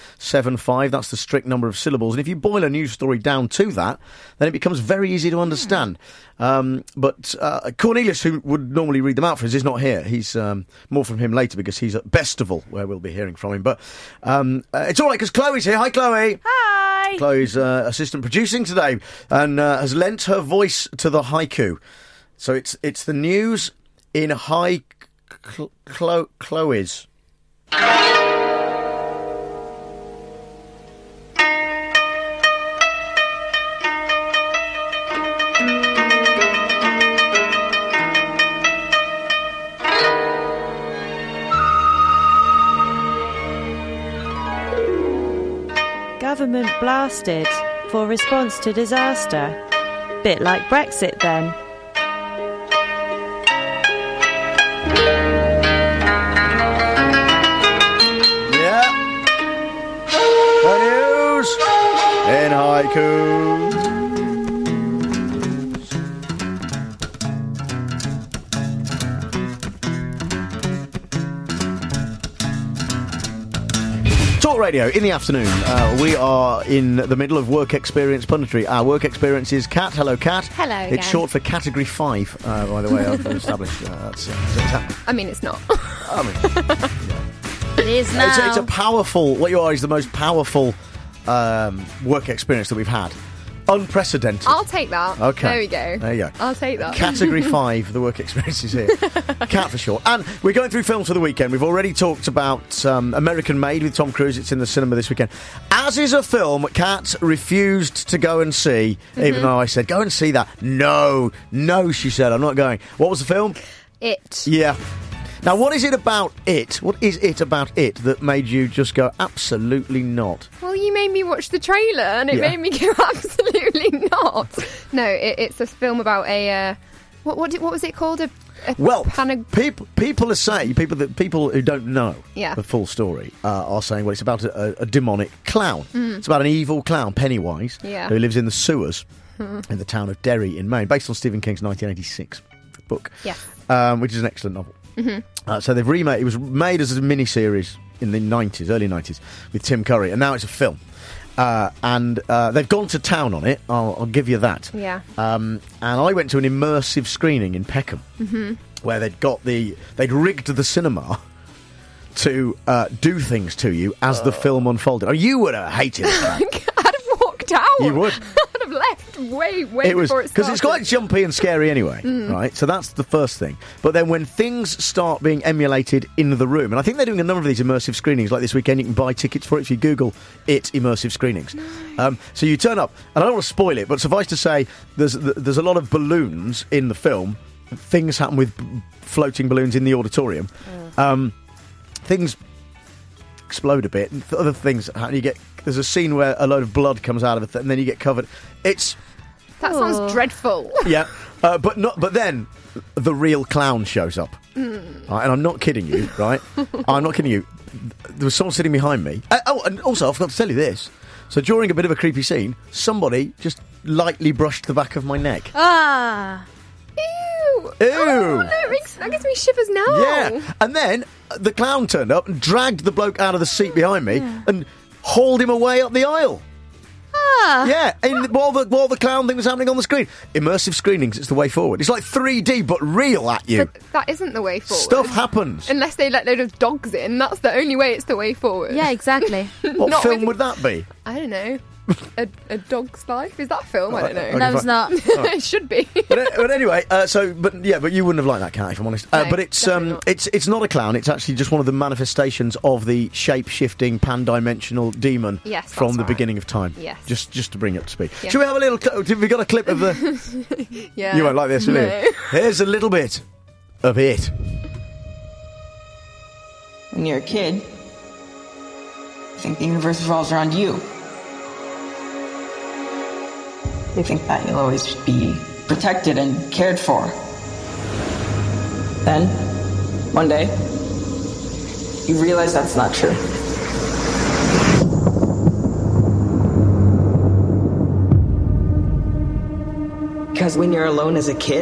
S2: 575. That's the strict number of syllables. And if you boil a news story down to that, then it becomes very easy to understand. But Cornelius, who would normally read them out for us, is not here. He's more from him later because he's at Bestival, where we'll be hearing from him. But it's all right because Chloe's here. Hi, Chloe.
S1: Hi.
S2: Chloe's assistant producing today and has lent her voice to the haiku. So it's the news in Chloe's.
S27: Government blasted for response to disaster. Bit like Brexit then.
S2: Yeah. The news in haiku. Talk Radio in the afternoon. We are in the middle of work experience punditry. Our work experience is Kat. Hello, Kat.
S15: Hello,
S2: It's
S15: gang.
S2: short for Category 5, by the way, I've established.
S15: I mean, it's not.
S1: It is now.
S2: It's a powerful, what you are is the most powerful work experience that we've had. Unprecedented.
S15: I'll take that.
S2: Okay.
S15: There we go.
S2: There you go.
S15: I'll take that.
S2: Category 5, the work experience is here. Cat for short. And we're going through films for the weekend. We've already talked about American Made with Tom Cruise. It's in the cinema this weekend. As is a film Kat refused to go and see, even though I said, go and see that. No, she said, I'm not going. What was the film?
S15: It.
S2: Yeah. Now, what is it about it? What is it about it that made you just go, absolutely not?
S15: Well, you made me watch the trailer and it made me go, absolutely not. No, it's a film about a... what was it called?
S2: People are saying, people who don't know
S15: Yeah.
S2: the full story are saying, well, it's about a demonic clown.
S15: Mm.
S2: It's about an evil clown, Pennywise,
S15: Yeah.
S2: who lives in the sewers
S15: Mhm.
S2: in the town of Derry in Maine, based on Stephen King's 1986 book, which is an excellent novel.
S15: Mhm.
S2: So they've remade. It was made as a mini-series in the early 90s, with Tim Curry, and now it's a film. And they've gone to town on it. I'll give you that.
S15: Yeah.
S2: And I went to an immersive screening in Peckham, where they'd rigged the cinema to do things to you as the film unfolded. Oh, you would have hated it.
S15: I'd have walked out.
S2: You would.
S15: I'd have left way before it started.
S2: Because it's quite jumpy and scary anyway,
S15: Mm.
S2: right? So that's the first thing. But then when things start being emulated in the room, and I think they're doing a number of these immersive screenings, like this weekend, you can buy tickets for it if you Google it, immersive screenings. So you turn up, and I don't want to spoil it, but suffice to say, there's a lot of balloons in the film. Things happen with floating balloons in the auditorium. Things explode a bit, and other things happen. There's a scene where a load of blood comes out of it, and then you get covered.
S15: That sounds dreadful.
S2: Yeah, but then the real clown shows up, right, and I'm not kidding you, right? I'm not kidding you. There was someone sitting behind me. And also I forgot to tell you this. So during a bit of a creepy scene, somebody just lightly brushed the back of my neck.
S15: Ew.
S2: Ew.
S15: Oh, no, that gives me shivers now.
S2: Yeah, and then the clown turned up and dragged the bloke out of the seat behind me and hauled him away up the aisle. Yeah, while the clown thing was happening on the screen. Immersive screenings, it's the way forward. It's like 3D, but real at you.
S15: But that isn't the way forward.
S2: Stuff happens.
S15: Unless they let a load of dogs in, that's the only way it's the way forward.
S1: Yeah, exactly.
S2: What film would that be?
S15: I don't know. A Dog's Life? Is that a film? I don't know.
S2: Okay, No, it's
S1: not.
S15: It should be.
S2: But anyway, but you wouldn't have liked that cat, if I'm honest.
S15: No,
S2: but it's not a clown. It's actually just one of the manifestations of the shape-shifting, pan-dimensional demon
S15: Yes,
S2: from
S15: that's
S2: the
S15: right.
S2: beginning of time.
S15: Yes.
S2: Just to bring you up to speed.
S15: Yeah.
S2: Should we have a little? Have we got a clip of the?
S15: Yeah.
S2: You won't like this, will
S15: No.
S2: you? Here's a little bit of it.
S9: When you're a kid, you think the universe revolves around you. You think that you'll always be protected and cared for. Then, one day, you realize that's not true. Because when you're alone as a kid,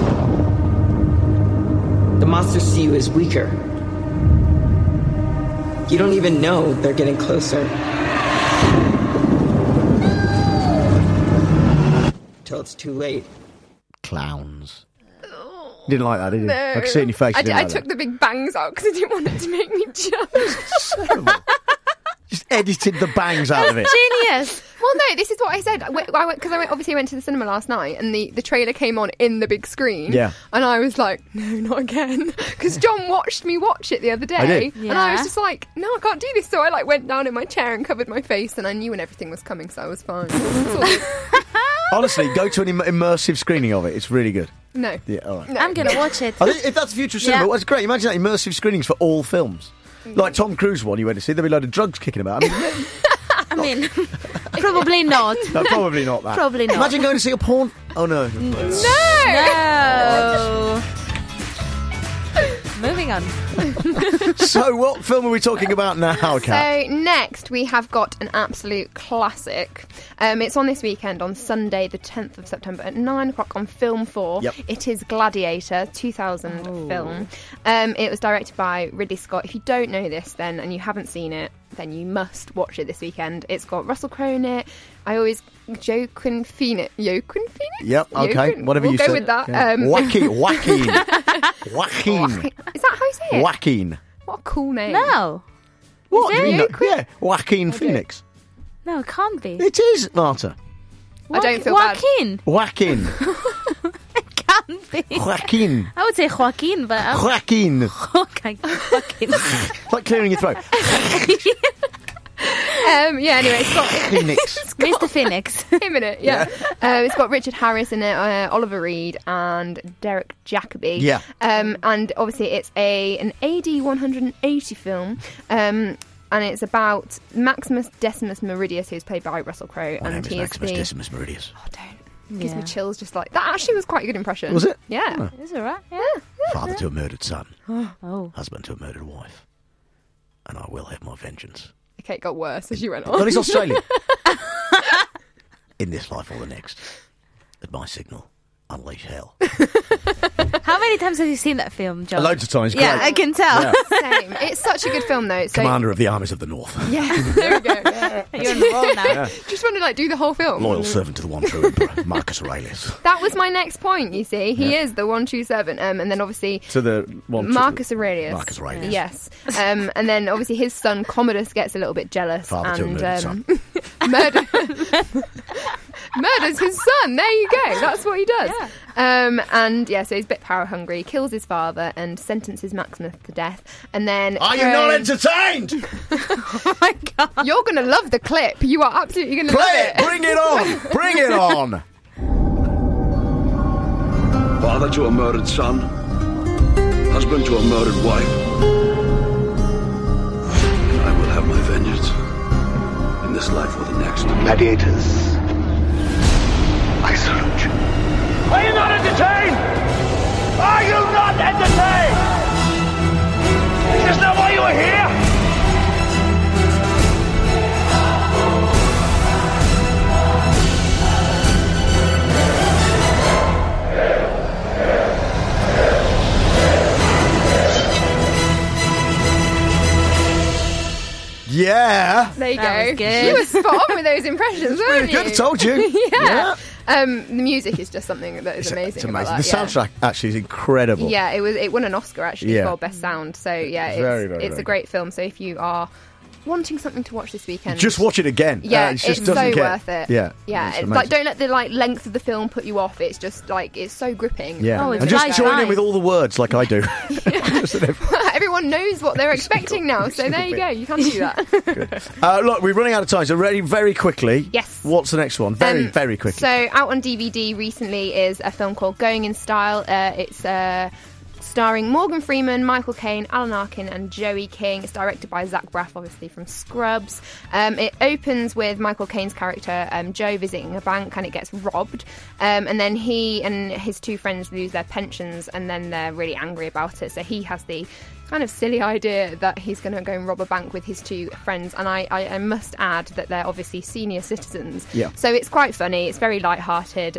S9: the monsters see you as weaker. You don't even know they're getting closer. Till it's too late.
S2: Clowns. Didn't like that, did you?
S15: No.
S2: I could see it in your face. You didn't
S15: I
S2: like
S15: took
S2: that.
S15: the big bangs out because I didn't want it to make me jump.
S2: Just edited the bangs out of it.
S15: Genius. Well, no, this is what I said. Because I obviously went to the cinema last night and the trailer came on in the big screen.
S2: Yeah.
S15: And I was like, no, not again. Because John watched me watch it the other day.
S2: I did.
S15: And I was
S1: Yeah.
S15: just like, no, I can't do this. So I went down in my chair and covered my face and I knew when everything was coming, so I was fine.
S2: Honestly, go to an immersive screening of it. It's really good.
S15: No.
S2: Yeah, all right.
S15: No.
S1: I'm going to watch it.
S2: I think if that's the future of cinema, well, it's great. Imagine that, immersive screenings for all films. Like Tom Cruise one you went to see, there'd be a load of drugs kicking about.
S1: I mean, probably not.
S2: No, probably not that.
S1: Probably not.
S2: Imagine going to see a porn. Oh no.
S1: No. Moving on.
S2: So, what film are we talking about now, Kat?
S15: So next we have got an absolute classic. It's on this weekend on Sunday the 10th of September at 9 o'clock on Film 4.
S2: Yep.
S15: It is Gladiator, 2000 film. It was directed by Ridley Scott. If you don't know this then and you haven't seen it, then you must watch it this weekend. It's got Russell Crowe in it. Joaquin Phoenix.
S2: Yep, okay. Whatever
S15: we'll
S2: you
S15: go
S2: say.
S15: with that.
S2: Yeah. Joaquin.
S15: Is that how you say it?
S2: Joaquin.
S15: What a cool name.
S1: No.
S2: What?
S1: Is
S2: Do
S1: it?
S2: you know? Yeah, Joaquin Phoenix.
S1: No, it can't be.
S2: It is, Marta.
S15: I don't feel
S1: Joaquin.
S2: Joaquin.
S1: It can't be.
S2: Joaquin.
S1: I would say Joaquin, but...
S2: Joaquin.
S1: Okay, Joaquin.
S2: It's like clearing your throat.
S15: Yeah, anyway, it's got...
S2: Phoenix.
S1: Mr. Phoenix.
S15: Him in it, yeah. It's got Richard Harris in it, Oliver Reed, and Derek Jacobi.
S2: Yeah.
S15: And obviously it's an AD 180 film. And it's about Maximus Decimus Meridius, who's played by Russell Crowe.
S2: My name
S15: and
S2: is Maximus Decimus Meridius.
S15: Oh, don't. Gives me chills just like... That actually was quite a good impression.
S2: Was it?
S15: Yeah.
S2: Oh.
S1: It's all right, yeah.
S2: Father to a murdered son.
S1: Oh.
S2: Husband to a murdered wife. And I will have my vengeance.
S15: Okay, it got worse as you went on.
S2: But he's Australian. In this life or the next. At my signal, unleash hell.
S1: How many times have you seen that film, John?
S2: Loads of times.
S1: Yeah,
S2: great.
S1: I can tell.
S2: Yeah.
S15: Same. It's such a good film, though. So,
S2: Commander of the Armies of the North.
S15: yeah, there we go. Yeah.
S1: You're in the role now.
S2: Yeah.
S15: Just want to do the whole film.
S2: Loyal servant to the one true emperor, Marcus Aurelius.
S15: That was my next point, you see. He is the 127. And then obviously...
S2: To the one
S15: Marcus Aurelius.
S2: Marcus Aurelius.
S15: Yes. And then obviously his son Commodus gets a little bit jealous.
S2: Father to a murdered son.
S15: Murders his son. There you go. That's what he does. Yeah. So he's a bit power hungry. Kills his father and sentences Maximus to death. And then
S2: are you not entertained?
S15: Oh my god! You're gonna love the clip. You are absolutely gonna love it.
S2: Bring it on. Bring it on.
S11: Father to a murdered son. Husband to a murdered wife. And I will have my vengeance in this life or the next.
S13: Gladiators, I salute you.
S19: Are you not entertained? Are you not entertained? Is this not why you are here?
S2: Yeah.
S15: There you
S1: That
S15: go.
S1: was good.
S15: You were spot on with those impressions, weren't you?
S2: Good, I told you.
S15: Yeah. The music is just something that is amazing.
S2: It's amazing.
S15: About
S2: The
S15: that,
S2: soundtrack actually is incredible.
S15: Yeah, it won an Oscar actually
S2: Yeah.
S15: for Best Sound. So yeah, it's
S2: Very
S15: a great film. So if you are wanting something to watch this weekend,
S2: Just watch it again.
S15: Yeah,
S2: it just
S15: it's
S2: doesn't
S15: so
S2: get,
S15: worth it.
S2: Yeah.
S15: Yeah,
S2: it's
S15: it's
S2: amazing.
S15: don't let the length of the film put you off. It's just it's so gripping.
S2: Yeah.
S1: it's
S2: and just
S1: right
S2: join in
S1: line.
S2: with all the words like I do.
S15: Everyone knows what they're expecting now, so there you go. You can do that.
S2: Look, we're running out of time, so ready very quickly.
S15: Yes.
S2: What's the next one? Very, very quickly.
S15: So out on DVD recently is a film called Going in Style. It's starring Morgan Freeman, Michael Caine, Alan Arkin and Joey King. It's directed by Zach Braff, obviously from Scrubs. It opens with Michael Caine's character, Joe, visiting a bank and it gets robbed. And then he and his two friends lose their pensions and then they're really angry about it. So he has the kind of silly idea that he's going to go and rob a bank with his two friends. And I must add that they're obviously senior citizens.
S2: Yeah.
S15: So it's quite funny. It's very lighthearted.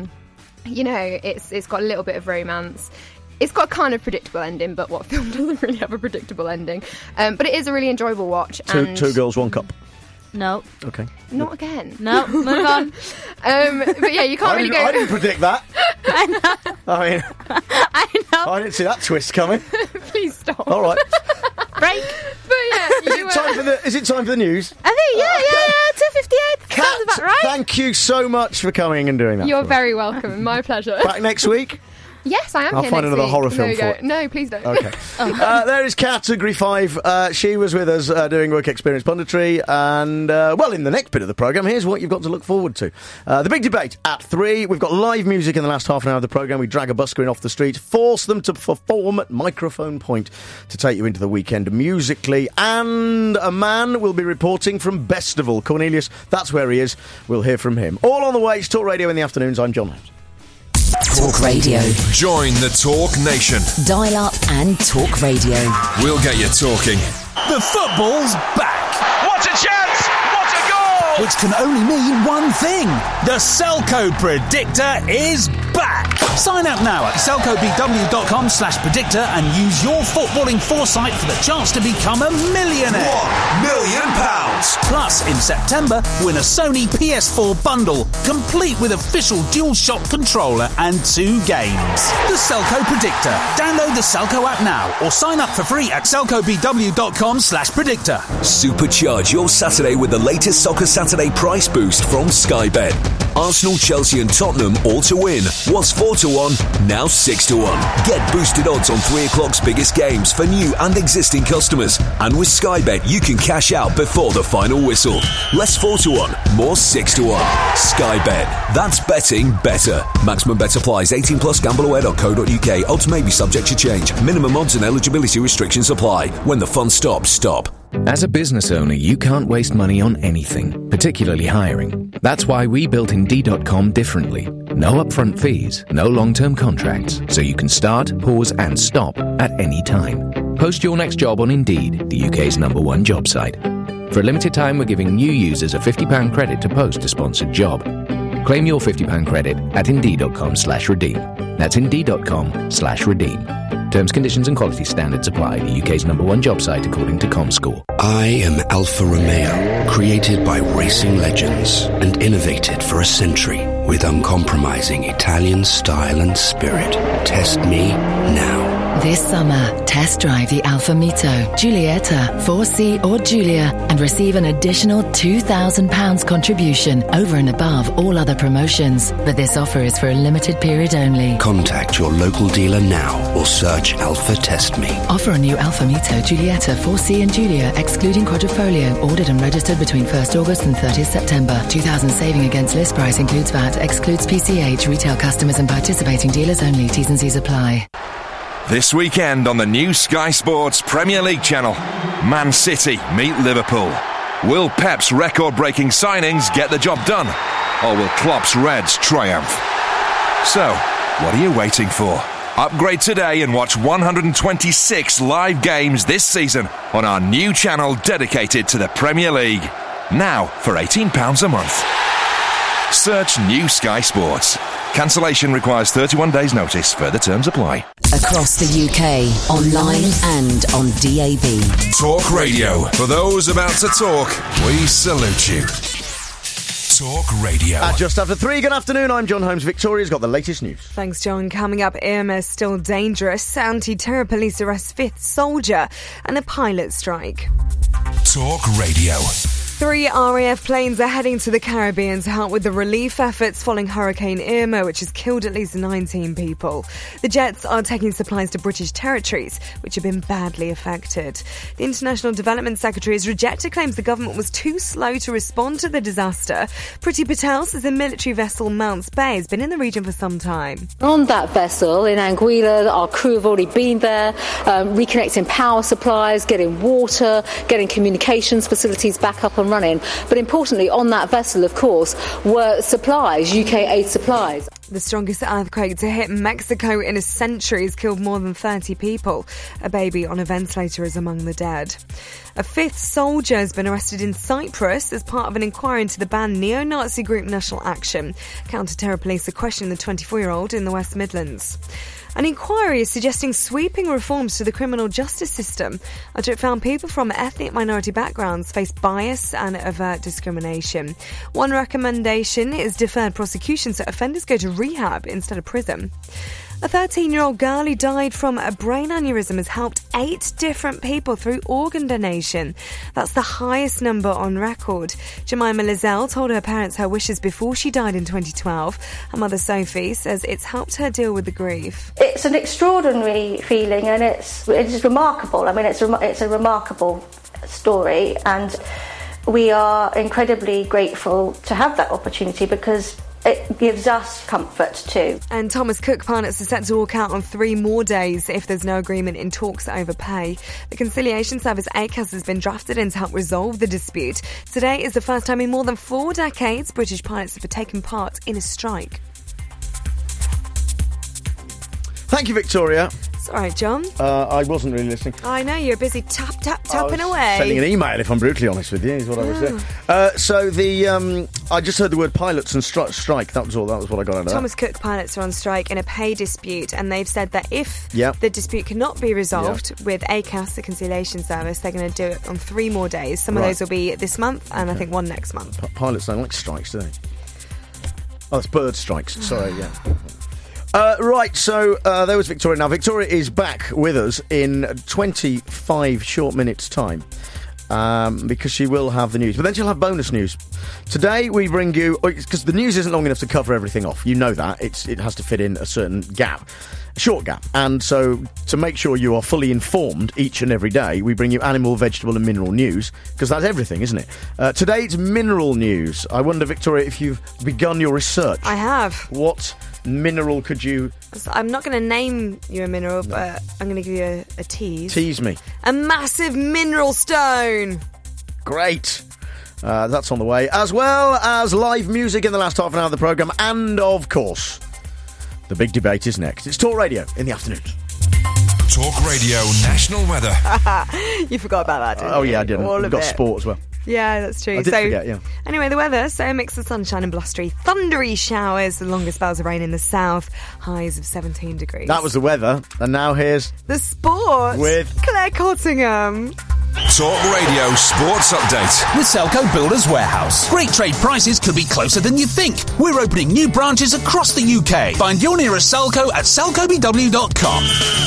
S15: It's got a little bit of romance. It's got a kind of predictable ending, but what film doesn't really have a predictable ending? But it is a really enjoyable watch.
S2: Two girls, one cup.
S1: No.
S2: Okay.
S15: Not again.
S1: No, move on.
S15: But yeah, you can't really go...
S2: I didn't predict that.
S1: I know.
S2: I mean,
S1: I know.
S2: I didn't see that twist coming.
S15: Please stop.
S2: All right.
S1: Break.
S15: But yeah,
S2: Is it time for the news?
S1: I think, yeah, 2:58. Sounds about right.
S2: Thank you so much for coming and doing that.
S15: You're
S2: for us.
S15: very welcome. My pleasure.
S2: Back next week?
S15: Yes, I am
S2: I'll
S15: here
S2: find
S15: next
S2: another
S15: week.
S2: horror
S15: There
S2: film
S15: we
S2: for
S15: go.
S2: it.
S15: No, please don't.
S2: Okay. There is Category 5. She was with us doing Work Experience Punditry. And, in the next bit of the programme, here's what you've got to look forward to. The big debate at 3. We've got live music in the last half an hour of the programme. We drag a busker in off the street, force them to perform at microphone point to take you into the weekend musically. And a man will be reporting from Bestival. Cornelius, that's where he is. We'll hear from him. All on the way. It's Talk Radio in the afternoons. I'm John Holmes.
S8: Talk Radio.
S5: Join the Talk Nation.
S8: Dial up and talk radio.
S5: We'll get you talking.
S6: The football's back.
S19: What a chance! What a goal!
S6: Which can only mean one thing. The Selco Predictor is back. Sign up now at selcobw.com/predictor and use your footballing foresight for the chance to become a millionaire.
S26: £1 million.
S6: Plus, in September, win a Sony PS4 bundle, complete with official DualShock controller and 2 games. The Selco Predictor. Download the Selco app now or sign up for free at selcobw.com/predictor.
S3: Supercharge your Saturday with the latest Soccer Saturday price boost from Sky Bet. Arsenal, Chelsea and Tottenham all to win. Was 4-1, now 6-1. Get boosted odds on 3 o'clock's biggest games for new and existing customers. And with Sky Bet, you can cash out before the final whistle. Less 4-1, more 6-1. Sky Bet. That's betting better. Maximum bet applies. 18 plus. Gambleaware.co.uk. Odds may be subject to change. Minimum odds and eligibility restrictions apply. When the fun stops, stop.
S12: As a business owner, you can't waste money on anything, particularly hiring. That's why we built Indeed.com differently. No upfront fees, no long-term contracts, so you can start, pause and stop at any time. Post your next job on Indeed, the UK's #1 job site. For a limited time, we're giving new users a £50 credit to post a sponsored job. Claim your £50 credit at Indeed.com/redeem. That's Indeed.com/redeem. Terms, conditions and quality standards apply. The UK's #1 job site according to ComScore.
S10: I am Alfa Romeo, created by racing legends and innovated for a century with uncompromising Italian style and spirit. Test me now.
S16: This summer, test drive the Alfa Mito, Giulietta, 4C or Giulia and receive an additional £2,000 contribution over and above all other promotions. But this offer is for a limited period only.
S10: Contact your local dealer now or search Alfa Test Me.
S16: Offer on new Alfa Mito, Giulietta, 4C and Giulia, excluding Quadrifoglio, ordered and registered between 1st August and 30th September. 2,000 saving against list price includes VAT, excludes PCH, retail customers and participating dealers only. T's and C's apply.
S5: This weekend on the new Sky Sports Premier League channel, Man City meet Liverpool. Will Pep's record-breaking signings get the job done? Or will Klopp's Reds triumph? So, what are you waiting for? Upgrade today and watch 126 live games this season on our new channel dedicated to the Premier League. Now for £18 a month. Search New Sky Sports. Cancellation requires 31 days notice. Further terms apply.
S8: Across the UK, online and on DAB.
S5: Talk Radio. For those about to talk, we salute you. Talk Radio.
S2: At just after 3, good afternoon, I'm John Holmes. Victoria's got the latest news.
S20: Thanks, John. Coming up, Irma still dangerous. Anti-terror police arrest 5th soldier and a pilot strike.
S5: Talk Radio.
S20: 3 RAF planes are heading to the Caribbean to help with the relief efforts following Hurricane Irma, which has killed at least 19 people. The jets are taking supplies to British territories, which have been badly affected. The International Development Secretary has rejected claims the government was too slow to respond to the disaster. Priti Patel says the military vessel Mounts Bay has been in the region for some time.
S22: On that vessel in Anguilla, our crew have already been there, reconnecting power supplies, getting water, getting communications facilities back up and running. But importantly, on that vessel, of course, were supplies, UK aid supplies.
S20: The strongest earthquake to hit Mexico in a century has killed more than 30 people. A baby on a ventilator is among the dead. A 5th soldier has been arrested in Cyprus as part of an inquiry into the banned neo-Nazi group National Action. Counter-terror police are questioning the 24-year-old in the West Midlands. An inquiry is suggesting sweeping reforms to the criminal justice system after it found people from ethnic minority backgrounds face bias and overt discrimination. One recommendation is deferred prosecution so offenders go to rehab instead of prison. A 13-year-old girl who died from a brain aneurysm has helped 8 different people through organ donation. That's the highest number on record. Jemima Lizelle told her parents her wishes before she died in 2012. Her mother Sophie says it's helped her deal with the grief.
S23: It's an extraordinary feeling and it's remarkable. I mean, it's a remarkable story and we are incredibly grateful to have that opportunity because it gives us comfort too.
S20: And Thomas Cook partners are set to walk out on 3 more days if there's no agreement in talks over pay. The conciliation service ACAS has been drafted in to help resolve the dispute. Today is the first time in more than 4 decades British pilots have taken part in a strike.
S2: Thank you, Victoria.
S20: It's all right, John.
S2: I wasn't really listening.
S20: I know, you're busy tapping away.
S2: Sending an email, if I'm brutally honest with you, is what I was doing. I just heard the word pilots and strike. That was all. That was what I got out of that.
S20: Thomas Cook pilots are on strike in a pay dispute, and they've said that if the dispute cannot be resolved with ACAS, the conciliation service, they're going to do it on 3 more days. Some of those will be this month, and I think one next month.
S2: Pilots don't like strikes, do they? Oh, it's bird strikes. Sorry, yeah. Right, so there was Victoria. Now, Victoria is back with us in 25 short minutes' time because she will have the news. But then she'll have bonus news. Today we bring you... Because the news isn't long enough to cover everything off. You know that. It has to fit in a certain gap. A short gap. And so to make sure you are fully informed each and every day, we bring you animal, vegetable and mineral news, because that's everything, isn't it? Today it's mineral news. I wonder, Victoria, if you've begun your research.
S20: I have.
S2: What mineral could you...
S20: I'm not going to name you a mineral, but I'm going to give you a tease.
S2: Tease me.
S20: A massive mineral stone.
S2: Great. That's on the way. As well as live music in the last half an hour of the programme. And, of course, the big debate is next. It's Talk Radio in the afternoon.
S5: Talk Radio National Weather.
S20: You forgot about that, didn't you?
S2: Oh, yeah, I didn't.
S20: All
S2: We've got sport as well.
S20: Yeah, that's true.
S2: I did forget, yeah.
S20: Anyway, the weather, so a mix of sunshine and blustery, thundery showers, the longest spells of rain in the south, highs of 17 degrees.
S2: That was the weather, and now here's...
S20: the sport
S2: with
S20: Claire Cottingham.
S5: Talk Radio Sports Update
S6: with Selco Builders Warehouse. Great trade prices could be closer than you think. We're opening new branches across the UK. Find your nearest Selco at selcobw.com.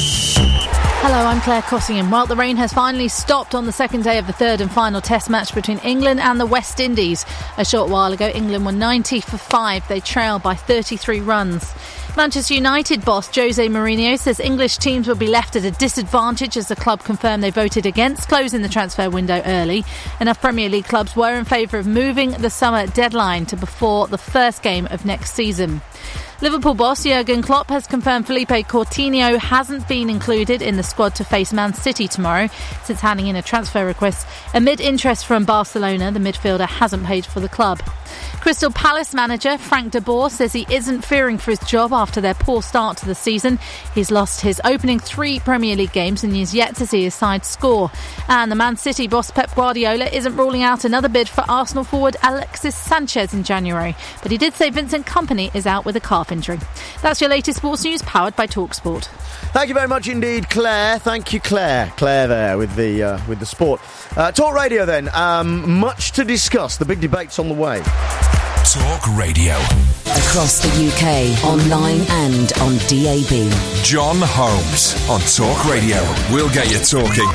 S4: Hello, I'm Claire Cottingham. Well, the rain has finally stopped on the second day of the third and final test match between England and the West Indies. A short while ago, England were 90 for 5. They trailed by 33 runs. Manchester United boss Jose Mourinho says English teams will be left at a disadvantage as the club confirmed they voted against closing the transfer window early. Enough Premier League clubs were in favour of moving the summer deadline to before the first game of next season. Liverpool boss Jurgen Klopp has confirmed Felipe Coutinho hasn't been included in the squad to face Man City tomorrow since handing in a transfer request. Amid interest from Barcelona, the midfielder hasn't paid for the club. Crystal Palace manager Frank de Boer says he isn't fearing for his job after their poor start to the season. He's lost his opening 3 Premier League games and he's yet to see his side score. And the Man City boss Pep Guardiola isn't ruling out another bid for Arsenal forward Alexis Sanchez in January. But he did say Vincent Kompany is out with a calf injury. That's your latest sports news, powered by TalkSport.
S2: Thank you very much indeed, Claire. Thank you, Claire. Claire there with the sport. Talk Radio then. Much to discuss. The big debate's on the way.
S3: Talk Radio.
S8: Across the UK, online and on DAB.
S5: John Holmes on Talk Radio. We'll get you talking.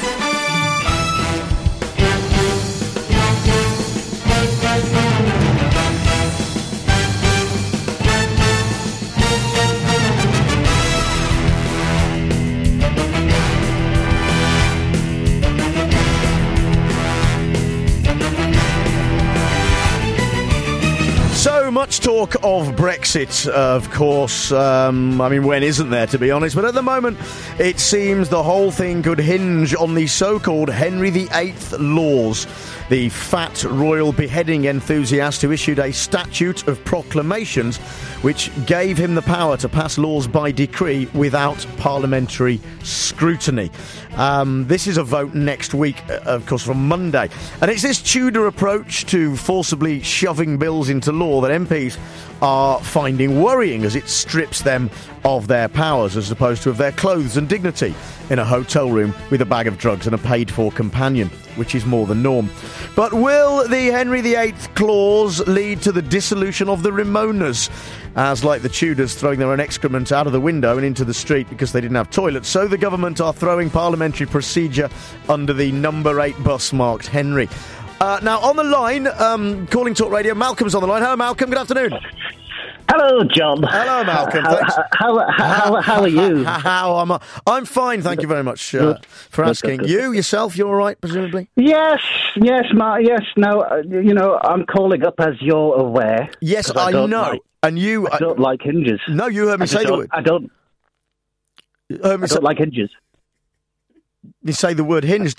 S2: Much talk of Brexit, of course. I mean, when isn't there, to be honest? But at the moment, it seems the whole thing could hinge on the so-called Henry VIII laws. The fat royal beheading enthusiast who issued a statute of proclamations which gave him the power to pass laws by decree without parliamentary scrutiny. This is a vote next week, of course, from Monday. And it's this Tudor approach to forcibly shoving bills into law that MPs are finding worrying, as it strips them of their powers as opposed to of their clothes and dignity in a hotel room with a bag of drugs and a paid-for companion, which is more the norm. But will the Henry VIII clause lead to the dissolution of the Remoaners? As, like the Tudors throwing their own excrement out of the window and into the street because they didn't have toilets, so the government are throwing parliamentary procedure under the number 8 bus marked Henry. Now, on the line, calling Talk Radio, Malcolm's on the line. Hello, Malcolm. Good afternoon.
S7: Hello, John.
S2: Hello, Malcolm. Thanks.
S7: How are you?
S2: I'm fine, thank you very much for asking. Good. You, yourself, you're all right, presumably?
S7: Yes, Mark, yes. Now, I'm calling up, as you're aware.
S2: Yes, I know. And you...
S7: I don't like hinges.
S2: No, you heard me say the word.
S7: I don't like hinges.
S2: You say the word hinge, didn't...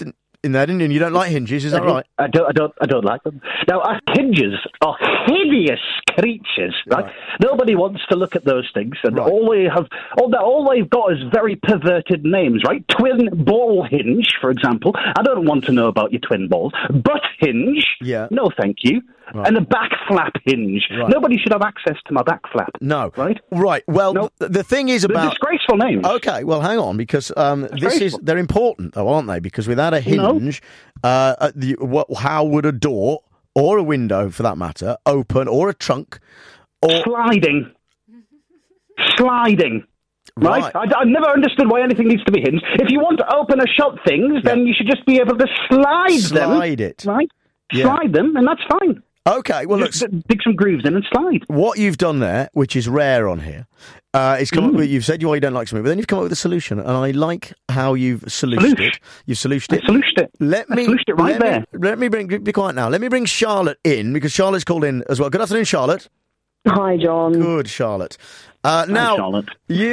S2: in there, didn't you? And you don't like hinges, is that right?
S7: I don't like them. Now, hinges are hideous creatures, right? Nobody wants to look at those things, and all they've got is very perverted names, right? Twin ball hinge, for example. I don't want to know about your twin balls. Butt hinge, no, thank you. Right. And a back flap hinge. Right. Nobody should have access to my back flap.
S2: No.
S7: Right?
S2: Right. Well, the thing is about...
S7: They're disgraceful names.
S2: Okay, well, hang on, because they're important, though, aren't they? Because without a hinge, how would a door, or a window, for that matter, open, or a trunk... or
S7: Sliding. Right? I've never understood why anything needs to be hinged. If you want to open or shut things, then you should just be able to slide them.
S2: Slide it.
S7: Right?
S2: Yeah.
S7: Slide them, and that's fine.
S2: Okay, well, look,
S7: dig some grooves in and slide.
S2: What you've done there, which is rare on here, is come up with, you've said you don't like something, but then you've come up with a solution, and I like how you've solutioned it. You've solutioned it. Let me be quiet now. Let me bring Charlotte in, because Charlotte's called in as well. Good afternoon, Charlotte.
S14: Hi, John.
S2: Good, Charlotte.
S7: Hi,
S2: now,
S7: Charlotte.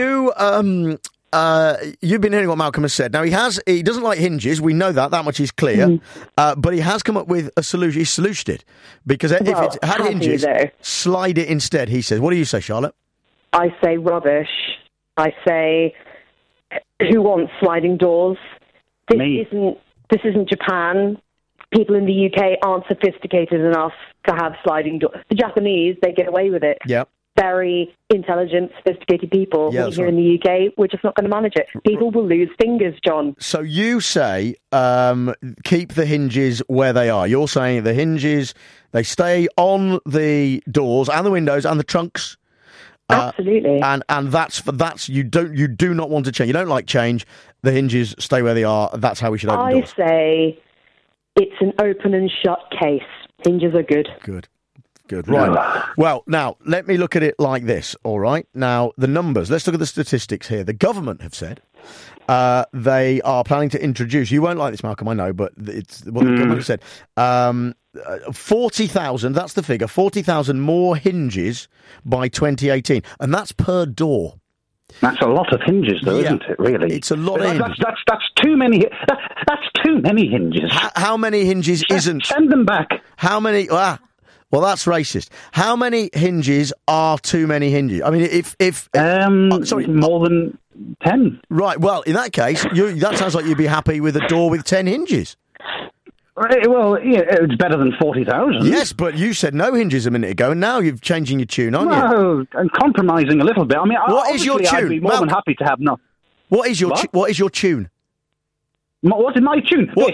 S2: You've been hearing what Malcolm has said. Now, he doesn't like hinges. We know that much is clear. But he has come up with a solution. He's solutioned it. Because if it had hinges, slide it instead, he says. What do you say, Charlotte?
S14: I say rubbish. I say, who wants sliding doors? This isn't Japan. People in the UK aren't sophisticated enough to have sliding doors. The Japanese, they get away with it.
S2: Yeah.
S14: Very intelligent, sophisticated people.
S2: Yeah,
S14: Here in the UK, we're just not going to manage it. People will lose fingers, John.
S2: So you say keep the hinges where they are. You're saying the hinges, they stay on the doors and the windows and the trunks.
S14: Absolutely.
S2: And that's you do not want to change. You don't like change. The hinges stay where they are. That's how we should open doors.
S14: I say it's an open and shut case. Hinges are good.
S2: Good. Right. Well, now, let me look at it like this, all right? Now, the numbers. Let's look at the statistics here. The government have said they are planning to introduce... You won't like this, Malcolm, I know, but it's what the government have said. 40,000, that's the figure, 40,000 more hinges by 2018. And that's per door.
S7: That's a lot of hinges, though, isn't it, really?
S2: It's a lot of hinges.
S7: That's too many. That's too many hinges.
S2: How many hinges isn't...
S7: Send them back.
S2: How many... Well, that's racist. How many hinges are too many hinges? I mean, sorry,
S7: more than 10.
S2: Right. Well, in that case, that sounds like you'd be happy with a door with 10 hinges.
S7: Right, well, yeah, it's better than 40,000.
S2: Yes, but you said no hinges a minute ago, and now you're changing your tune, aren't you?
S7: No, I'm compromising a little bit. I mean,
S2: what is your tune?
S7: I'd be more than happy to have no.
S2: What is your tune?
S7: What is my tune?
S2: What?
S7: This.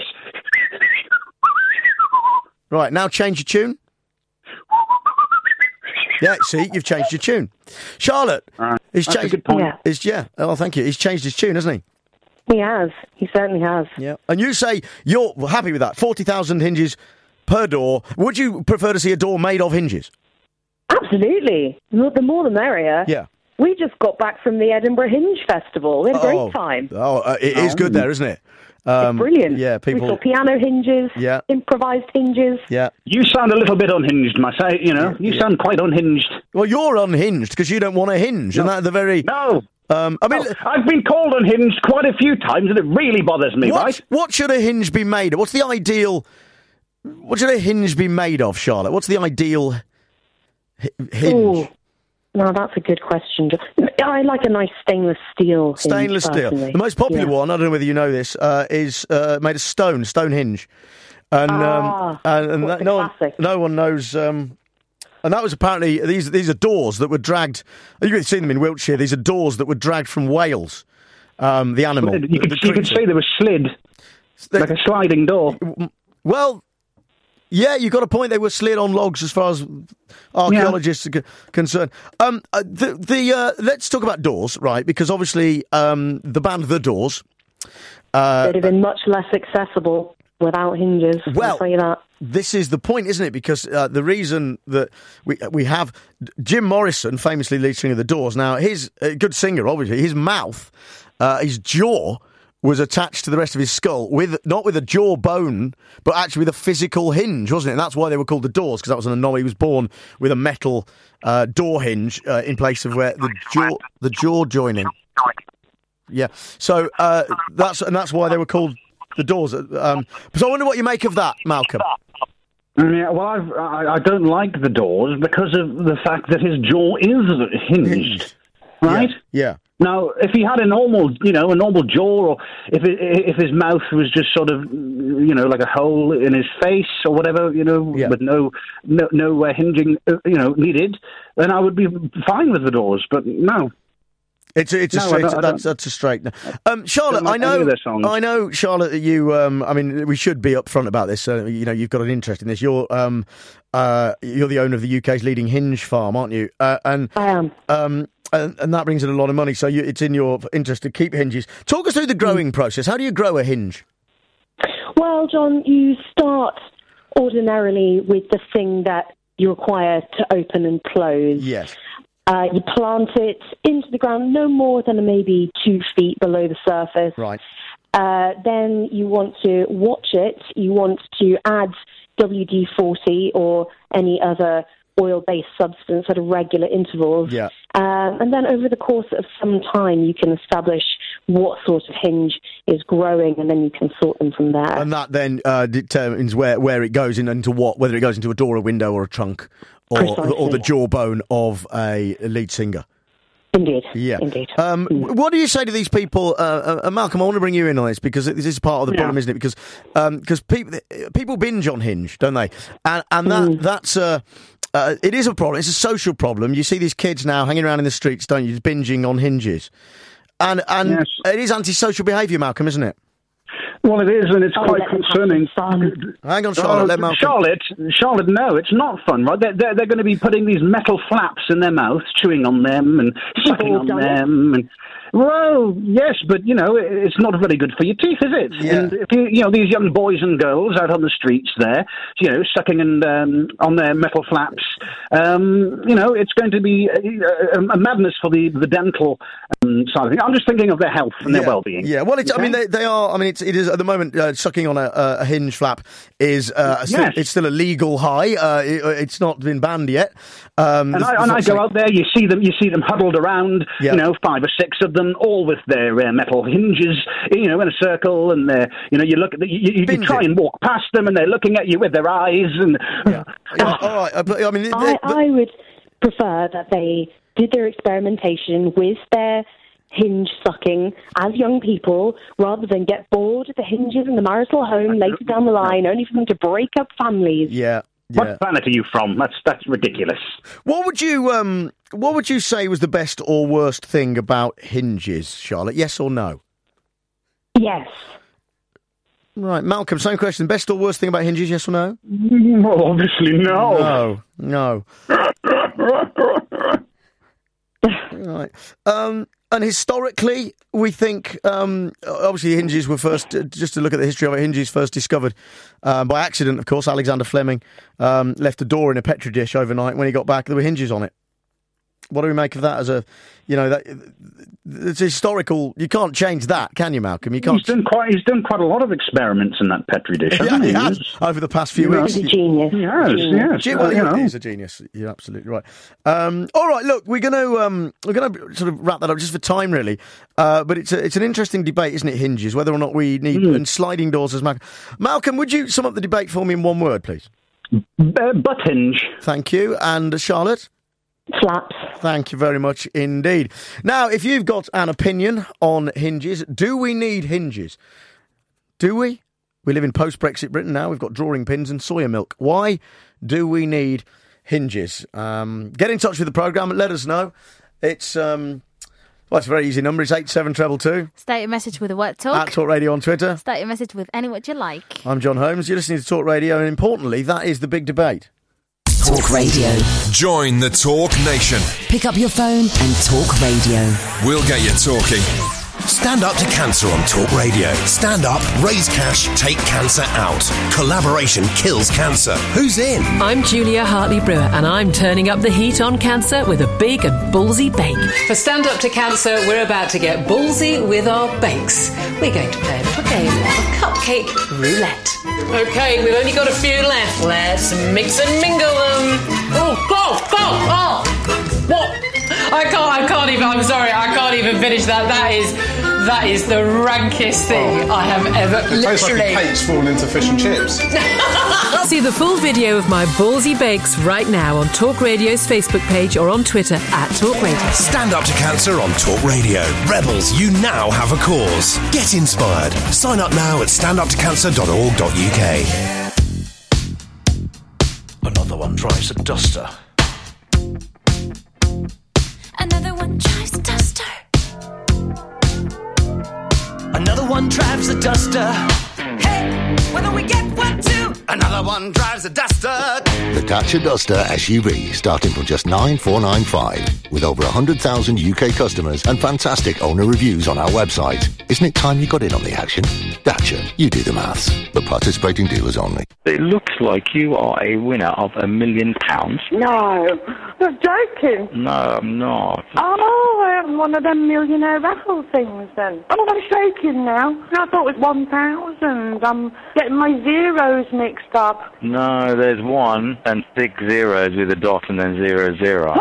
S2: Right, now change your tune. Yeah, see, you've changed your tune. Charlotte, he's
S7: That's
S2: changed.
S7: a good point.
S14: Yeah.
S2: Oh, thank you. He's changed his tune, hasn't
S14: he? He has. He certainly has.
S2: Yeah. And you say you're happy with that? 40,000 hinges per door. Would you prefer to see a door made of hinges?
S14: Absolutely. The more the merrier.
S2: Yeah.
S14: We just got back from the Edinburgh Hinge Festival. We had a great time.
S2: It is good there, isn't it?
S14: It's brilliant.
S2: Yeah, people.
S14: We saw piano hinges, improvised hinges.
S2: Yeah.
S7: You sound a little bit unhinged, Masai. You sound quite unhinged.
S2: Well, you're unhinged because you don't want a hinge, and that's the very...
S7: No.
S2: I mean,
S7: I've been called unhinged quite a few times, and it really bothers me, right?
S2: What should a hinge be made of? What's the ideal... What should a hinge be made of, Charlotte? What's the ideal hinge?
S14: Ooh. No, that's a good question. I like a nice stainless steel hinge.
S2: Stainless steel.
S14: Personally.
S2: The most popular one, I don't know whether you know this, is made of stone hinge. And, no one knows... and that was apparently... These are doors that were dragged... You've seen them in Wiltshire. These are doors that were dragged from Wales. The animal.
S7: You could say they were slid. Like a sliding door.
S2: Well... Yeah, you've got a point. They were slid on logs as far as archaeologists are concerned. Let's talk about doors, right? Because obviously the band The Doors...
S14: they'd have been much less accessible without hinges, I'll tell you that.
S2: This is the point, isn't it? Because the reason that we have Jim Morrison, famously lead singer of The Doors, now he's a good singer, obviously. His mouth, his jaw... was attached to the rest of his skull, not with a jaw bone, but actually with a physical hinge, wasn't it? And that's why they were called The Doors, because that was an anomaly. He was born with a metal door hinge in place of where the jaw joining. Yeah, so that's why they were called The doors. So I wonder what you make of that, Malcolm.
S7: Yeah, well, I don't like the doors because of the fact that his jaw is hinged, right?
S2: Yeah.
S7: Now, if he had a normal jaw, or if his mouth was just sort of, like a hole in his face or whatever, with no hinging, needed, then I would be fine with the doors. But no.
S2: That's a straight no. Charlotte, I know, Charlotte, that you. We should be upfront about this. You've got an interest in this. You're the owner of the UK's leading hinge farm, aren't you? And
S14: I am.
S2: And that brings in a lot of money. So it's in your interest to keep hinges. Talk us through the growing process. How do you grow a hinge?
S14: Well, John, you start ordinarily with the thing that you require to open and close.
S2: Yes.
S14: You plant it into the ground no more than maybe 2 feet below the surface.
S2: Right.
S14: Then you want to watch it. You want to add WD-40 or any other oil-based substance at regular intervals.
S2: Yeah.
S14: And then over the course of some time, you can establish what sort of hinge is growing, and then you can sort them from there.
S2: And that then determines where it goes into what, whether it goes into a door, a window, or a trunk, or the jawbone of a lead singer.
S14: Indeed.
S2: Yeah.
S14: Indeed.
S2: What do you say to these people, Malcolm? I want to bring you in on this because this is part of the problem, isn't it? Because people binge on Hinge, don't they? And that's it is a problem. It's a social problem. You see these kids now hanging around in the streets, don't you, just binging on hinges, and
S7: yes.
S2: It is antisocial behaviour, Malcolm, isn't it?
S7: Well, it is, and it's quite concerning.
S2: Hang on, Charlotte. Let Malcolm.
S7: Charlotte, no, it's not fun, right? They're going to be putting these metal flaps in their mouths, chewing on them and sucking on them. And, well, yes, but, it's not very good for your teeth, is it?
S2: Yeah.
S7: And if these young boys and girls out on the streets there, sucking on their metal flaps, it's going to be a madness for the dental side of things. I'm just thinking of their health and their well-being.
S2: Yeah, well, they are. I mean, it is at the moment. Sucking on a hinge flap is it's still a legal high. It's not been banned yet.
S7: And I go out there. You see them huddled around. 5 or 6 of them, all with their metal hinges. In a circle, and you look at you try and walk past them, and they're looking at you with their eyes. And
S14: all right, I would prefer that they did their experimentation with their hinge sucking as young people, rather than get bored of the hinges in the marital home later down the line, only for them to break up families.
S2: Yeah.
S7: What planet are you from? That's ridiculous.
S2: What would you say was the best or worst thing about hinges, Charlotte? Yes or no?
S14: Yes.
S2: Right, Malcolm, same question. Best or worst thing about hinges, yes or no?
S7: Well, obviously no.
S2: No. Right. And historically, we think, obviously, hinges were first, just to look at the history of it, hinges first discovered by accident, of course. Alexander Fleming left a door in a Petri dish overnight. When he got back, there were hinges on it. What do we make of that as it's historical? You can't change that, can you, Malcolm? You can't.
S7: He's done quite a lot of experiments in that Petri dish, hasn't he?
S2: He has, over the past few weeks.
S14: He's a genius.
S7: He has, yes.
S2: Well, he's a genius. You're absolutely right. All right, look, we're going to sort of wrap that up just for time, really. But it's an interesting debate, isn't it, hinges, whether or not we need and sliding doors as Malcolm. Malcolm, would you sum up the debate for me in one word, please?
S7: Butt hinge.
S2: Thank you. And Charlotte?
S14: Flaps.
S2: Thank you very much indeed. Now, if you've got an opinion on hinges, do we need hinges? Do we? We live in post-Brexit Britain now. We've got drawing pins and soya milk. Why do we need hinges? Get in touch with the programme and let us know. It's it's a very easy number. It's 87222.
S1: Start your message with a word talk.
S2: At Talk Radio on Twitter.
S1: Start your message with any word you like.
S2: I'm John Holmes. You're listening to Talk Radio, and importantly, that is the big debate.
S8: Talk Radio.
S5: Join the Talk Nation.
S8: Pick up your phone and Talk Radio.
S5: We'll get you talking.
S9: Stand up to cancer on Talk Radio. Stand up, raise cash, take cancer out. Collaboration kills cancer. Who's in?
S17: I'm Julia Hartley-Brewer, and I'm turning up the heat on cancer with a big and ballsy bake. For Stand Up to Cancer, we're about to get ballsy with our bakes. We're going to play a little game of cupcake roulette. OK, we've only got a few left. Let's mix and mingle them. Oh, go! Oh, what? I can't even, I'm sorry, I can't even finish that. That is the rankest thing I have ever...
S11: It tastes like a cake's fallen into fish and chips.
S17: See the full video of my ballsy bakes right now on Talk Radio's Facebook page or on Twitter @Talk Radio.
S9: Stand up to cancer on Talk Radio. Rebels, you now have a cause. Get inspired. Sign up now at standuptocancer.org.uk.
S2: Another one drives a duster.
S13: Another one drives a duster.
S18: Another one drives a duster. Hey, whether we get one too. Another one drives a duster.
S21: The Dacia Duster SUV, starting from just $9,495, with over 100,000 UK customers and fantastic owner reviews on our website. Isn't it time you got in on the action? Dacia, you do the maths. For participating dealers only.
S24: It looks like you are a winner of £1 million.
S25: No, you're joking.
S24: No, I'm not.
S25: Oh, I am one of them millionaire raffle things then. Oh, I'm shaking now. I thought it was 1,000. I'm getting my zeros mixed up.
S24: No, there's 1 and 6 zeros with a dot and then 00.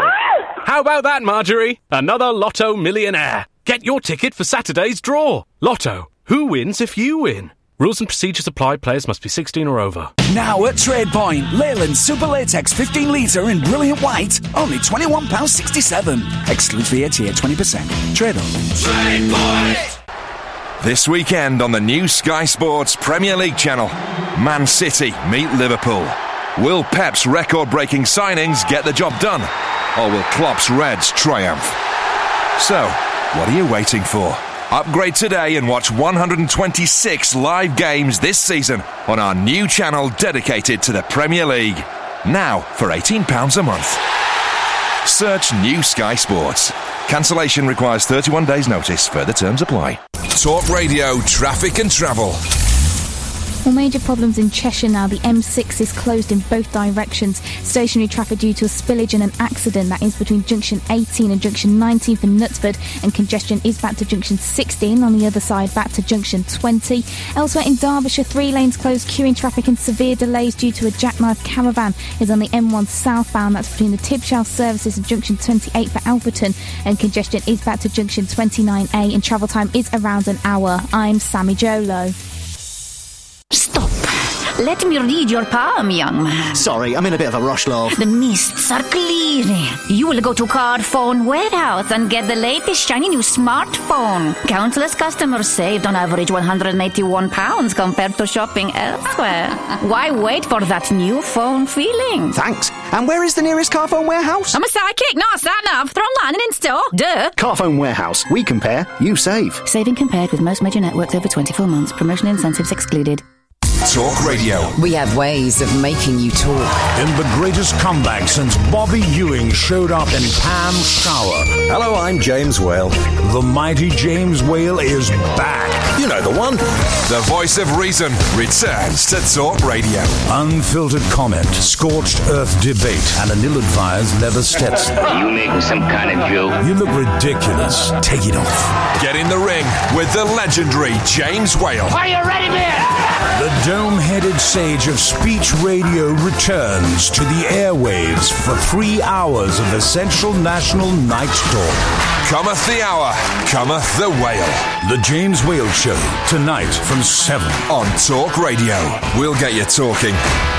S27: How about that, Marjorie? Another Lotto millionaire. Get your ticket for Saturday's draw. Lotto. Who wins if you win? Rules and procedures apply. Players must be 16 or over.
S6: Now at TradePoint, Leyland Super Latex 15 litre in brilliant white, only £21.67. Excludes VAT at 20%. Trade on.
S5: TradePoint! This weekend on the new Sky Sports Premier League channel, Man City meet Liverpool. Will Pep's record-breaking signings get the job done? Or will Klopp's Reds triumph? So, what are you waiting for? Upgrade today and watch 126 live games this season on our new channel dedicated to the Premier League. Now for £18 a month. Search New Sky Sports. Cancellation requires 31 days notice. Further terms apply. Talk Radio Traffic and Travel.
S1: Well, major problems in Cheshire now. The M6 is closed in both directions. Stationary traffic due to a spillage and an accident. That is between junction 18 and junction 19 for Knutsford, and congestion is back to junction 16 on the other side, back to junction 20. Elsewhere in Derbyshire, 3 lanes closed, queuing traffic and severe delays due to a jackknife caravan is on the M1 southbound. That's between the Tibshaw services and junction 28 for Alperton, and congestion is back to junction 29A, and travel time is around an hour. I'm Sammy Jolo.
S28: Stop. Let me read your palm, young man.
S29: Sorry, I'm in a bit of a rush, love.
S28: The mists are clearing. You will go to Carphone Warehouse and get the latest shiny new smartphone. Countless customers saved on average £181 compared to shopping elsewhere. Why wait for that new phone feeling?
S29: Thanks. And where is the nearest Carphone Warehouse?
S28: I'm a sidekick, not a sat-nav. They're online and in store. Duh.
S29: Carphone Warehouse. We compare, you save.
S28: Saving compared with most major networks over 24 months. Promotional incentives excluded.
S3: Talk Radio.
S8: We have ways of making you talk.
S30: In the greatest comeback since Bobby Ewing showed up in Pam Shower.
S9: Hello, I'm James Whale.
S30: The mighty James Whale is back.
S9: You know the one.
S5: The voice of reason returns to Talk Radio.
S30: Unfiltered comment, scorched earth debate, and an ill-advised leather Stetson.
S31: You making some kind of joke?
S30: You look ridiculous. Take it off.
S5: Get in the ring with the legendary James Whale.
S19: Are you ready, man?
S30: The dome-headed sage of speech radio returns to the airwaves for 3 hours of essential national night talk.
S5: Cometh the hour, cometh the Whale.
S30: The James Whale Show, tonight from 7
S5: on Talk Radio. We'll get you talking.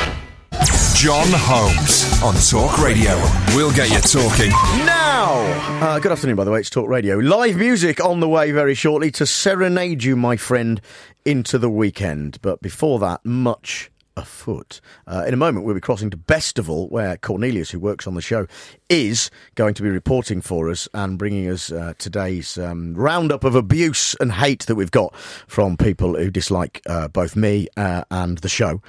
S5: John Holmes on Talk Radio. We'll get you talking
S2: now. Good afternoon, by the way. It's Talk Radio. Live music on the way very shortly to serenade you, my friend, into the weekend. But before that, much afoot. In a moment, we'll be crossing to Bestival, where Cornelius, who works on the show, is going to be reporting for us and bringing us today's roundup of abuse and hate that we've got from people who dislike both me and the show.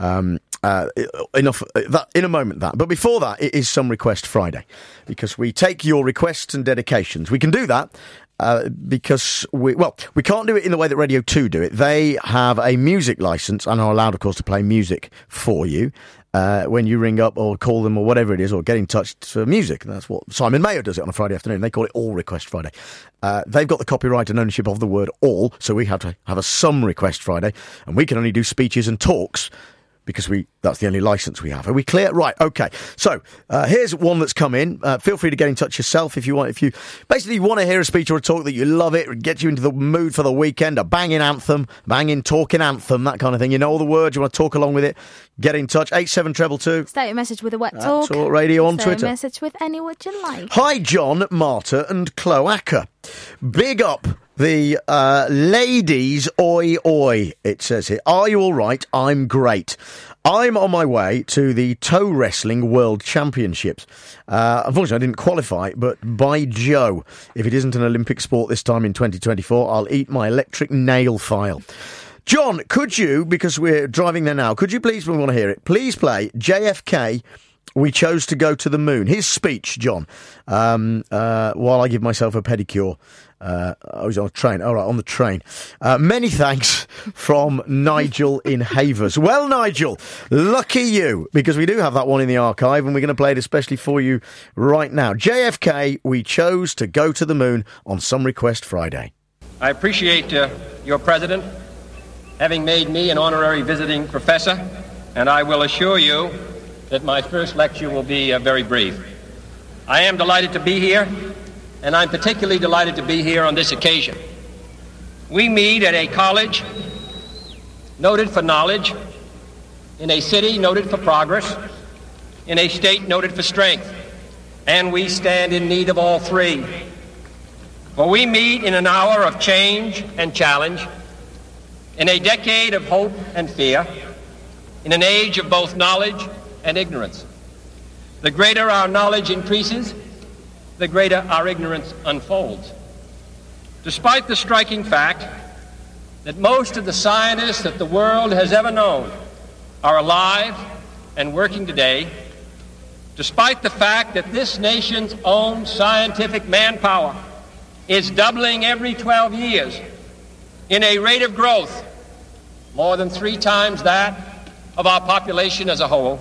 S2: Enough that in a moment. But before that, it is Some Request Friday, because we take your requests and dedications. We can do that because we can't do it in the way that Radio 2 do it. They have a music licence and are allowed, of course, to play music for you when you ring up or call them or whatever it is, or get in touch for music. That's what Simon Mayo does it on a Friday afternoon. They call it All Request Friday. They've got the copyright and ownership of the word all, so we have to have a Some Request Friday, and we can only do speeches and talks because that's the only licence we have. Are we clear? Right, okay. So, here's one that's come in. Feel free to get in touch yourself if you want. If you basically want to hear a speech or a talk that you love it, get you into the mood for the weekend, a banging anthem, talking anthem, that kind of thing. You know all the words, you want to talk along with it, get in touch. 87222.
S1: Start your message with a wet talk.
S2: Talk Radio on
S1: Start
S2: Twitter.
S1: a message with any word you like.
S2: Hi, John, Marta and Cloaca. Big up the ladies, oi, oi, it says here. Are you all right? I'm great. I'm on my way to the Toe Wrestling World Championships. Unfortunately, I didn't qualify, but by Joe, if it isn't an Olympic sport this time in 2024, I'll eat my electric nail file. John, could you, because we're driving there now, could you please, we want to hear it, please play JFK, We Chose to Go to the Moon. His speech, John, while I give myself a pedicure. I was on a train. All right, on the train. Many thanks from Nigel in Havers. Well, Nigel, lucky you, because we do have that one in the archive, and we're going to play it especially for you right now. JFK, We Chose to Go to the Moon on Some Request Friday.
S4: I appreciate your president having made me an honorary visiting professor, and I will assure you that my first lecture will be very brief. I am delighted to be here, and I'm particularly delighted to be here on this occasion. We meet at a college noted for knowledge, in a city noted for progress, in a state noted for strength, and we stand in need of all three. For we meet in an hour of change and challenge, in a decade of hope and fear, in an age of both knowledge and ignorance. The greater our knowledge increases, the greater our ignorance unfolds. Despite the striking fact that most of the scientists that the world has ever known are alive and working today, despite the fact that this nation's own scientific manpower is doubling every 12 years in a rate of growth more than 3 times that of our population as a whole.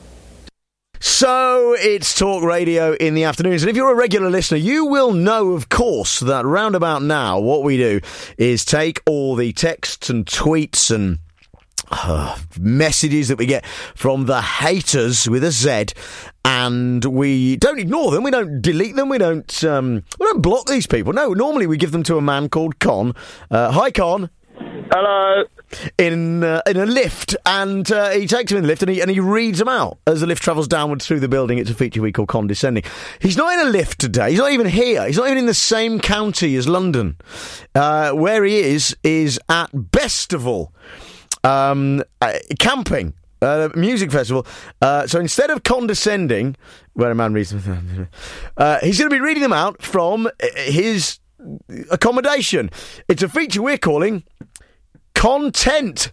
S2: So it's Talk Radio in the afternoons, and if you're a regular listener, you will know, of course, that round about now what we do is take all the texts and tweets and messages that we get from the haters with a Z, and we don't ignore them, we don't delete them, we don't block these people. No, normally we give them to a man called Con. Hi, Con.
S7: Hello.
S2: In a lift, and he takes him in the lift and he reads them out as the lift travels downwards through the building. It's a feature we call Condescending. He's not in a lift today. He's not even here. He's not even in the same county as London. Where he is at Bestival camping. Music festival. So instead of Condescending, where a man reads them, he's going to be reading them out from his accommodation. It's a feature we're calling Content.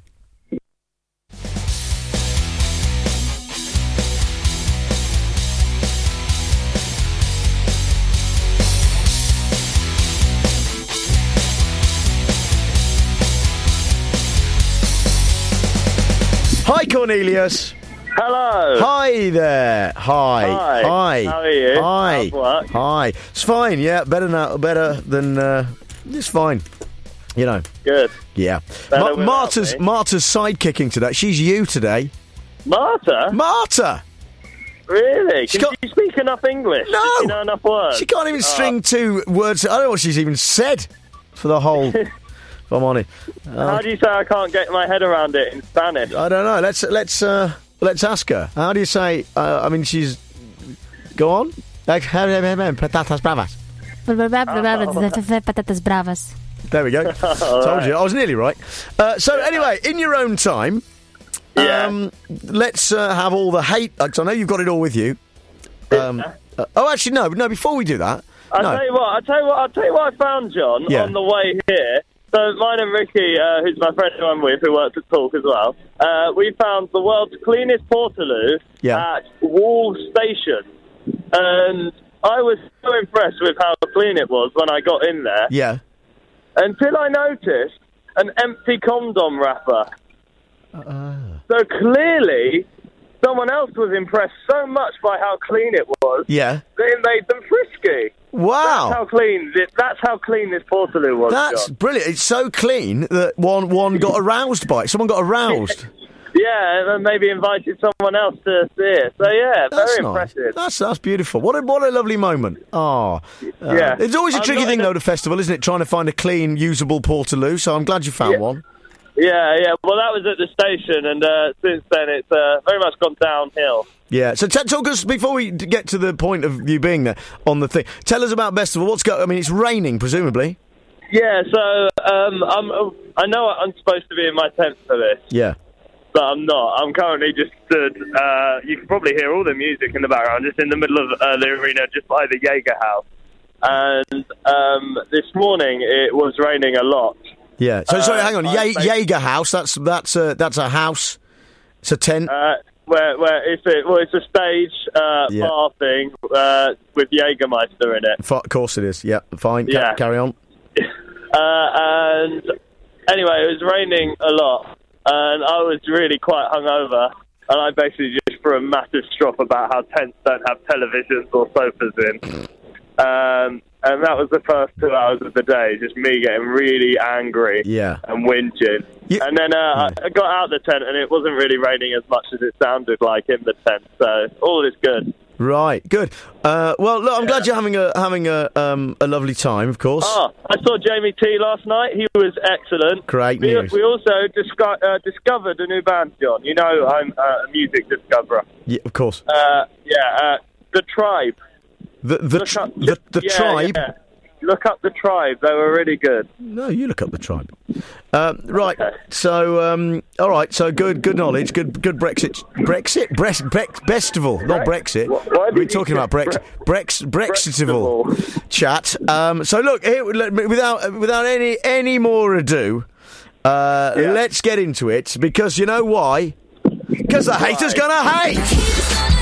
S2: Hi, Cornelius.
S7: Hello.
S2: Hi there. Hi.
S7: Hi. How are you?
S2: Hi.
S7: How's work?
S2: Hi. It's fine. Yeah, better than. It's fine. You know.
S7: Good.
S2: Yeah. Marta's sidekicking today. She's you today.
S7: Marta?
S2: Marta!
S7: Really? Can you speak enough English?
S2: No!
S7: Does she know enough words?
S2: She can't even string 2 words. I don't know what she's even said for the whole... if I'm honest.
S7: How do you say I can't get my head around it in Spanish?
S2: I don't know. Let's ask her. How do you say... she's... Go on. Patatas bravas.
S1: Patatas bravas.
S2: There we go. Told you. I was nearly right. So anyway, in your own time, let's have all the hate. Because I know you've got it all with you. Actually, no. Before we do that,
S7: I'll tell you what I found, John, on the way here. So mine and Ricky, who's my friend who I'm with, who works at Talk as well, we found the world's cleanest Portaloo at Wall Station, and I was so impressed with how clean it was when I got in there.
S2: Yeah.
S7: Until I noticed an empty condom wrapper. So clearly, someone else was impressed so much by how clean it was that it made them frisky.
S2: Wow.
S7: That's how clean this Portaloo was,
S2: That's
S7: John.
S2: brilliant. It's so clean that one got aroused by it. Someone got aroused.
S7: Yeah, and maybe invited someone else to see it. So, yeah, very impressive.
S2: That's beautiful. What a lovely moment. Oh.
S7: Yeah.
S2: It's always a tricky thing, though, the festival, isn't it? Trying to find a clean, usable Portaloo, so I'm glad you found one.
S7: Yeah. Well, that was at the station, and since then it's very much gone downhill.
S2: Yeah, so talk us, before we get to the point of you being there on the thing, tell us about Bestival. It's raining, presumably.
S7: Yeah, so I know I'm supposed to be in my tent for this.
S2: Yeah.
S7: But I'm not. I'm currently just stood, you can probably hear all the music in the background, just in the middle of the arena, just by the Jaeger house. And this morning it was raining a lot.
S2: Yeah, so sorry, hang on, Jaeger house, that's a house, it's a tent?
S7: Where it's a stage bar thing with Jägermeister in it.
S2: Of course it is. Yeah, fine.
S7: Yeah.
S2: Carry on.
S7: And anyway, it was raining a lot, and I was really quite hungover, and I basically just threw a massive strop about how tents don't have televisions or sofas in. And that was the first 2 hours of the day, just me getting really angry and whinging. And then I got out of the tent, and it wasn't really raining as much as it sounded like in the tent, so all is good.
S2: Right, good. Well, look, I'm glad you're having a lovely time, of course.
S7: I saw Jamie T last night. He was excellent.
S2: Great news.
S7: We also discovered a new band, John. You know I'm a music discoverer.
S2: Yeah, of course.
S7: The Tribe.
S2: The Tribe?
S7: Yeah. Look up The Tribe. They were really good.
S2: No, you look up The Tribe. Right, okay. So, all right, so good knowledge, good Bestival, not Brexit.
S7: Why
S2: we're talking about Brexitival chat. So, look, here, without any more ado, let's get into it, because you know why? Because the hater's gonna hate!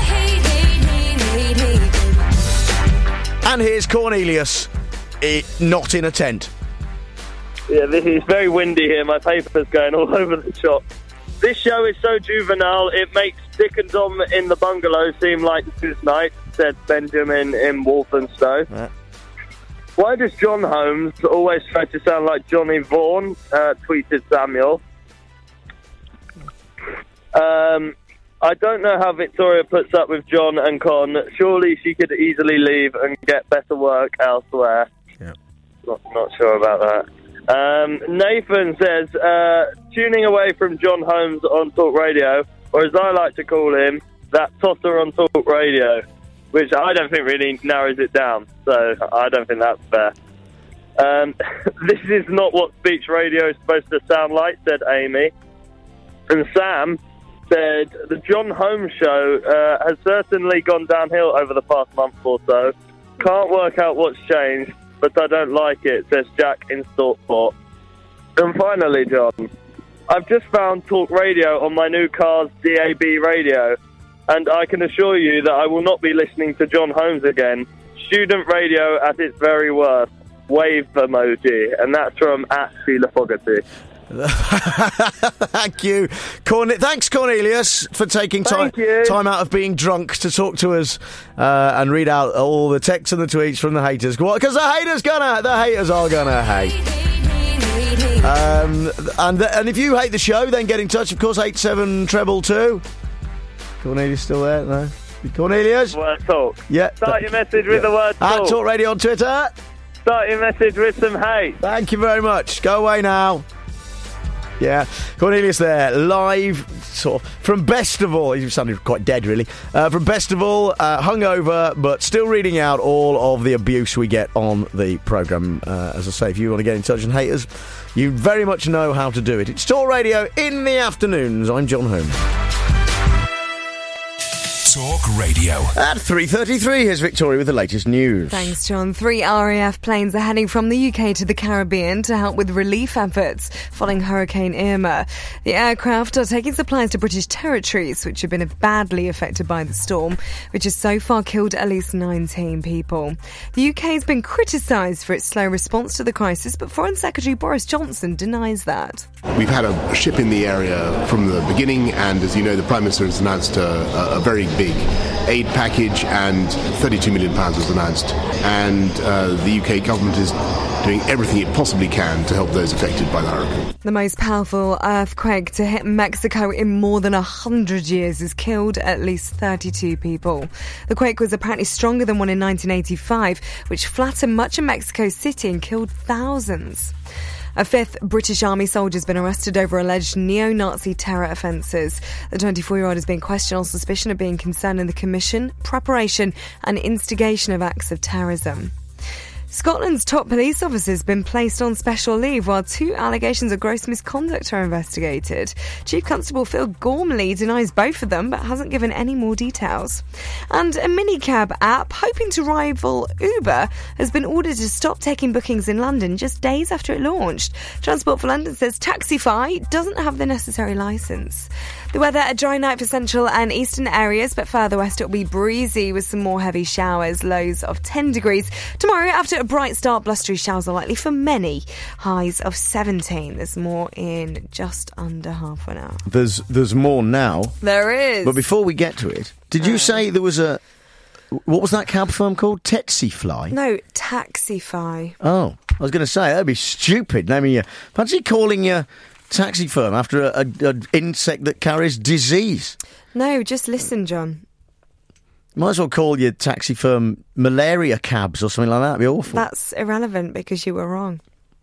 S2: And here's Cornelius, not in a tent.
S7: Yeah, this is very windy here. My paper's going all over the shop. This show is so juvenile, it makes Dick and Dom in the bungalow seem like this night, said Benjamin in Walthamstow. Why does John Holmes always try to sound like Johnny Vaughan, tweeted Samuel. I don't know how Victoria puts up with John and Con. Surely she could easily leave and get better work elsewhere.
S2: Yeah.
S7: Not sure about that. Nathan says, tuning away from John Holmes on Talk Radio, or as I like to call him, that tosser on Talk Radio, which I don't think really narrows it down, so I don't think that's fair. This is not what speech radio is supposed to sound like, said Amy. And Sam said, the John Holmes show has certainly gone downhill over the past month or so. Can't work out what's changed, but I don't like it, says Jack in Stockport. And finally, John, I've just found Talk Radio on my new car's DAB radio, and I can assure you that I will not be listening to John Holmes again. Student radio at its very worst. Wave emoji. And that's from @Sheila Fogarty.
S2: Thank you. Thanks, Cornelius, for taking time out of being drunk to talk to us and read out all the texts and the tweets from the haters. Because the haters are gonna hate. And if you hate the show, then get in touch. Of course, 8722. Cornelius still there? No. Cornelius.
S7: Word talk.
S2: Yeah.
S7: Start your message with the word talk.
S2: @Talk Radio on Twitter.
S7: Start your message with some hate.
S2: Thank you very much. Go away now. Yeah, Cornelius there, live from Bestival. He sounded quite dead, really. From Bestival, hungover, but still reading out all of the abuse we get on the programme. As I say, if you want to get in touch and hate us, you very much know how to do it. It's Talk Radio in the afternoons. I'm John Holmes.
S3: Talk Radio.
S2: At 3:33, here's Victoria with the latest news.
S10: Thanks, John. 3 RAF planes are heading from the UK to the Caribbean to help with relief efforts following Hurricane Irma. The aircraft are taking supplies to British territories, which have been badly affected by the storm, which has so far killed at least 19 people. The UK has been criticised for its slow response to the crisis, but Foreign Secretary Boris Johnson denies that.
S11: We've had a ship in the area from the beginning, and as you know, the Prime Minister has announced a very big big aid package, and £32 million was announced. And the UK government is doing everything it possibly can to help those affected by the hurricane.
S10: The most powerful earthquake to hit Mexico in more than 100 years has killed at least 32 people. The quake was apparently stronger than one in 1985, which flattened much of Mexico City and killed thousands. A fifth British Army soldier has been arrested over alleged neo-Nazi terror offences. The 24-year-old is being questioned on suspicion of being concerned in the commission, preparation and instigation of acts of terrorism. Scotland's top police officer has been placed on special leave while 2 allegations of gross misconduct are investigated. Chief Constable Phil Gormley denies both of them but hasn't given any more details. And a minicab app hoping to rival Uber has been ordered to stop taking bookings in London just days after it launched. Transport for London says Taxify doesn't have the necessary licence. The weather, a dry night for central and eastern areas, but further west it will be breezy with some more heavy showers, lows of 10 degrees. Tomorrow, after a bright start, blustery showers are likely for many, highs of 17. There's more in just under half an hour.
S2: There's more now.
S10: There is.
S2: But before we get to it, did you say there was a... What was that cab firm called? Taxify?
S10: No, Taxify.
S2: Oh, I was going to say, that'd be stupid. Fancy calling your taxi firm after an insect that carries disease.
S10: No, just listen, John.
S2: Might as well call your taxi firm malaria cabs or something like that. It'd be awful.
S10: That's irrelevant because you were wrong.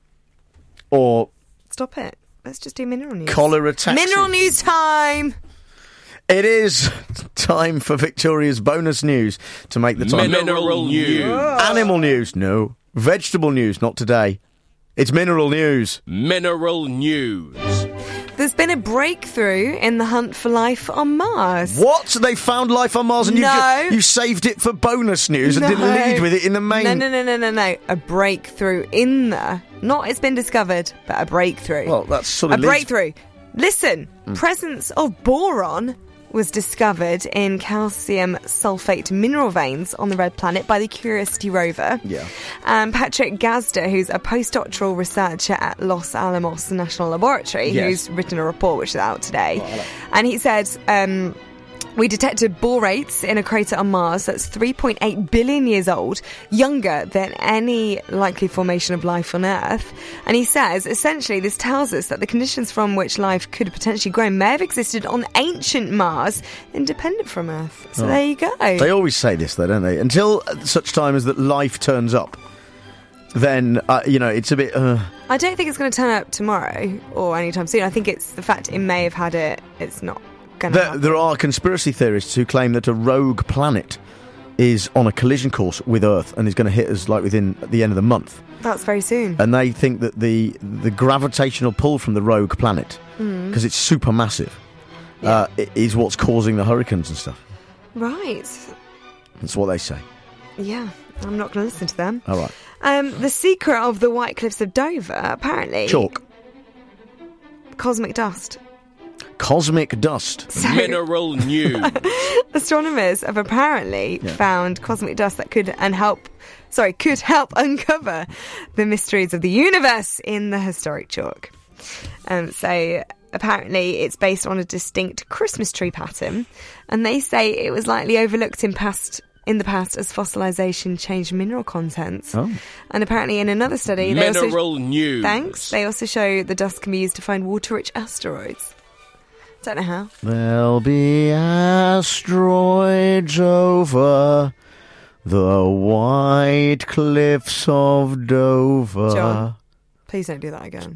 S2: Or...
S10: Stop it. Let's just do mineral news.
S2: Cholera taxi.
S10: Mineral news time!
S2: It is time for Victoria's bonus news to make the time.
S27: Mineral news.
S2: Animal news, no. Vegetable news, not today. It's mineral news.
S27: Mineral news.
S10: There's been a breakthrough in the hunt for life on Mars.
S2: What? They found life on Mars and you saved it for bonus news and didn't lead with it in the main...
S10: No. A breakthrough in the... Not it's been discovered, but a breakthrough.
S2: Well, that's sort of...
S10: breakthrough. Listen, presence of boron was discovered in calcium sulfate mineral veins on the red planet by the Curiosity rover.
S2: Yeah.
S10: Patrick Gazda, who's a postdoctoral researcher at Los Alamos National Laboratory, who's written a report which is out today. And he said... we detected borates in a crater on Mars that's 3.8 billion years old, younger than any likely formation of life on Earth. And he says, essentially, this tells us that the conditions from which life could potentially grow may have existed on ancient Mars, independent from Earth. So there you go.
S2: They always say this, though, don't they? Until such time as that life turns up, then, it's a bit...
S10: I don't think it's going to turn up tomorrow or anytime soon. I think it's the fact it may have had it, it's not...
S2: There are conspiracy theorists who claim that a rogue planet is on a collision course with Earth and is going to hit us within the end of the month.
S10: That's very soon.
S2: And they think that the gravitational pull from the rogue planet, because it's super massive, is what's causing the hurricanes and stuff.
S10: Right.
S2: That's what they say.
S10: Yeah, I'm not going to listen to them.
S2: All right.
S10: The secret of the White Cliffs of Dover, apparently...
S2: Chalk.
S10: Cosmic dust.
S2: Cosmic dust.
S27: Mineral news.
S10: Astronomers have apparently found cosmic dust that could help uncover the mysteries of the universe in the historic chalk. So apparently it's based on a distinct Christmas tree pattern, and they say it was likely overlooked in the past as fossilization changed mineral contents.
S2: Oh.
S10: And apparently in another study...
S27: news.
S10: Thanks. They also show the dust can be used to find water-rich asteroids. Don't know how.
S2: There'll be asteroids over the White Cliffs of Dover.
S10: John, please don't do that again.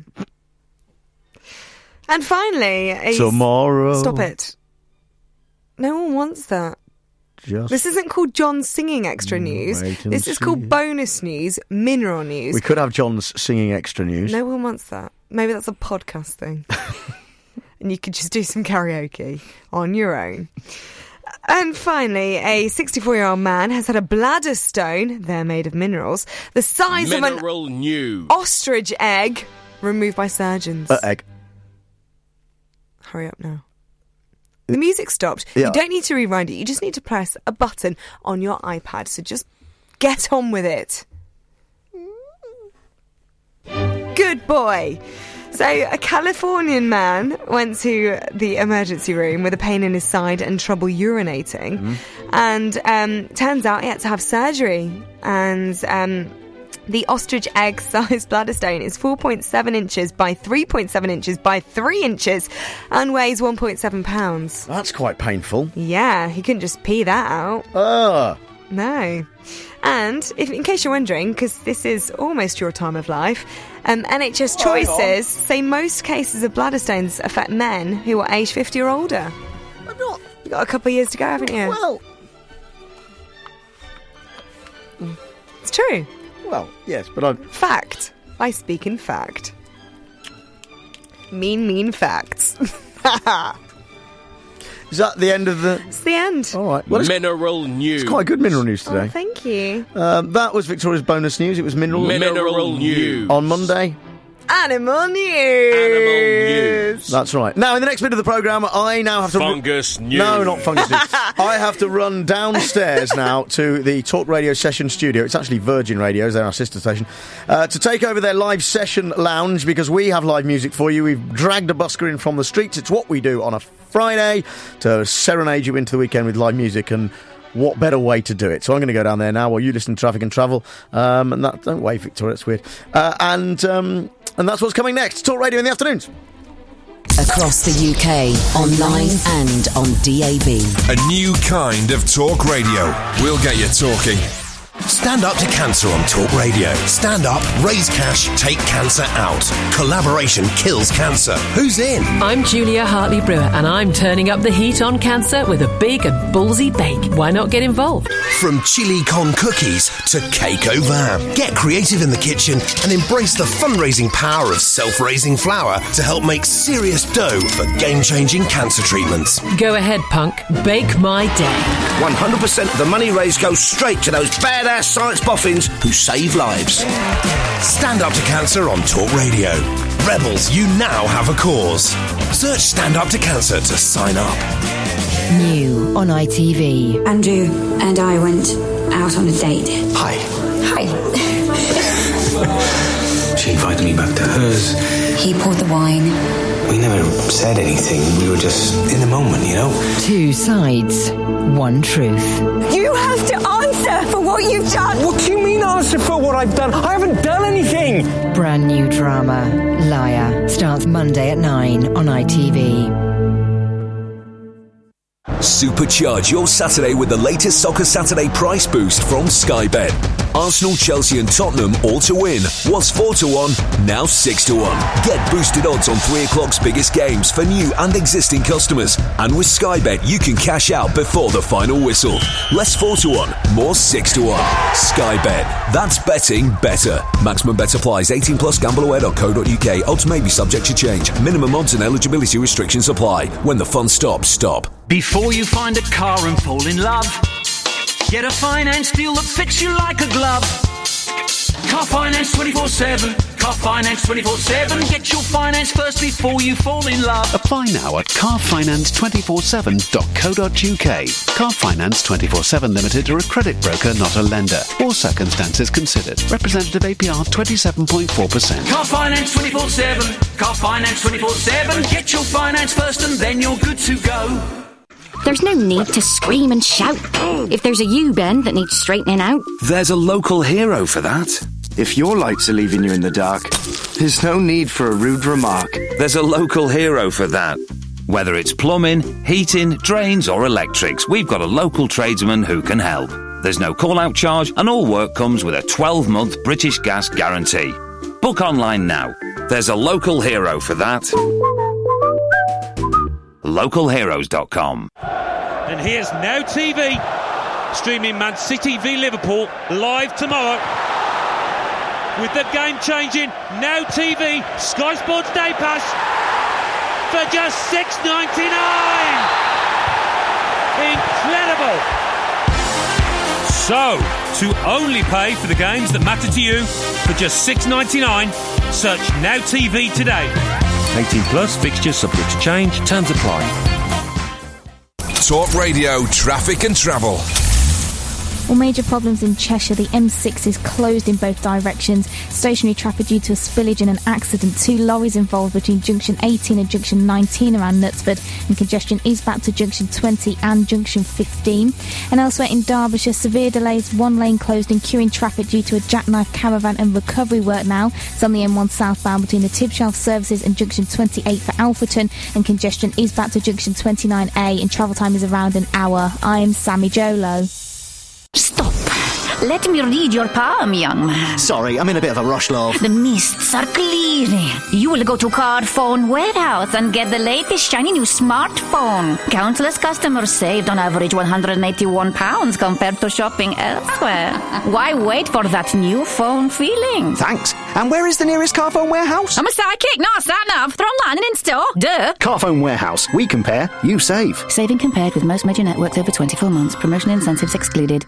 S10: And finally...
S2: Tomorrow.
S10: Stop it. No one wants that. This isn't called John's Singing Extra News. This is called Bonus News, Mineral News.
S2: We could have John's Singing Extra News.
S10: No one wants that. Maybe that's a podcast thing. And you could just do some karaoke on your own. And finally, a 64-year-old man has had a bladder stone, they're made of minerals, the size of an ostrich egg, removed by surgeons.
S2: Egg.
S10: Hurry up now. The music stopped.
S2: Yeah.
S10: You don't need to rewind it. You just need to press a button on your iPad. So just get on with it. Good boy. So, a Californian man went to the emergency room with a pain in his side and trouble urinating. And turns out he had to have surgery. And the ostrich egg-sized bladder stone is 4.7 inches by 3.7 inches by 3 inches and weighs 1.7 pounds.
S2: That's quite painful.
S10: Yeah, he couldn't just pee that out. No. And, in case you're wondering, because this is almost your time of life, NHS Choices say most cases of bladder stones affect men who are aged 50 or older. You've got a couple of years to go, haven't you?
S2: Well...
S10: It's true.
S2: Well, yes, but I'm...
S10: Fact. I speak in fact. Mean facts.
S2: Is that the end of the...
S10: It's the end.
S2: All right.
S27: Well, mineral news.
S2: It's quite good mineral news today.
S10: Oh, thank you.
S2: That was Victoria's bonus news. It was mineral
S27: news.
S2: On Monday.
S10: Animal news.
S2: That's right. Now, in the next bit of the programme, I now have to...
S27: Fungus news.
S2: No, not fungus news. I have to run downstairs now to the Talk Radio Session Studio. It's actually Virgin Radio, they're our sister station, to take over their live session lounge, because we have live music for you. We've dragged a busker in from the streets. It's what we do on a Friday, to serenade you into the weekend with live music, and what better way to do it? So I'm going to go down there now while you listen to Traffic and Travel. And that, don't wave, Victoria, it's weird. And that's what's coming next. Talk Radio in the afternoons.
S8: Across the UK, online and on DAB.
S5: A new kind of talk radio. We'll get you talking.
S9: Stand up to cancer on Talk Radio. Stand up, raise cash, take cancer out. Collaboration kills cancer. Who's in?
S12: I'm Julia Hartley-Brewer, and I'm turning up the heat on cancer with a big and ballsy bake. Why not get involved?
S9: From chili con cookies to cake au vin. Get creative in the kitchen and embrace the fundraising power of self-raising flour to help make serious dough for game-changing cancer treatments.
S12: Go ahead, punk. Bake my day.
S9: 100% of the money raised goes straight to those badass science boffins who save lives. Stand up to cancer on Talk Radio. Rebels, you now have a cause. Search Stand Up to Cancer to sign up.
S8: New on ITV.
S13: Andrew and I went out on a date.
S9: Hi.
S14: She invited me back to hers.
S13: He poured the wine.
S14: We never said anything. We were just in the moment, you know?
S8: Two sides, one truth.
S13: You have to answer for what you've done.
S14: What do you mean answer for what I've done? I haven't done anything.
S8: Brand new drama, Liar, starts Monday at 9 on ITV.
S3: Supercharge your Saturday with the latest Soccer Saturday price boost from Sky Bet. Arsenal, Chelsea and Tottenham all to win was 4-1, now 6-1. Get boosted odds on 3 o'clock's biggest games for new and existing customers. And with Sky Bet, you can cash out before the final whistle. Less 4-1, more 6-1. Sky Bet. That's betting better. Maximum bet applies. 18 plus gambleaware.co.uk. Odds may be subject to change. Minimum odds and eligibility restrictions apply. When the fun stops, stop.
S15: Before you find a car and fall in love, get a finance deal that fits you like a glove. Car Finance 24/7. Car Finance 24/7. Get your finance first before you fall in love.
S16: Apply now at carfinance247.co.uk. Car Finance 24/7 Limited are a credit broker, not a lender. All circumstances considered. Representative APR 27.4%.
S15: Car Finance 24/7. Car Finance 24/7. Get your finance first and then you're good to go.
S28: There's no need to scream and shout. If there's a U-bend that needs straightening out,
S29: There's a local hero for that. If your lights are leaving you in the dark, there's no need for a rude remark.
S16: There's a local hero for that. Whether it's plumbing, heating, drains or electrics, we've got a local tradesman who can help. There's no call-out charge and all work comes with a 12-month British Gas guarantee. Book online now. There's a local hero for that. Localheroes.com.
S17: And here's Now TV, streaming Man City v Liverpool live tomorrow. With the game-changing Now TV Sky Sports Day Pass for just $6.99. Incredible. So, to only pay for the games that matter to you for just $6.99, search Now TV today. 18 plus, fixtures subject to change, terms apply.
S5: Talk Radio Traffic and Travel.
S6: All major problems in Cheshire. The M6 is closed in both directions. Stationary traffic due to a spillage in an accident. 2 lorries involved between junction 18 and junction 19 around Knutsford, and congestion is back to junction 20 and junction 15. And elsewhere in Derbyshire, severe delays. 1 lane closed in queuing traffic due to a jackknife caravan and recovery work now. It's on the M1 southbound between the Tibshelf services and junction 28 for Alfreton, and congestion is back to junction 29A, and travel time is around an hour. I am Sammy Jolo.
S28: Stop. Let me read your palm, young man.
S18: Sorry, I'm in a bit of a rush, love.
S28: The mists are clearing. You will go to Carphone Warehouse and get the latest shiny new smartphone. Countless customers saved on average £181 compared to shopping elsewhere. Why wait for that new phone feeling?
S18: Thanks. And where is the nearest Carphone Warehouse?
S28: I'm a sidekick, not a sat-nav. They're online and in-store. Duh.
S18: Carphone Warehouse. We compare, you save.
S28: Saving compared with most major networks over 24 months. Promotion incentives excluded.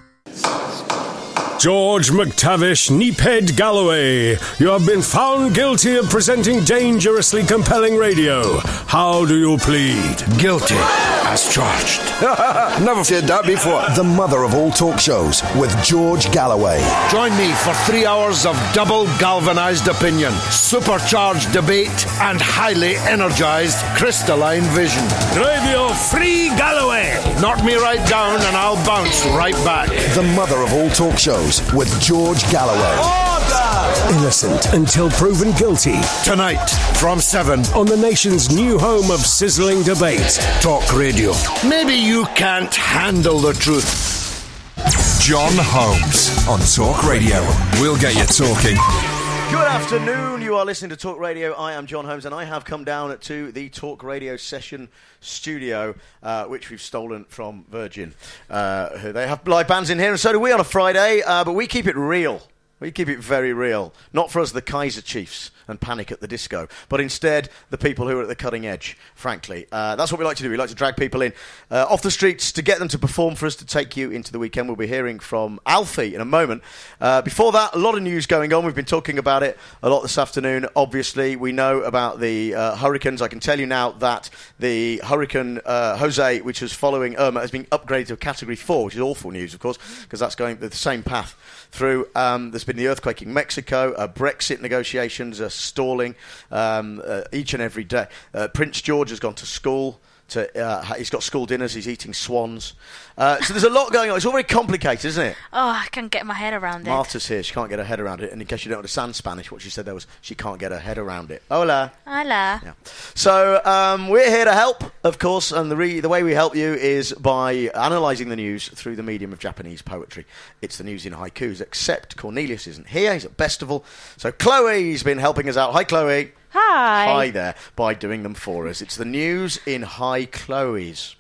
S30: George McTavish Neephead Galloway, you have been found guilty of presenting dangerously compelling radio. How do you plead?
S19: Guilty, as charged. Never said that before.
S9: The mother of all talk shows with George Galloway.
S19: Join me for 3 hours of double galvanised opinion, supercharged debate, and highly energised crystalline vision.
S30: Radio Free Galloway.
S19: Knock me right down and I'll bounce right back.
S9: The mother of all talk shows with George Galloway.
S19: Order!
S30: Innocent until proven guilty.
S19: Tonight, from 7.
S30: On the nation's new home of sizzling debate.
S19: Talk Radio. Maybe you can't handle the truth.
S5: John Holmes on Talk Radio. We'll get you talking.
S2: Good afternoon, you are listening to Talk Radio. I am John Holmes, and I have come down to the Talk Radio session studio, which we've stolen from Virgin. They have live bands in here, and so do we on a Friday, but we keep it real. We keep it very real. Not for us, the Kaiser Chiefs and Panic at the Disco, but instead the people who are at the cutting edge, frankly. That's what we like to do. We like to drag people in off the streets to get them to perform for us, to take you into the weekend. We'll be hearing from Alfie in a moment. Before that, a lot of news going on. We've been talking about it a lot this afternoon. Obviously, we know about the hurricanes. I can tell you now that the Hurricane Jose, which was following Irma, has been upgraded to a Category 4, which is awful news, of course, because that's going the same path through. There's been the earthquake in Mexico, Brexit negotiations are stalling each and every day. Prince George has gone to school. He's got school dinners, he's eating swans. So there's a lot going on. It's all very complicated, isn't it?
S1: Oh, I can't get my head around it.
S2: Marta's here, she can't get her head around it. And in case you don't understand Spanish, what she said there was she can't get her head around it. Hola.
S1: Hola.
S2: Yeah. So we're here to help, of course, and the way we help you is by analysing the news through the medium of Japanese poetry. It's the news in haikus, except Cornelius isn't here, he's at Bestival. So Chloe's been helping us out. Hi, Chloe.
S1: Hi.
S2: Hi there, by doing them for us. It's the news in Hi Chloe's.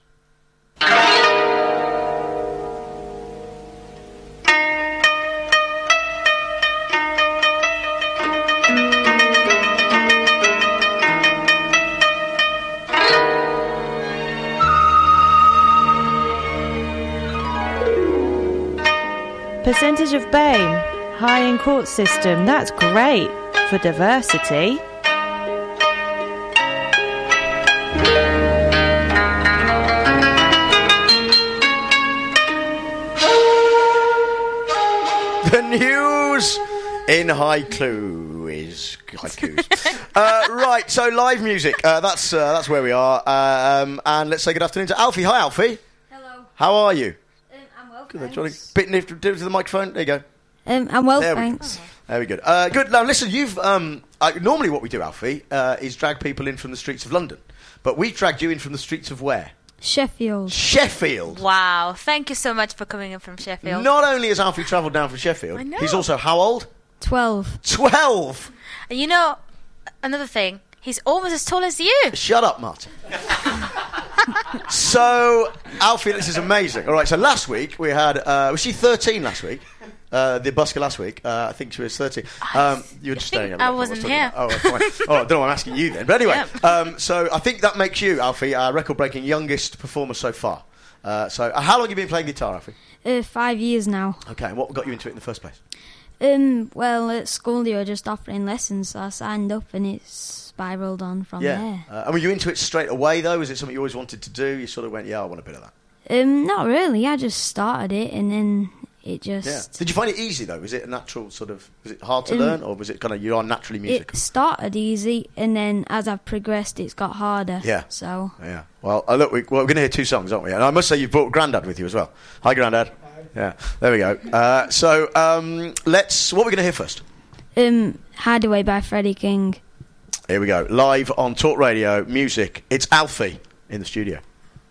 S20: Percentage of BAME, high in court system, that's great for diversity.
S2: The news in haikus. Right, so live music. That's where we are. And let's say good afternoon to Alfie. Hi, Alfie.
S21: Hello.
S2: How are you?
S21: I'm well,
S2: Good.
S21: thanks.
S2: Do you want to bit nip to the microphone? There you go.
S21: I'm well,
S2: there
S21: thanks.
S2: There we go. Good. Now, listen, you've normally what we do, Alfie, is drag people in from the streets of London, but we've dragged you in from the streets of where?
S21: Sheffield.
S2: Sheffield.
S1: Wow, thank you so much for coming in from Sheffield.
S2: Not only has Alfie travelled down from Sheffield,
S1: I know.
S2: he's also how old?
S21: 12.
S2: 12.
S1: And you know, another thing, he's almost as tall as you.
S2: Shut up, Martin. So, Alfie, this is amazing. All right, so last week we had... was she 13 last week? The busker last week. I think she was 13. You were just staring at me.
S1: I wasn't here.
S2: Oh, fine. Oh, I don't know why I'm asking you then. But anyway, so I think that makes you, Alfie, our record-breaking youngest performer so far. So how long have you been playing guitar, Alfie?
S21: 5 years now.
S2: Okay, and what got you into it in the first place?
S21: Well, at school they were just offering lessons, so I signed up and it spiralled on from there.
S2: And were you into it straight away, though? Was it something you always wanted to do? You sort of went, yeah, I want a bit of that.
S21: Not really. I just started it and then It just...
S2: Yeah. Did you find it easy, though? Was it a natural sort of... Was it hard to learn, or was it kind of you are naturally musical?
S21: It started easy, and then as I've progressed, it's got harder.
S2: Yeah.
S21: So...
S2: Yeah. Well, look, we're going to hear 2 songs, aren't we? And I must say you've brought Grandad with you as well. Hi, Grandad. Hi. Yeah, there we go. So let's... What are we going to hear first?
S21: Hideaway by Freddie King.
S2: Here we go. Live on Talk Radio Music. It's Alfie in the studio.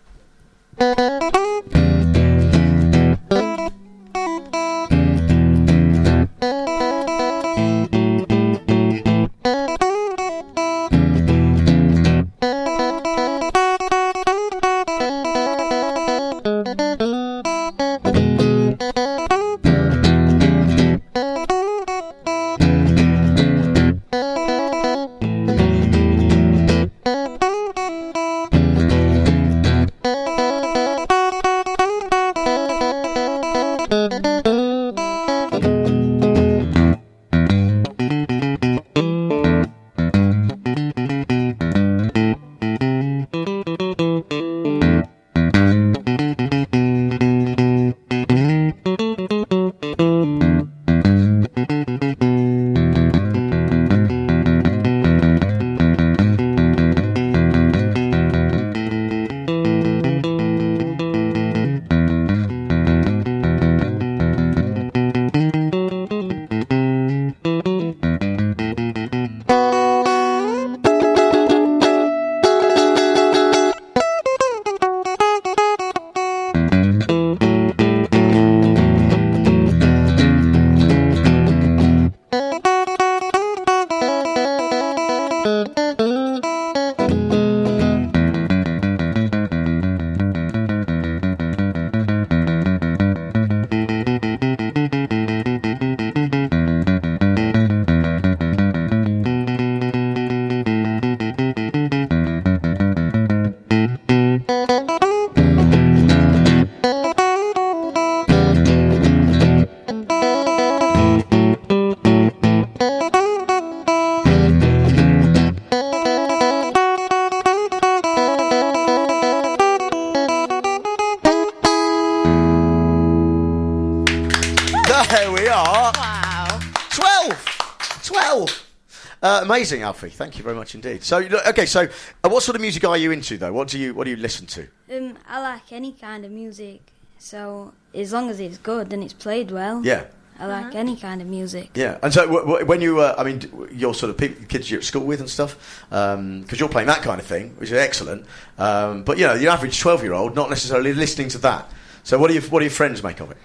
S2: Amazing, Alfie. Thank you very much indeed. So, okay. So, what sort of music are you into, though? What do you listen to?
S21: I like any kind of music. So, as long as it's good and it's played well.
S2: Yeah.
S21: I like any kind of music.
S2: Yeah. And so, when you, your sort of kids you're at school with and stuff, because you're playing that kind of thing, which is excellent. But the average 12-year-old not necessarily listening to that. So, what do your friends make of it?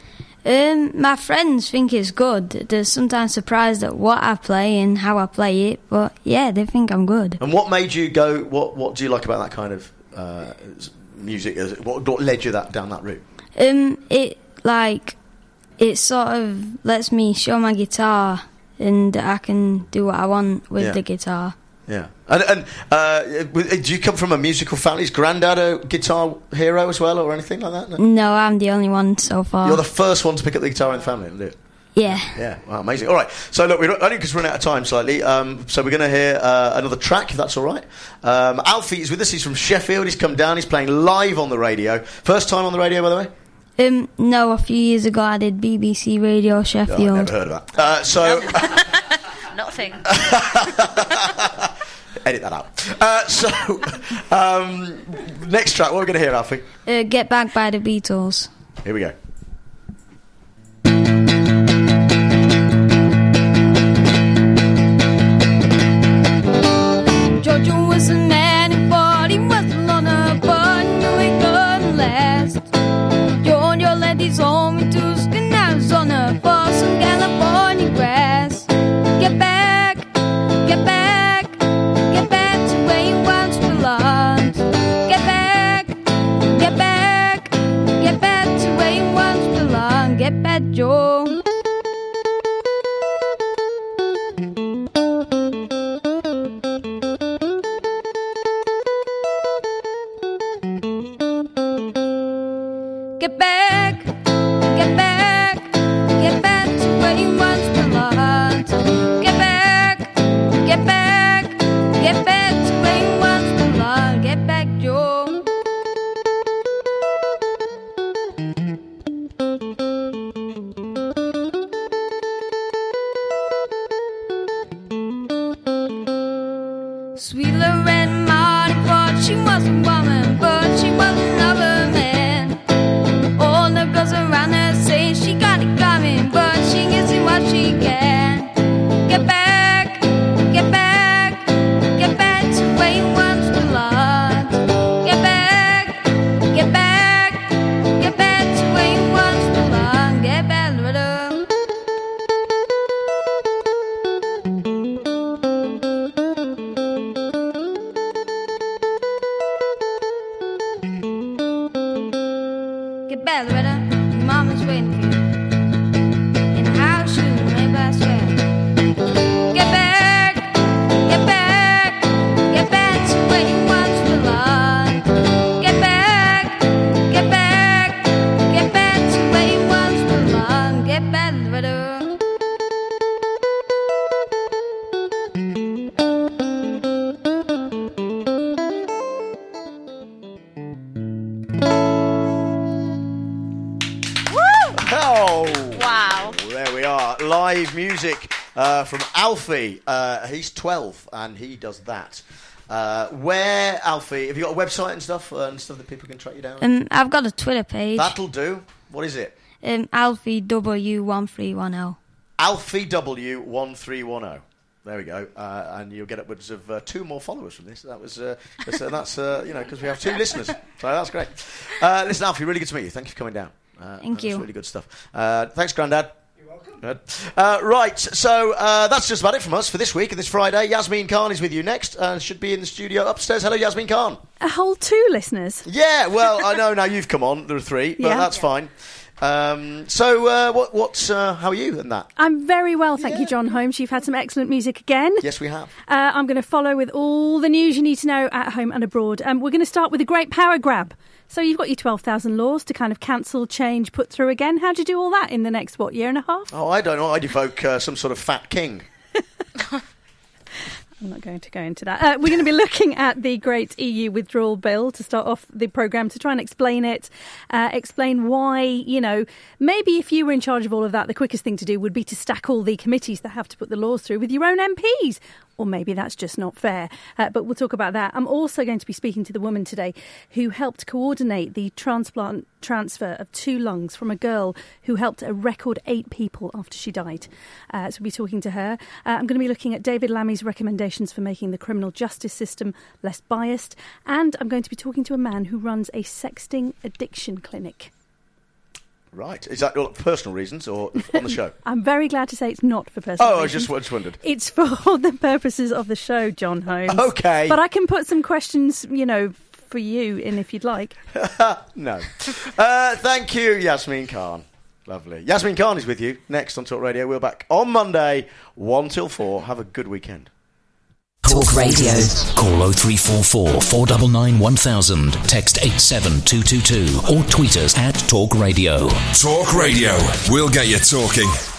S21: My friends think it's good. They're sometimes surprised at what I play and how I play it, but yeah, they think I'm good.
S2: And what made you go? What do you like about that kind of music? What led you down that route?
S21: It sort of lets me show my guitar, and I can do what I want with the guitar.
S2: Yeah. And do you come from a musical family? Is Grandad a guitar hero as well, or anything like that?
S21: No, I'm the only one so far.
S2: You're the first one to pick up the guitar in the family, isn't it?
S21: Yeah.
S2: Yeah. Wow, amazing. All right. So look, we're only just run out of time slightly. So we're going to hear another track, if that's all right. Alfie is with us. He's from Sheffield. He's come down. He's playing live on the radio. First time on the radio, by the way?
S21: No, a few years ago I ddid BBC Radio Sheffield.
S2: Oh, I've never heard of that.
S1: Not a thing.
S2: Edit that out. Next track, what are we going to hear, Alfie?
S21: Get Back by the Beatles.
S2: Here we go.
S21: Georgia was a man who thought he was a loner, but knew he couldn't last. Georgia led his home in Tucson, Arizona, for some California grass. Get back, get back, get back to where you once belonged. Get back, get back, get back to where you once belonged. Get back, Joe. Get back, get back, get back to where you once belonged. Get back, get back, get back to where you once belonged. Get back, Joe. friend. Your mama's waiting for you. In a house you made best friend. Get back, get back, get back to where you once belonged. Get back, get back, get back to where you once belonged. Get back to the
S2: Oh,
S1: wow.
S2: There we are. Live music from Alfie. He's 12 and he does that. Where, Alfie, have you got a website and stuff that people can track you down?
S21: I've got a Twitter page.
S2: That'll do. What is it?
S21: Alfie W1310.
S2: Alfie W1310. There we go, and you'll get upwards of 2 more followers from this. That's because we have 2 listeners, so that's great. Listen, Alfie, really good to meet you. Thank you for coming down.
S21: Thank you.
S2: That's really good stuff. Thanks, Grandad. You're welcome. Right, so that's just about it from us for this week and this Friday. Yasmin Khan is with you next and should be in the studio upstairs. Hello, Yasmin Khan.
S4: A whole 2 listeners.
S2: Yeah, well, I know now you've come on. There are 3, but that's fine. How are you and that?
S4: I'm very well, thank you, John Holmes. You've had some excellent music again.
S2: Yes, we have.
S4: I'm going to follow with all the news you need to know at home and abroad. We're going to start with a great power grab. So you've got your 12,000 laws to kind of cancel, change, put through again. How do you do all that in the next, year and a half?
S2: Oh, I don't know. I'd evoke some sort of fat king.
S4: I'm not going to go into that. We're going to be looking at the great EU withdrawal bill to start off the programme, to try and explain it, explain why, maybe if you were in charge of all of that, the quickest thing to do would be to stack all the committees that have to put the laws through with your own MPs. Or maybe that's just not fair. But we'll talk about that. I'm also going to be speaking to the woman today who helped coordinate the transplant transfer of 2 lungs from a girl who helped a record 8 people after she died. So we'll be talking to her. I'm going to be looking at David Lammy's recommendations for making the criminal justice system less biased. And I'm going to be talking to a man who runs a sexting addiction clinic.
S2: Right. Is that for personal reasons or on the show?
S4: I'm very glad to say it's not for personal reasons.
S2: I just wondered.
S4: It's for the purposes of the show, John Holmes.
S2: Okay.
S4: But I can put some questions, for you in if you'd like.
S2: No. Thank you, Yasmin Khan. Lovely. Yasmin Khan is with you next on Talk Radio. We're back on Monday, 1 till 4. Have a good weekend.
S8: Talk Radio.
S7: Call 0344 499 1000. Text 87222 or tweet us at Talk Radio.
S5: Talk Radio. We'll get you talking.